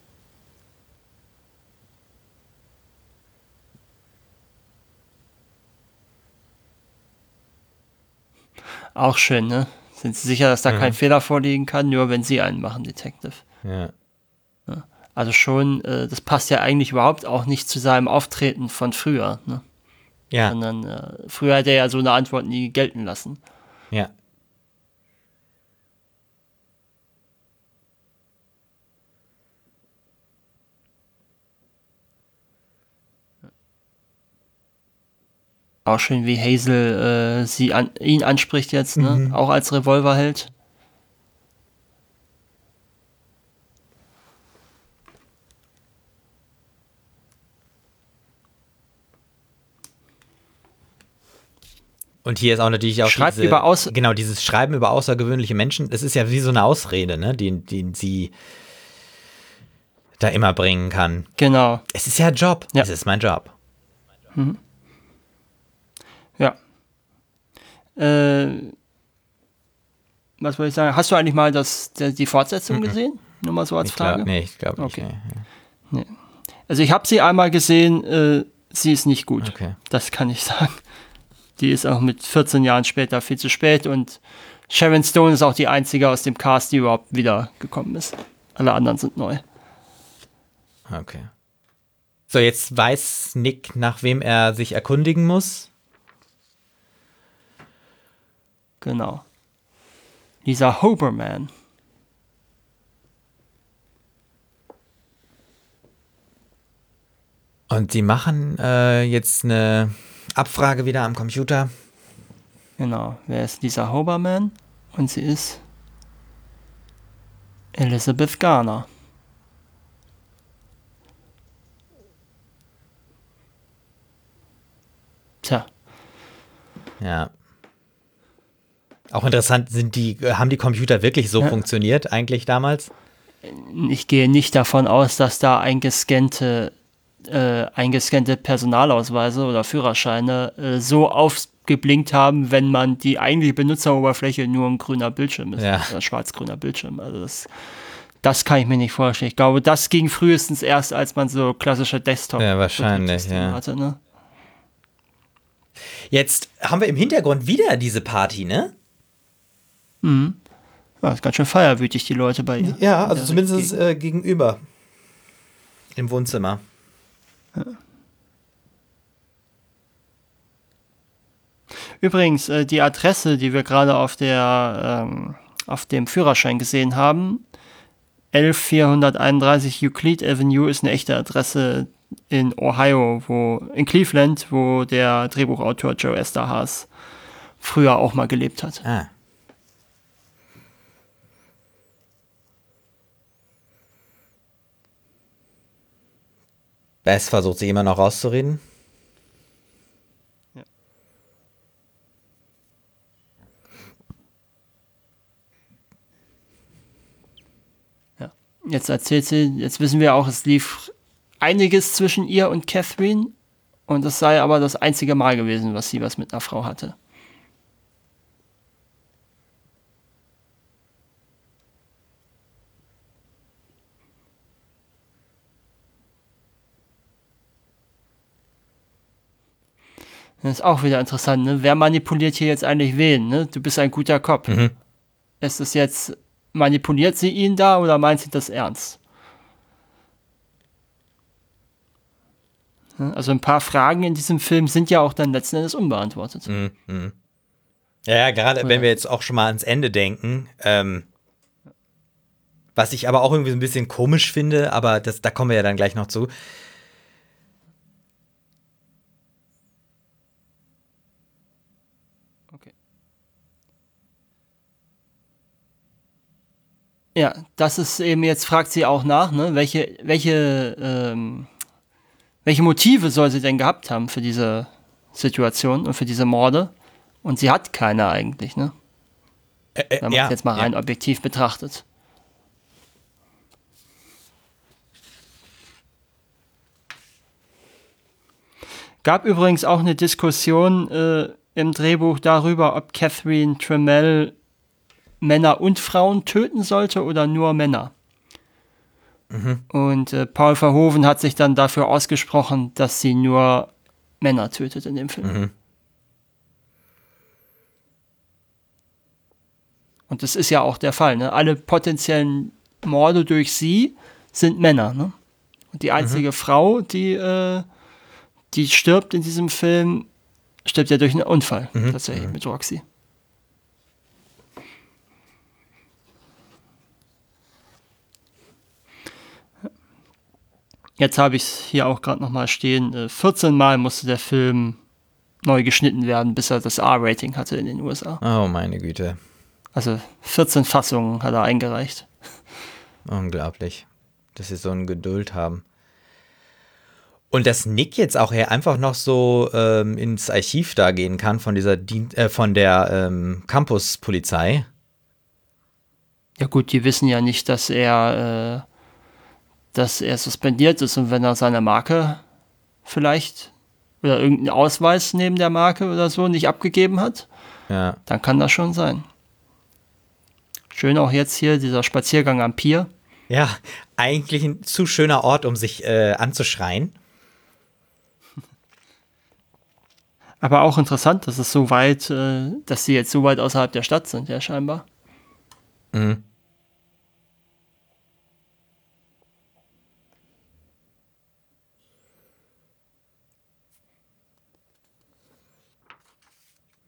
Auch schön, ne? Sind Sie sicher, dass da mhm. kein Fehler vorliegen kann, nur wenn Sie einen machen, Detective? Ja. Ja. Also schon, äh, das passt ja eigentlich überhaupt auch nicht zu seinem Auftreten von früher, ne? Ja. Sondern äh, früher hat er ja so eine Antwort nie gelten lassen. Ja. Auch schön, wie Hazel äh, sie an, ihn anspricht jetzt, ne? Mhm. Auch als Revolverheld. Und hier ist auch natürlich auch Schreibt diese, über Aus- genau, dieses Schreiben über außergewöhnliche Menschen. Das ist ja wie so eine Ausrede, ne, die, die sie da immer bringen kann. Genau. Es ist ja Job. Ja. Es ist mein Job. Mhm. Ja. Äh, was wollte ich sagen? Hast du eigentlich mal das, der, die Fortsetzung mhm. gesehen? Nur mal so als ich Frage. Glaub, nee, ich glaube nicht. Okay. Nee. Nee. Also ich habe sie einmal gesehen, äh, sie ist nicht gut. Okay. Das kann ich sagen. Die ist auch mit vierzehn Jahren später viel zu spät und Sharon Stone ist auch die einzige aus dem Cast, die überhaupt wiedergekommen ist. Alle anderen sind neu. Okay. So, jetzt weiß Nick, nach wem er sich erkundigen muss. Genau. Dieser Hoberman. Und sie machen äh, jetzt eine Abfrage wieder am Computer. Genau. Wer ist Lisa Hoberman? Und sie ist Elizabeth Garner. Tja. Ja. Auch interessant, sind die, haben die Computer wirklich so ja. funktioniert eigentlich damals? Ich gehe nicht davon aus, dass da eingescannte, äh, eingescannte Personalausweise oder Führerscheine äh, so aufgeblinkt haben, wenn man die eigentliche Benutzeroberfläche nur ein grüner Bildschirm ist. Ja. Oder schwarz-grüner Bildschirm. Also das, das kann ich mir nicht vorstellen. Ich glaube, das ging frühestens erst, als man so klassische Desktop ja, wahrscheinlich, ja. hatte. Ne? Jetzt haben wir im Hintergrund wieder diese Party, ne? Mhm. Ja, ist ganz schön feierwütig, die Leute bei ihr. Ja, also zumindest äh, gegenüber. Im Wohnzimmer. Ja. Übrigens, äh, die Adresse, die wir gerade auf der ähm, auf dem Führerschein gesehen haben, elf vierhunderteinunddreißig Euclid Avenue, ist eine echte Adresse in Ohio, wo in Cleveland, wo der Drehbuchautor Joe Eszterhas früher auch mal gelebt hat. Ah. Bess versucht sich immer noch rauszureden. Ja. Ja. Jetzt erzählt sie, jetzt wissen wir auch, es lief einiges zwischen ihr und Catherine und es sei aber das einzige Mal gewesen, was sie was mit einer Frau hatte. Das ist auch wieder interessant, ne? Wer manipuliert hier jetzt eigentlich wen? Ne? Du bist ein guter Cop. Mhm. Ist es jetzt, manipuliert sie ihn da oder meint sie das ernst? Also ein paar Fragen in diesem Film sind ja auch dann letzten Endes unbeantwortet. Mhm. Mhm. Ja, ja, gerade ja. Wenn wir jetzt auch schon mal ans Ende denken, ähm, was ich aber auch irgendwie so ein bisschen komisch finde, aber das, da kommen wir ja dann gleich noch zu. Okay. Ja, das ist eben, jetzt fragt sie auch nach, ne, welche, welche, ähm, welche Motive soll sie denn gehabt haben für diese Situation und für diese Morde? Und sie hat keine eigentlich, ne? Äh, äh, Wenn man ja, es jetzt mal rein ja. objektiv betrachtet. Gab übrigens auch eine Diskussion äh, im Drehbuch darüber, ob Catherine Tremell Männer und Frauen töten sollte oder nur Männer. Mhm. Und äh, Paul Verhoeven hat sich dann dafür ausgesprochen, dass sie nur Männer tötet in dem Film. Mhm. Und das ist ja auch der Fall. Ne? Alle potenziellen Morde durch sie sind Männer. Ne? Und die einzige mhm. Frau, die, äh, die stirbt in diesem Film, stirbt ja durch einen Unfall, mhm. tatsächlich, mhm. mit Roxy. Jetzt habe ich es hier auch gerade nochmal stehen. vierzehn Mal musste der Film neu geschnitten werden, bis er das R-Rating hatte in den U S A. Oh, meine Güte. Also vierzehn Fassungen hat er eingereicht. Unglaublich, dass sie so eine Geduld haben. Und dass Nick jetzt auch hier einfach noch so ähm, ins Archiv da gehen kann von dieser Dien- äh, von der ähm, Campuspolizei. Ja gut, die wissen ja nicht, dass er äh, dass er suspendiert ist und wenn er seine Marke vielleicht oder irgendeinen Ausweis neben der Marke oder so nicht abgegeben hat, ja. dann kann das schon sein. Schön auch jetzt hier dieser Spaziergang am Pier. Ja, eigentlich ein zu schöner Ort, um sich äh, anzuschreien. Aber auch interessant, dass es so weit, äh, dass sie jetzt so weit außerhalb der Stadt sind, ja scheinbar. Mhm.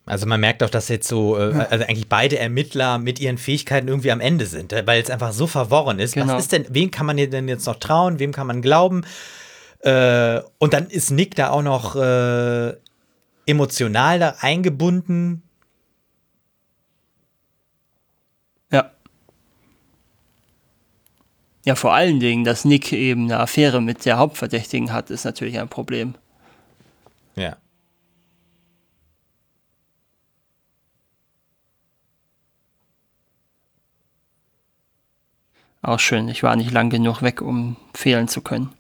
Also man merkt auch, dass jetzt so, äh, also eigentlich beide Ermittler mit ihren Fähigkeiten irgendwie am Ende sind, äh, weil es einfach so verworren ist. Genau. Was ist denn, wem kann man denn jetzt noch trauen, wem kann man glauben? Äh, und dann ist Nick da auch noch äh, emotional da eingebunden. Ja. Ja, vor allen Dingen, dass Nick eben eine Affäre mit der Hauptverdächtigen hat, ist natürlich ein Problem. Ja. Auch schön, ich war nicht lang genug weg, um fehlen zu können.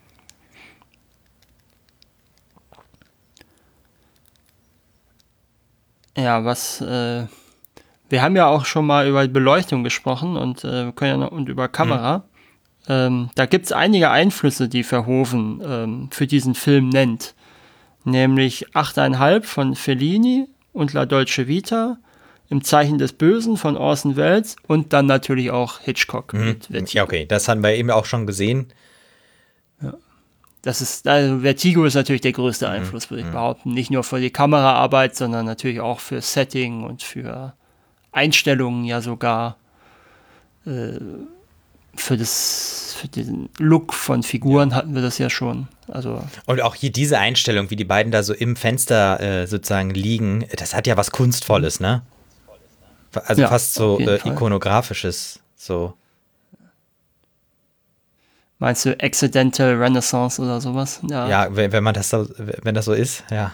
Ja, was, äh, wir haben ja auch schon mal über Beleuchtung gesprochen und, äh, wir können ja noch, und über Kamera. Mhm. Ähm, da gibt es einige Einflüsse, die Verhoeven ähm, für diesen Film nennt. Nämlich acht Komma fünf von Fellini und La Dolce Vita, Im Zeichen des Bösen von Orson Welles und dann natürlich auch Hitchcock. Mhm. Mit Vertigo. Ja, okay, das haben wir eben auch schon gesehen. Ja. Das ist, also Vertigo ist natürlich der größte Einfluss, würde ich mhm. behaupten. Nicht nur für die Kameraarbeit, sondern natürlich auch für Setting und für Einstellungen ja sogar. Äh, für, das, für den Look von Figuren hatten wir das ja schon. Also und auch hier diese Einstellung, wie die beiden da so im Fenster äh, sozusagen liegen, das hat ja was Kunstvolles, ne? Also ja, fast so äh, ikonografisches, so. Meinst du Accidental Renaissance oder sowas? Ja, ja, wenn, wenn man das so, wenn das so ist, ja.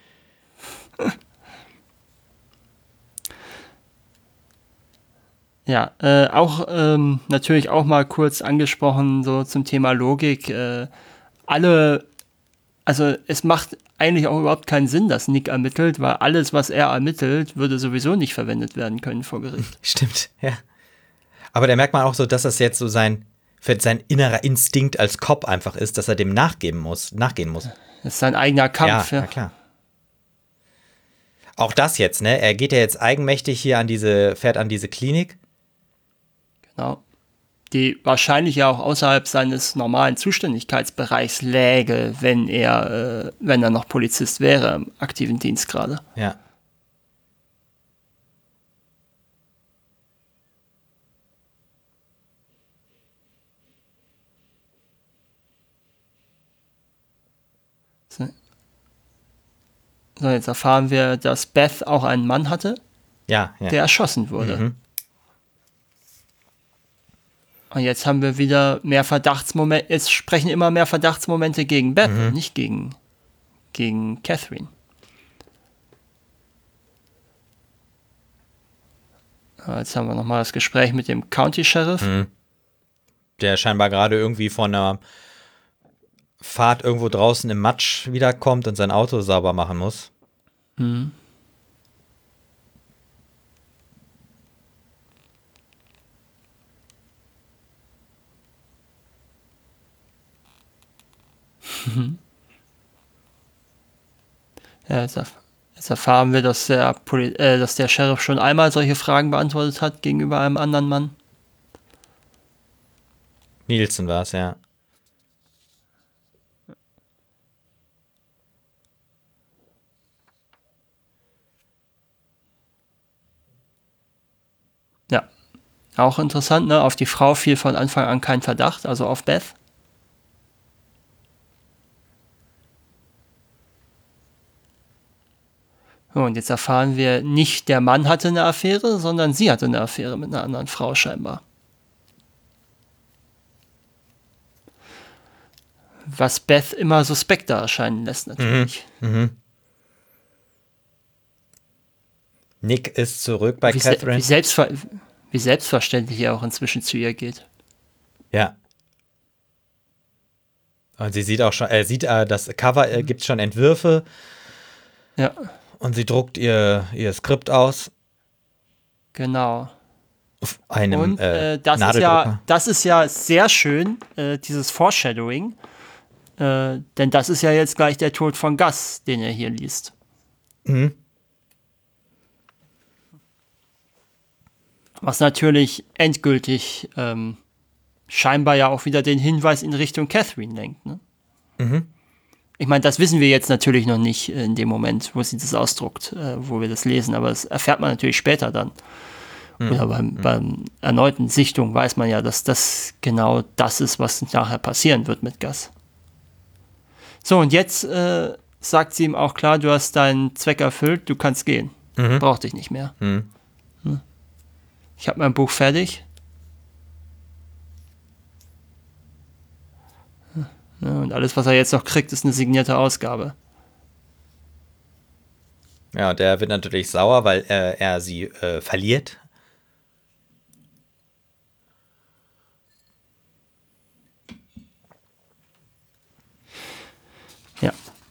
Ja, äh, auch ähm, natürlich auch mal kurz angesprochen, so zum Thema Logik. Äh, alle, also es macht eigentlich auch überhaupt keinen Sinn, dass Nick ermittelt, weil alles, was er ermittelt, würde sowieso nicht verwendet werden können vor Gericht. Stimmt, ja. Aber da merkt man auch so, dass das jetzt so sein, sein innerer Instinkt als Cop einfach ist, dass er dem nachgeben muss, nachgehen muss. Das ist sein eigener Kampf. Ja, ja. ja klar. Auch das jetzt, ne? Er geht ja jetzt eigenmächtig hier an diese, fährt an diese Klinik. Genau. Die wahrscheinlich ja auch außerhalb seines normalen Zuständigkeitsbereichs läge, wenn er, äh, wenn er noch Polizist wäre im aktiven Dienst gerade. Ja. So. So, jetzt erfahren wir, dass Beth auch einen Mann hatte, ja, ja. der erschossen wurde. Mhm. Und jetzt haben wir wieder mehr Verdachtsmomente, jetzt sprechen immer mehr Verdachtsmomente gegen Beth, mhm. nicht gegen, gegen Catherine. Jetzt haben wir nochmal das Gespräch mit dem County Sheriff. Mhm. Der scheinbar gerade irgendwie von einer Fahrt irgendwo draußen im Matsch wiederkommt und sein Auto sauber machen muss. Mhm. Ja, jetzt, erf- jetzt erfahren wir, dass der, Poli- äh, dass der Sheriff schon einmal solche Fragen beantwortet hat gegenüber einem anderen Mann. Nielsen war es, ja. Ja, auch interessant, ne? Auf die Frau fiel von Anfang an kein Verdacht, also auf Beth. Und jetzt erfahren wir, nicht der Mann hatte eine Affäre, sondern sie hatte eine Affäre mit einer anderen Frau scheinbar. Was Beth immer suspekter erscheinen lässt natürlich. Mhm. Mhm. Nick ist zurück bei wie Catherine. Se- wie, selbstver- wie selbstverständlich er auch inzwischen zu ihr geht. Ja. Und sie sieht auch schon, er äh, sieht, äh, das Cover äh, gibt schon Entwürfe. Ja. Und sie druckt ihr, ihr Skript aus. Genau. Auf einem Und äh, äh, das, ist ja, das ist ja sehr schön, äh, dieses Foreshadowing. Äh, denn das ist ja jetzt gleich der Tod von Gus, den er hier liest. Mhm. Was natürlich endgültig ähm, scheinbar ja auch wieder den Hinweis in Richtung Catherine lenkt. Ne? Mhm. Ich meine, das wissen wir jetzt natürlich noch nicht in dem Moment, wo sie das ausdruckt, äh, wo wir das lesen, aber das erfährt man natürlich später dann. Mhm. Oder beim, mhm. beim erneuten Sichtung weiß man ja, dass das genau das ist, was nachher passieren wird mit Gus. So, und jetzt äh, sagt sie ihm auch klar, du hast deinen Zweck erfüllt, du kannst gehen. Mhm. Brauch dich nicht mehr. Mhm. Hm. Ich habe mein Buch fertig. Und alles, was er jetzt noch kriegt, ist eine signierte Ausgabe. Ja, und der wird natürlich sauer, weil äh, er sie äh, verliert. Ja.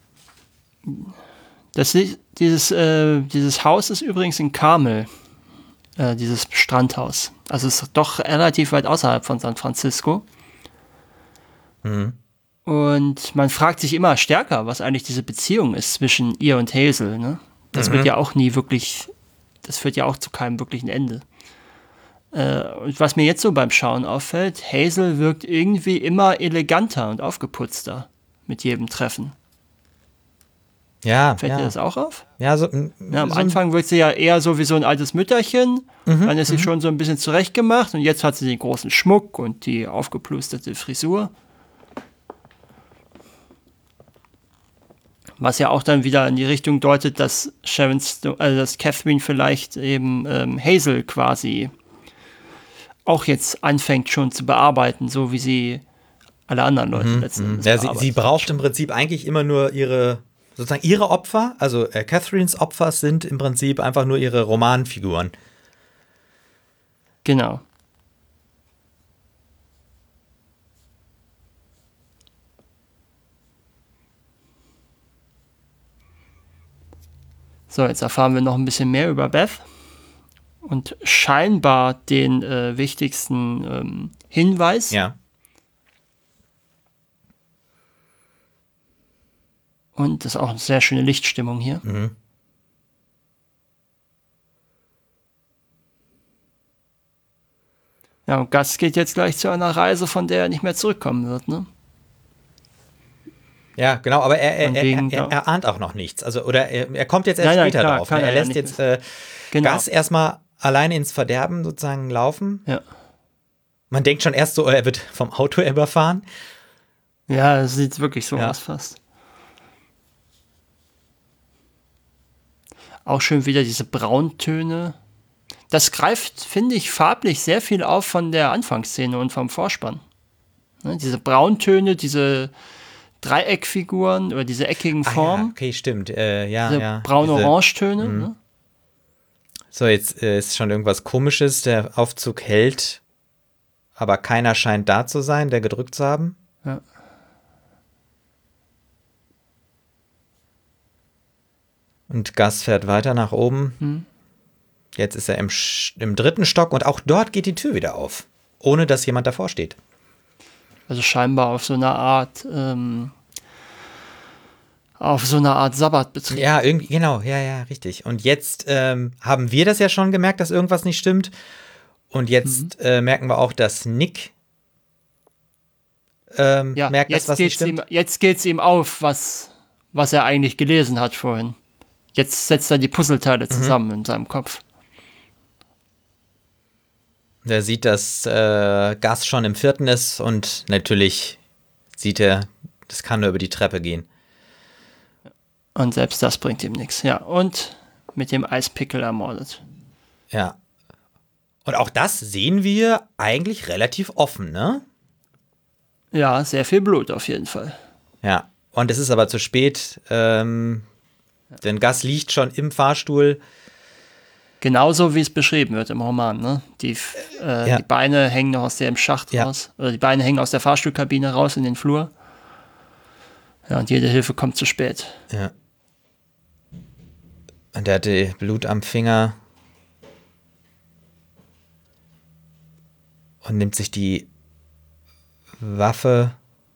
Das, dieses, äh, dieses Haus ist übrigens in Carmel, äh, dieses Strandhaus. Also es ist doch relativ weit außerhalb von San Francisco. Mhm. Und man fragt sich immer stärker, was eigentlich diese Beziehung ist zwischen ihr und Hazel. Ne? Das mhm. wird ja auch nie wirklich, das führt ja auch zu keinem wirklichen Ende. Äh, und was mir jetzt so beim Schauen auffällt, Hazel wirkt irgendwie immer eleganter und aufgeputzter mit jedem Treffen. Ja, Fällt ja. dir das auch auf? Ja, so, ja, am so Anfang wirkt sie ja eher so wie so ein altes Mütterchen. Mhm, dann ist sie mhm. schon so ein bisschen zurechtgemacht und jetzt hat sie den großen Schmuck und die aufgeplusterte Frisur. Was ja auch dann wieder in die Richtung deutet, dass Sharon Stone, also dass Catherine vielleicht eben ähm, Hazel quasi auch jetzt anfängt schon zu bearbeiten, so wie sie alle anderen Leute mhm, letzten Endes ja, sie, sie braucht im Prinzip eigentlich immer nur ihre, sozusagen ihre Opfer, also äh, Catherines Opfer sind im Prinzip einfach nur ihre Romanfiguren. Genau. So, jetzt erfahren wir noch ein bisschen mehr über Beth und scheinbar den äh, wichtigsten ähm, Hinweis. Ja. Und das ist auch eine sehr schöne Lichtstimmung hier. Mhm. Ja, und Gus geht jetzt gleich zu einer Reise, von der er nicht mehr zurückkommen wird, ne? Ja, genau, aber er, er, er, er, er ahnt auch noch nichts. Also, oder er, er kommt jetzt erst nein, nein, später klar, drauf. Er, er lässt ja jetzt äh, genau. Gus erstmal alleine ins Verderben sozusagen laufen. Ja. Man denkt schon erst so, er wird vom Auto überfahren. Ja, es sieht wirklich so ja. aus fast. Auch schön wieder diese Brauntöne. Das greift, finde ich, farblich sehr viel auf von der Anfangsszene und vom Vorspann. Ne, diese Brauntöne, diese Dreieckfiguren oder diese eckigen Formen. Ah, ja, okay, stimmt. Äh, ja, diese ja. braun-orange-Töne. Diese, ne? So, jetzt äh, ist schon irgendwas Komisches. Der Aufzug hält, aber keiner scheint da zu sein, der gedrückt zu haben. Ja. Und Gus fährt weiter nach oben. Hm. Jetzt ist er im, im dritten Stock und auch dort geht die Tür wieder auf, ohne dass jemand davor steht. Also scheinbar auf so einer Art, ähm, auf so einer Art Sabbatbetrieb. Ja, irgendwie, genau, ja, ja, richtig. Und jetzt ähm, haben wir das ja schon gemerkt, dass irgendwas nicht stimmt. Und jetzt mhm. äh, merken wir auch, dass Nick ähm, ja, merkt, dass was nicht stimmt. Ihm, jetzt geht's ihm auf, was, was er eigentlich gelesen hat vorhin. Jetzt setzt er die Puzzleteile zusammen mhm. in seinem Kopf. Er sieht, dass äh, Gus schon im vierten ist und natürlich sieht er, das kann nur über die Treppe gehen. Und selbst das bringt ihm nichts. Ja, und mit dem Eispickel ermordet. Ja. Und auch das sehen wir eigentlich relativ offen, ne? Ja, sehr viel Blut auf jeden Fall. Ja, und es ist aber zu spät, ähm, ja. denn Gus liegt schon im Fahrstuhl. Genauso wie es beschrieben wird im Roman, ne? Die, äh, ja. die Beine hängen noch aus dem Schacht ja. raus. Oder die Beine hängen aus der Fahrstuhlkabine raus in den Flur. Ja, und jede Hilfe kommt zu spät. Ja. Und er hatte Blut am Finger. Und nimmt sich die Waffe.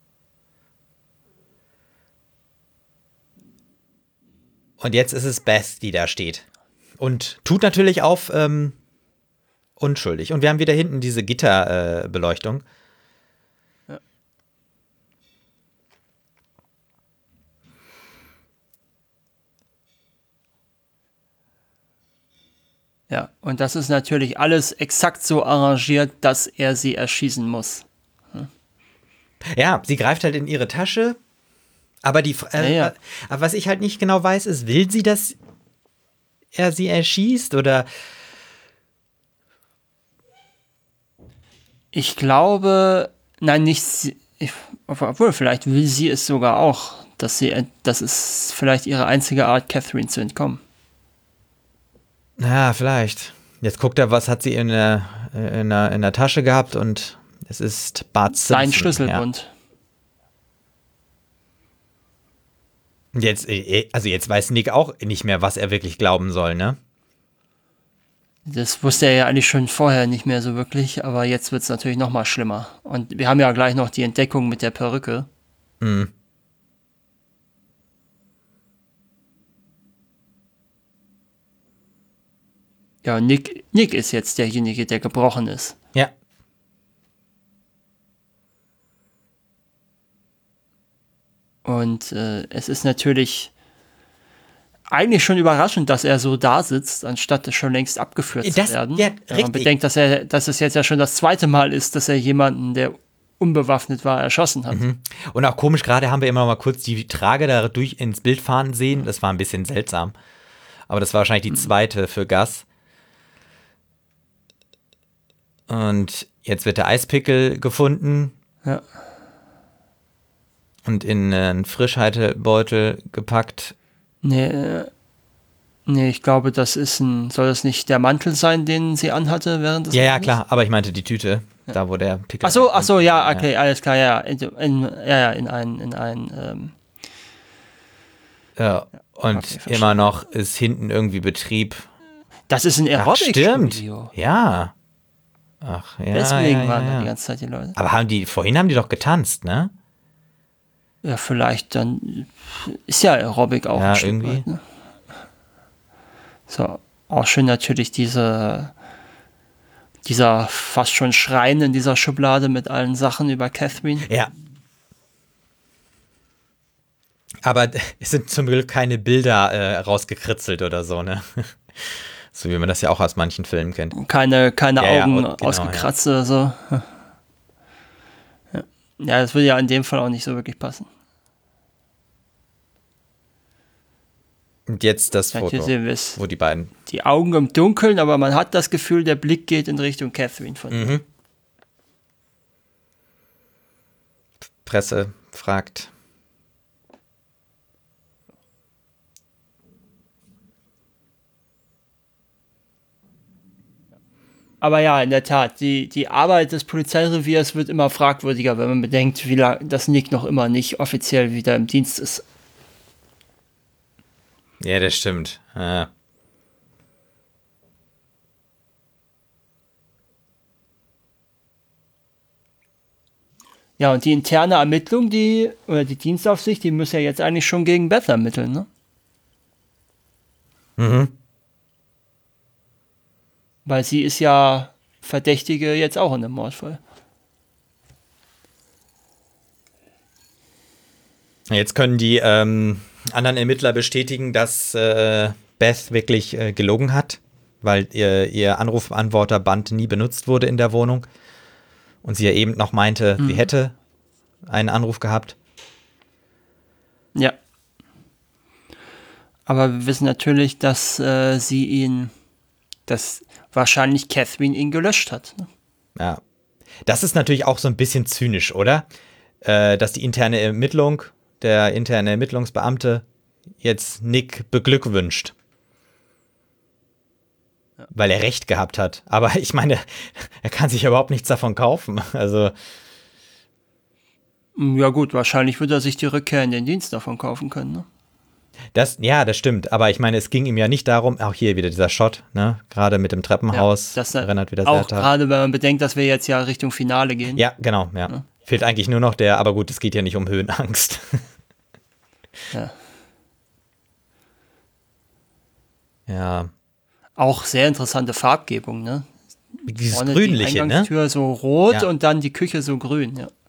Und jetzt ist es Beth, die da steht. Und tut natürlich auf ähm, unschuldig. Und wir haben wieder hinten diese Gitterbeleuchtung. Äh, ja. Ja, und das ist natürlich alles exakt so arrangiert, dass er sie erschießen muss. Ja, sie greift halt in ihre Tasche, aber die, äh, Ja, ja. aber was ich halt nicht genau weiß, ist, will sie, dass er sie erschießt oder? Ich glaube, nein, nicht sie, ich, obwohl, vielleicht will sie es sogar auch, dass sie, das ist vielleicht ihre einzige Art, Catherine zu entkommen. Ja, vielleicht. Jetzt guckt er, was hat sie in der, in der, in der Tasche gehabt und es ist Bart Simpson. Sein Schlüsselbund. Ja. Jetzt, also jetzt weiß Nick auch nicht mehr, was er wirklich glauben soll, ne? Das wusste er ja eigentlich schon vorher nicht mehr so wirklich, aber jetzt wird es natürlich noch mal schlimmer. Und wir haben ja gleich noch die Entdeckung mit der Perücke. Mhm. Ja, Nick, Nick ist jetzt derjenige, der gebrochen ist. Ja. Und äh, es ist natürlich eigentlich schon überraschend, dass er so da sitzt, anstatt schon längst abgeführt Das, zu werden. ja, Wenn man richtig. bedenkt, dass er, dass es jetzt ja schon das zweite Mal ist, dass er jemanden, der unbewaffnet war, erschossen hat. Mhm. Und auch komisch, gerade haben wir immer noch mal kurz die Trage da durch ins Bild fahren sehen. Das war ein bisschen seltsam. Aber das war wahrscheinlich die zweite für Gus. Und jetzt wird der Eispickel gefunden. Ja. Und in einen Frischhaltebeutel gepackt. Nee, äh, nee, ich glaube, das ist ein, soll das nicht der Mantel sein, den sie anhatte während des Ja, ja, Films? klar. Aber ich meinte die Tüte. Ja. Da, wo der Pickel. Ach so, ach so, ja, okay, ja. Alles klar, ja. In, in, ja, ja, in ein, in ein, ähm, Ja. Und okay, immer noch ist hinten irgendwie Betrieb. das ist ein Ach, stimmt. Aerobic-Studio. Ja. Ach, ja. Deswegen ja, waren ja, da ja. die ganze Zeit die Leute. Aber haben die, vorhin haben die doch getanzt, ne? Ja, vielleicht dann, ist ja Aerobic auch Ja, ein Stück irgendwie. weit, ne? So, auch schön natürlich diese, dieser fast schon Schrein in dieser Schublade mit allen Sachen über Catherine. Ja. Aber es sind zum Glück keine Bilder äh, rausgekritzelt oder so, ne? So wie man das ja auch aus manchen Filmen kennt. Keine, keine Ja, ja, Augen und- genau, ausgekratzt oder so. Ja. Ja, das würde ja in dem Fall auch nicht so wirklich passen. Und jetzt das Ja, hier Foto, sehen wir es. wo die beiden. Die Augen im Dunkeln, aber man hat das Gefühl, der Blick geht in Richtung Catherine von ihr. Mhm. Presse fragt. Aber ja, in der Tat, die, die Arbeit des Polizeireviers wird immer fragwürdiger, wenn man bedenkt, wie lange dass Nick noch immer nicht offiziell wieder im Dienst ist. Ja, das stimmt. Ja. Ja, und die interne Ermittlung, die, oder die Dienstaufsicht, die muss ja jetzt eigentlich schon gegen Beth ermitteln, ne? Mhm. Weil sie ist ja Verdächtige jetzt auch in dem Mordfall. Jetzt können die ähm, anderen Ermittler bestätigen, dass äh, Beth wirklich äh, gelogen hat, weil ihr, ihr Anrufbeantworterband nie benutzt wurde in der Wohnung. Und sie ja eben noch meinte, Mhm. sie hätte einen Anruf gehabt. Ja. Aber wir wissen natürlich, dass äh, sie ihn, dass wahrscheinlich Catherine ihn gelöscht hat. Ne? Ja. Das ist natürlich auch so ein bisschen zynisch, oder? Äh, dass die interne Ermittlung, der interne Ermittlungsbeamte jetzt Nick beglückwünscht. Ja. Weil er recht gehabt hat. Aber ich meine, er kann sich überhaupt nichts davon kaufen. Also. Ja gut, wahrscheinlich wird er sich die Rückkehr in den Dienst davon kaufen können. Ne? Das, ja, das stimmt. Aber ich meine, es ging ihm ja nicht darum, auch hier wieder dieser Shot, ne? Gerade mit dem Treppenhaus. Ja, das erinnert wieder auch sehr daran. gerade, wenn man bedenkt, dass wir jetzt ja Richtung Finale gehen. Ja, genau, ja. Ja. Fehlt eigentlich nur noch der, aber gut, es geht ja nicht um Höhenangst. Ja. Ja. Auch sehr interessante Farbgebung, ne? Dieses Vorne Grünliche, die ne? Eingangstür so rot Ja. und dann die Küche so grün, ja.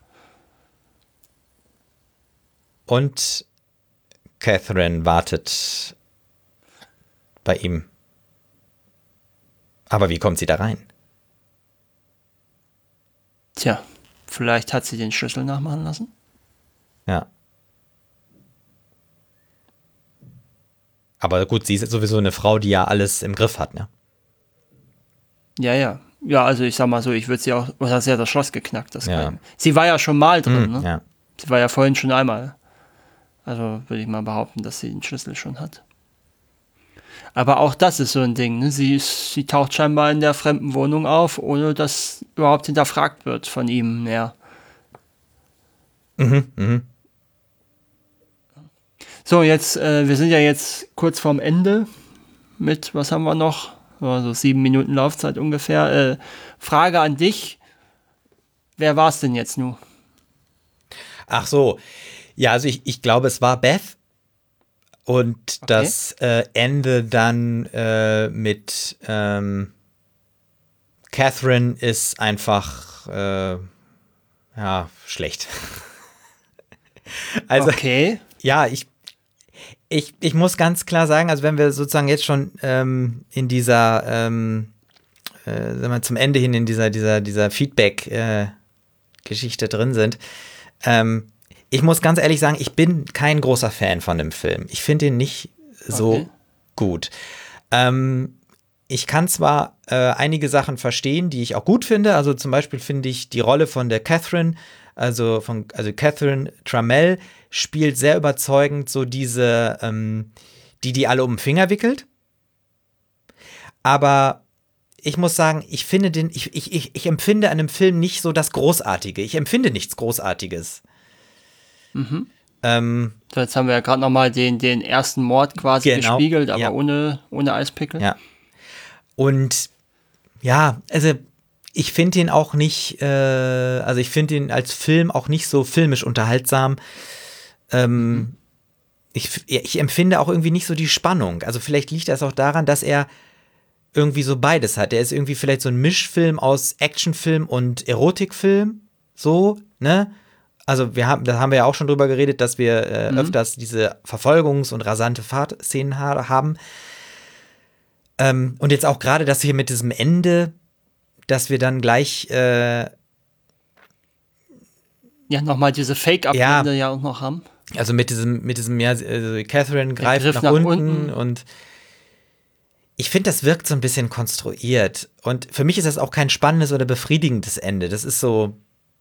Und Catherine wartet bei ihm. Aber wie kommt sie da rein? Tja, vielleicht hat sie den Schlüssel nachmachen lassen. Ja. Aber gut, sie ist sowieso eine Frau, die ja alles im Griff hat, ne? Ja, ja. Ja, also ich sag mal so, ich würde sie auch, oder sie hat das Schloss geknackt. Das Ja. kann, sie war ja schon mal drin, Hm, ne? ja. Sie war ja vorhin schon einmal. Also würde ich mal behaupten, dass sie den Schlüssel schon hat. Aber auch das ist so ein Ding, ne? Sie, ist, sie taucht scheinbar in der fremden Wohnung auf, ohne dass überhaupt hinterfragt wird von ihm mehr. Mhm, mhm. So, jetzt, äh, wir sind ja jetzt kurz vorm Ende mit, was haben wir noch? Also sieben Minuten Laufzeit ungefähr. Äh, Frage an dich. Wer war es denn jetzt nun? Ach so. Ja, also ich, ich glaube, es war Beth. Und Okay. das äh, Ende dann äh, mit ähm, Catherine ist einfach äh, ja, schlecht. Also, Okay. ja, ich, ich, ich muss ganz klar sagen, also wenn wir sozusagen jetzt schon ähm, in dieser, ähm, äh, sagen wir zum Ende hin in dieser, dieser, dieser Feedback-Geschichte äh, drin sind, ähm, ich muss ganz ehrlich sagen, ich bin kein großer Fan von dem Film. Ich finde ihn nicht so Okay. gut. Ähm, ich kann zwar äh, einige Sachen verstehen, die ich auch gut finde. Also zum Beispiel finde ich die Rolle von der Catherine, also von also Catherine Trammell spielt sehr überzeugend so diese, ähm, die die alle um den Finger wickelt. Aber ich muss sagen, ich finde den, ich, ich, ich, ich empfinde an dem Film nicht so das Großartige. Ich empfinde nichts Großartiges. Mhm. Ähm, So, jetzt haben wir ja gerade nochmal den, den ersten Mord quasi Genau, gespiegelt, aber ja. ohne, ohne Eispickel. Ja. Und ja, also ich finde ihn auch nicht, äh, also ich finde ihn als Film auch nicht so filmisch unterhaltsam. Ähm, Mhm. ich, ich empfinde auch irgendwie nicht so die Spannung. Also vielleicht liegt das auch daran, dass er irgendwie so beides hat. Er ist irgendwie vielleicht so ein Mischfilm aus Actionfilm und Erotikfilm. So, ne? Also wir haben, da haben wir ja auch schon drüber geredet, dass wir äh, Mhm. öfters diese Verfolgungs- und rasante Fahrtszenen ha- haben. Ähm, und jetzt auch gerade das hier mit diesem Ende, dass wir dann gleich äh, Ja, nochmal diese Fake-Abblende ja. ja auch noch haben. also mit diesem, mit diesem, ja, also Catherine greift Griff nach, nach unten, unten. und ich finde, das wirkt so ein bisschen konstruiert. Und für mich ist das auch kein spannendes oder befriedigendes Ende. Das ist so,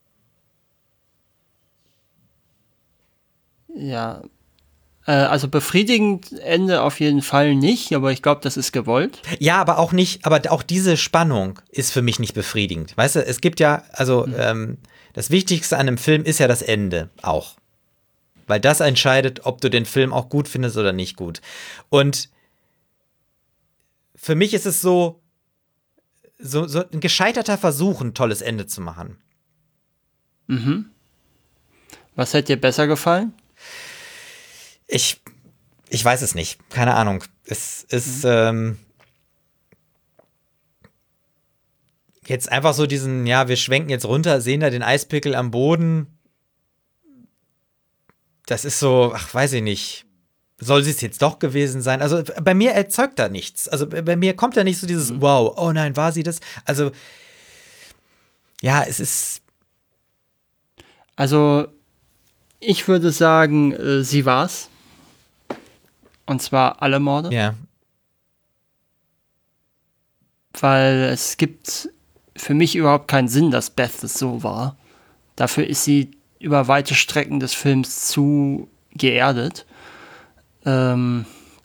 Ja. Äh, also befriedigend Ende auf jeden Fall nicht, aber ich glaube, das ist gewollt. ja, aber auch nicht, aber auch diese Spannung ist für mich nicht befriedigend. Weißt du, es gibt ja, also mhm. ähm, das Wichtigste an einem Film ist ja das Ende auch. Weil das entscheidet, ob du den Film auch gut findest oder nicht gut. Und für mich ist es so, so, so ein gescheiterter Versuch, ein tolles Ende zu machen. Mhm. Was hätte dir besser gefallen? Ich, ich weiß es nicht. Keine Ahnung. Es ist mhm. ähm, jetzt einfach so diesen, ja, wir schwenken jetzt runter, sehen da den Eispickel am Boden. Das ist so, ach, weiß ich nicht. Soll sie es jetzt doch gewesen sein? Also bei mir erzeugt da nichts. Also bei mir kommt da nicht so dieses mhm. Wow, oh nein, war sie das? Also ja, es ist. Also ich würde sagen, äh, sie war's. Und zwar alle Morde. Ja. Weil es gibt für mich überhaupt keinen Sinn, dass Beth es so war. Dafür ist sie über weite Strecken des Films zu geerdet. Ähm,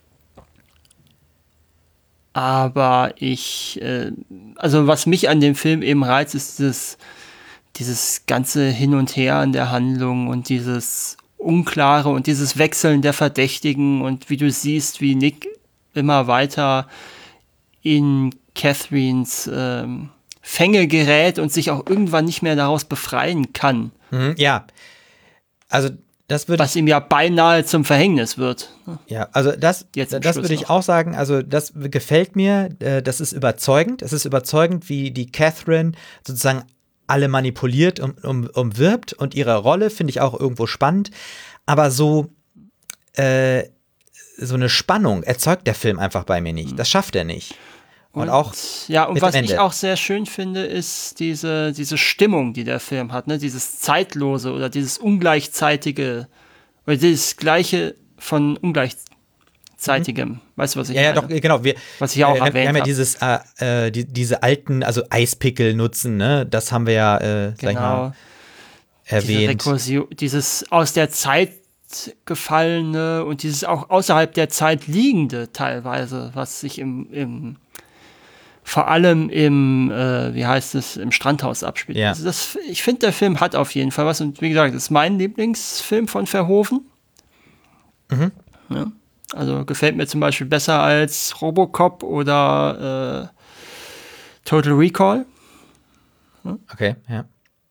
aber ich, äh, also was mich an dem Film eben reizt, ist dieses, dieses ganze Hin und Her an der Handlung und dieses Unklare und dieses Wechseln der Verdächtigen und wie du siehst, wie Nick immer weiter in Catherines ähm, Fänge gerät und sich auch irgendwann nicht mehr daraus befreien kann. Mhm, ja, also das würde was ihm ja beinahe zum Verhängnis wird. Ja, also das, Jetzt das würde ich noch. auch sagen, also das gefällt mir, das ist überzeugend, es ist überzeugend, wie die Catherine sozusagen alle manipuliert und um, umwirbt, und ihre Rolle finde ich auch irgendwo spannend, aber so äh, so eine Spannung erzeugt der Film einfach bei mir nicht, das schafft er nicht. Und, und auch ja, und mit was dem Ende. ich auch sehr schön finde, ist diese, diese Stimmung, die der Film hat, ne? Dieses Zeitlose oder dieses Ungleichzeitige oder dieses Gleiche von Ungleichzeitigem. Mhm. Weißt du, was ich ja, meine? Ja, doch, genau. Wir, was ich auch äh, erwähnt wir haben ja hab. dieses, äh, die, diese alten, also Eispickel nutzen, ne? Das haben wir ja, äh, sag ich mal, erwähnt. Diese Rekursion, dieses aus der Zeit gefallene und dieses auch außerhalb der Zeit liegende teilweise, was sich im, im vor allem im, äh, wie heißt es, im Strandhaus abspielt. Ja. Also das, ich finde, der Film hat auf jeden Fall was und wie gesagt, das ist mein Lieblingsfilm von Verhoeven. Mhm. Ja. Also gefällt mir zum Beispiel besser als Robocop oder äh, Total Recall. Ja. Okay, ja.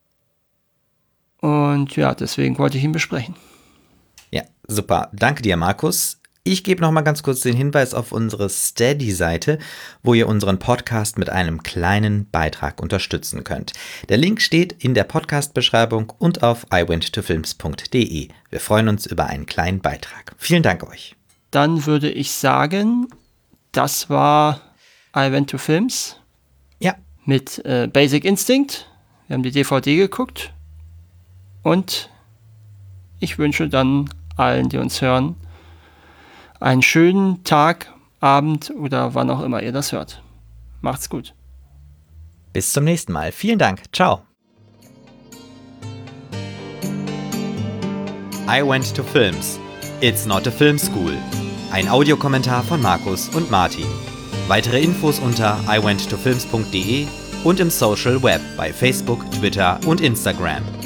Und ja, deswegen wollte ich ihn besprechen. Ja, super. Danke dir, Markus. Ich gebe noch mal ganz kurz den Hinweis auf unsere Steady-Seite, wo ihr unseren Podcast mit einem kleinen Beitrag unterstützen könnt. Der Link steht in der Podcast-Beschreibung und auf i went to films punkt de. Wir freuen uns über einen kleinen Beitrag. Vielen Dank euch. Dann würde ich sagen, das war I Went to Films. Ja. Mit äh, Basic Instinct. Wir haben die D V D geguckt. Und ich wünsche dann allen, die uns hören, einen schönen Tag, Abend oder wann auch immer ihr das hört. Macht's gut. Bis zum nächsten Mal. Vielen Dank. Ciao. I Went to Films. It's not a film school. Ein Audiokommentar von Markus und Martin. Weitere Infos unter i went to films punkt de und im Social Web bei Facebook, Twitter und Instagram.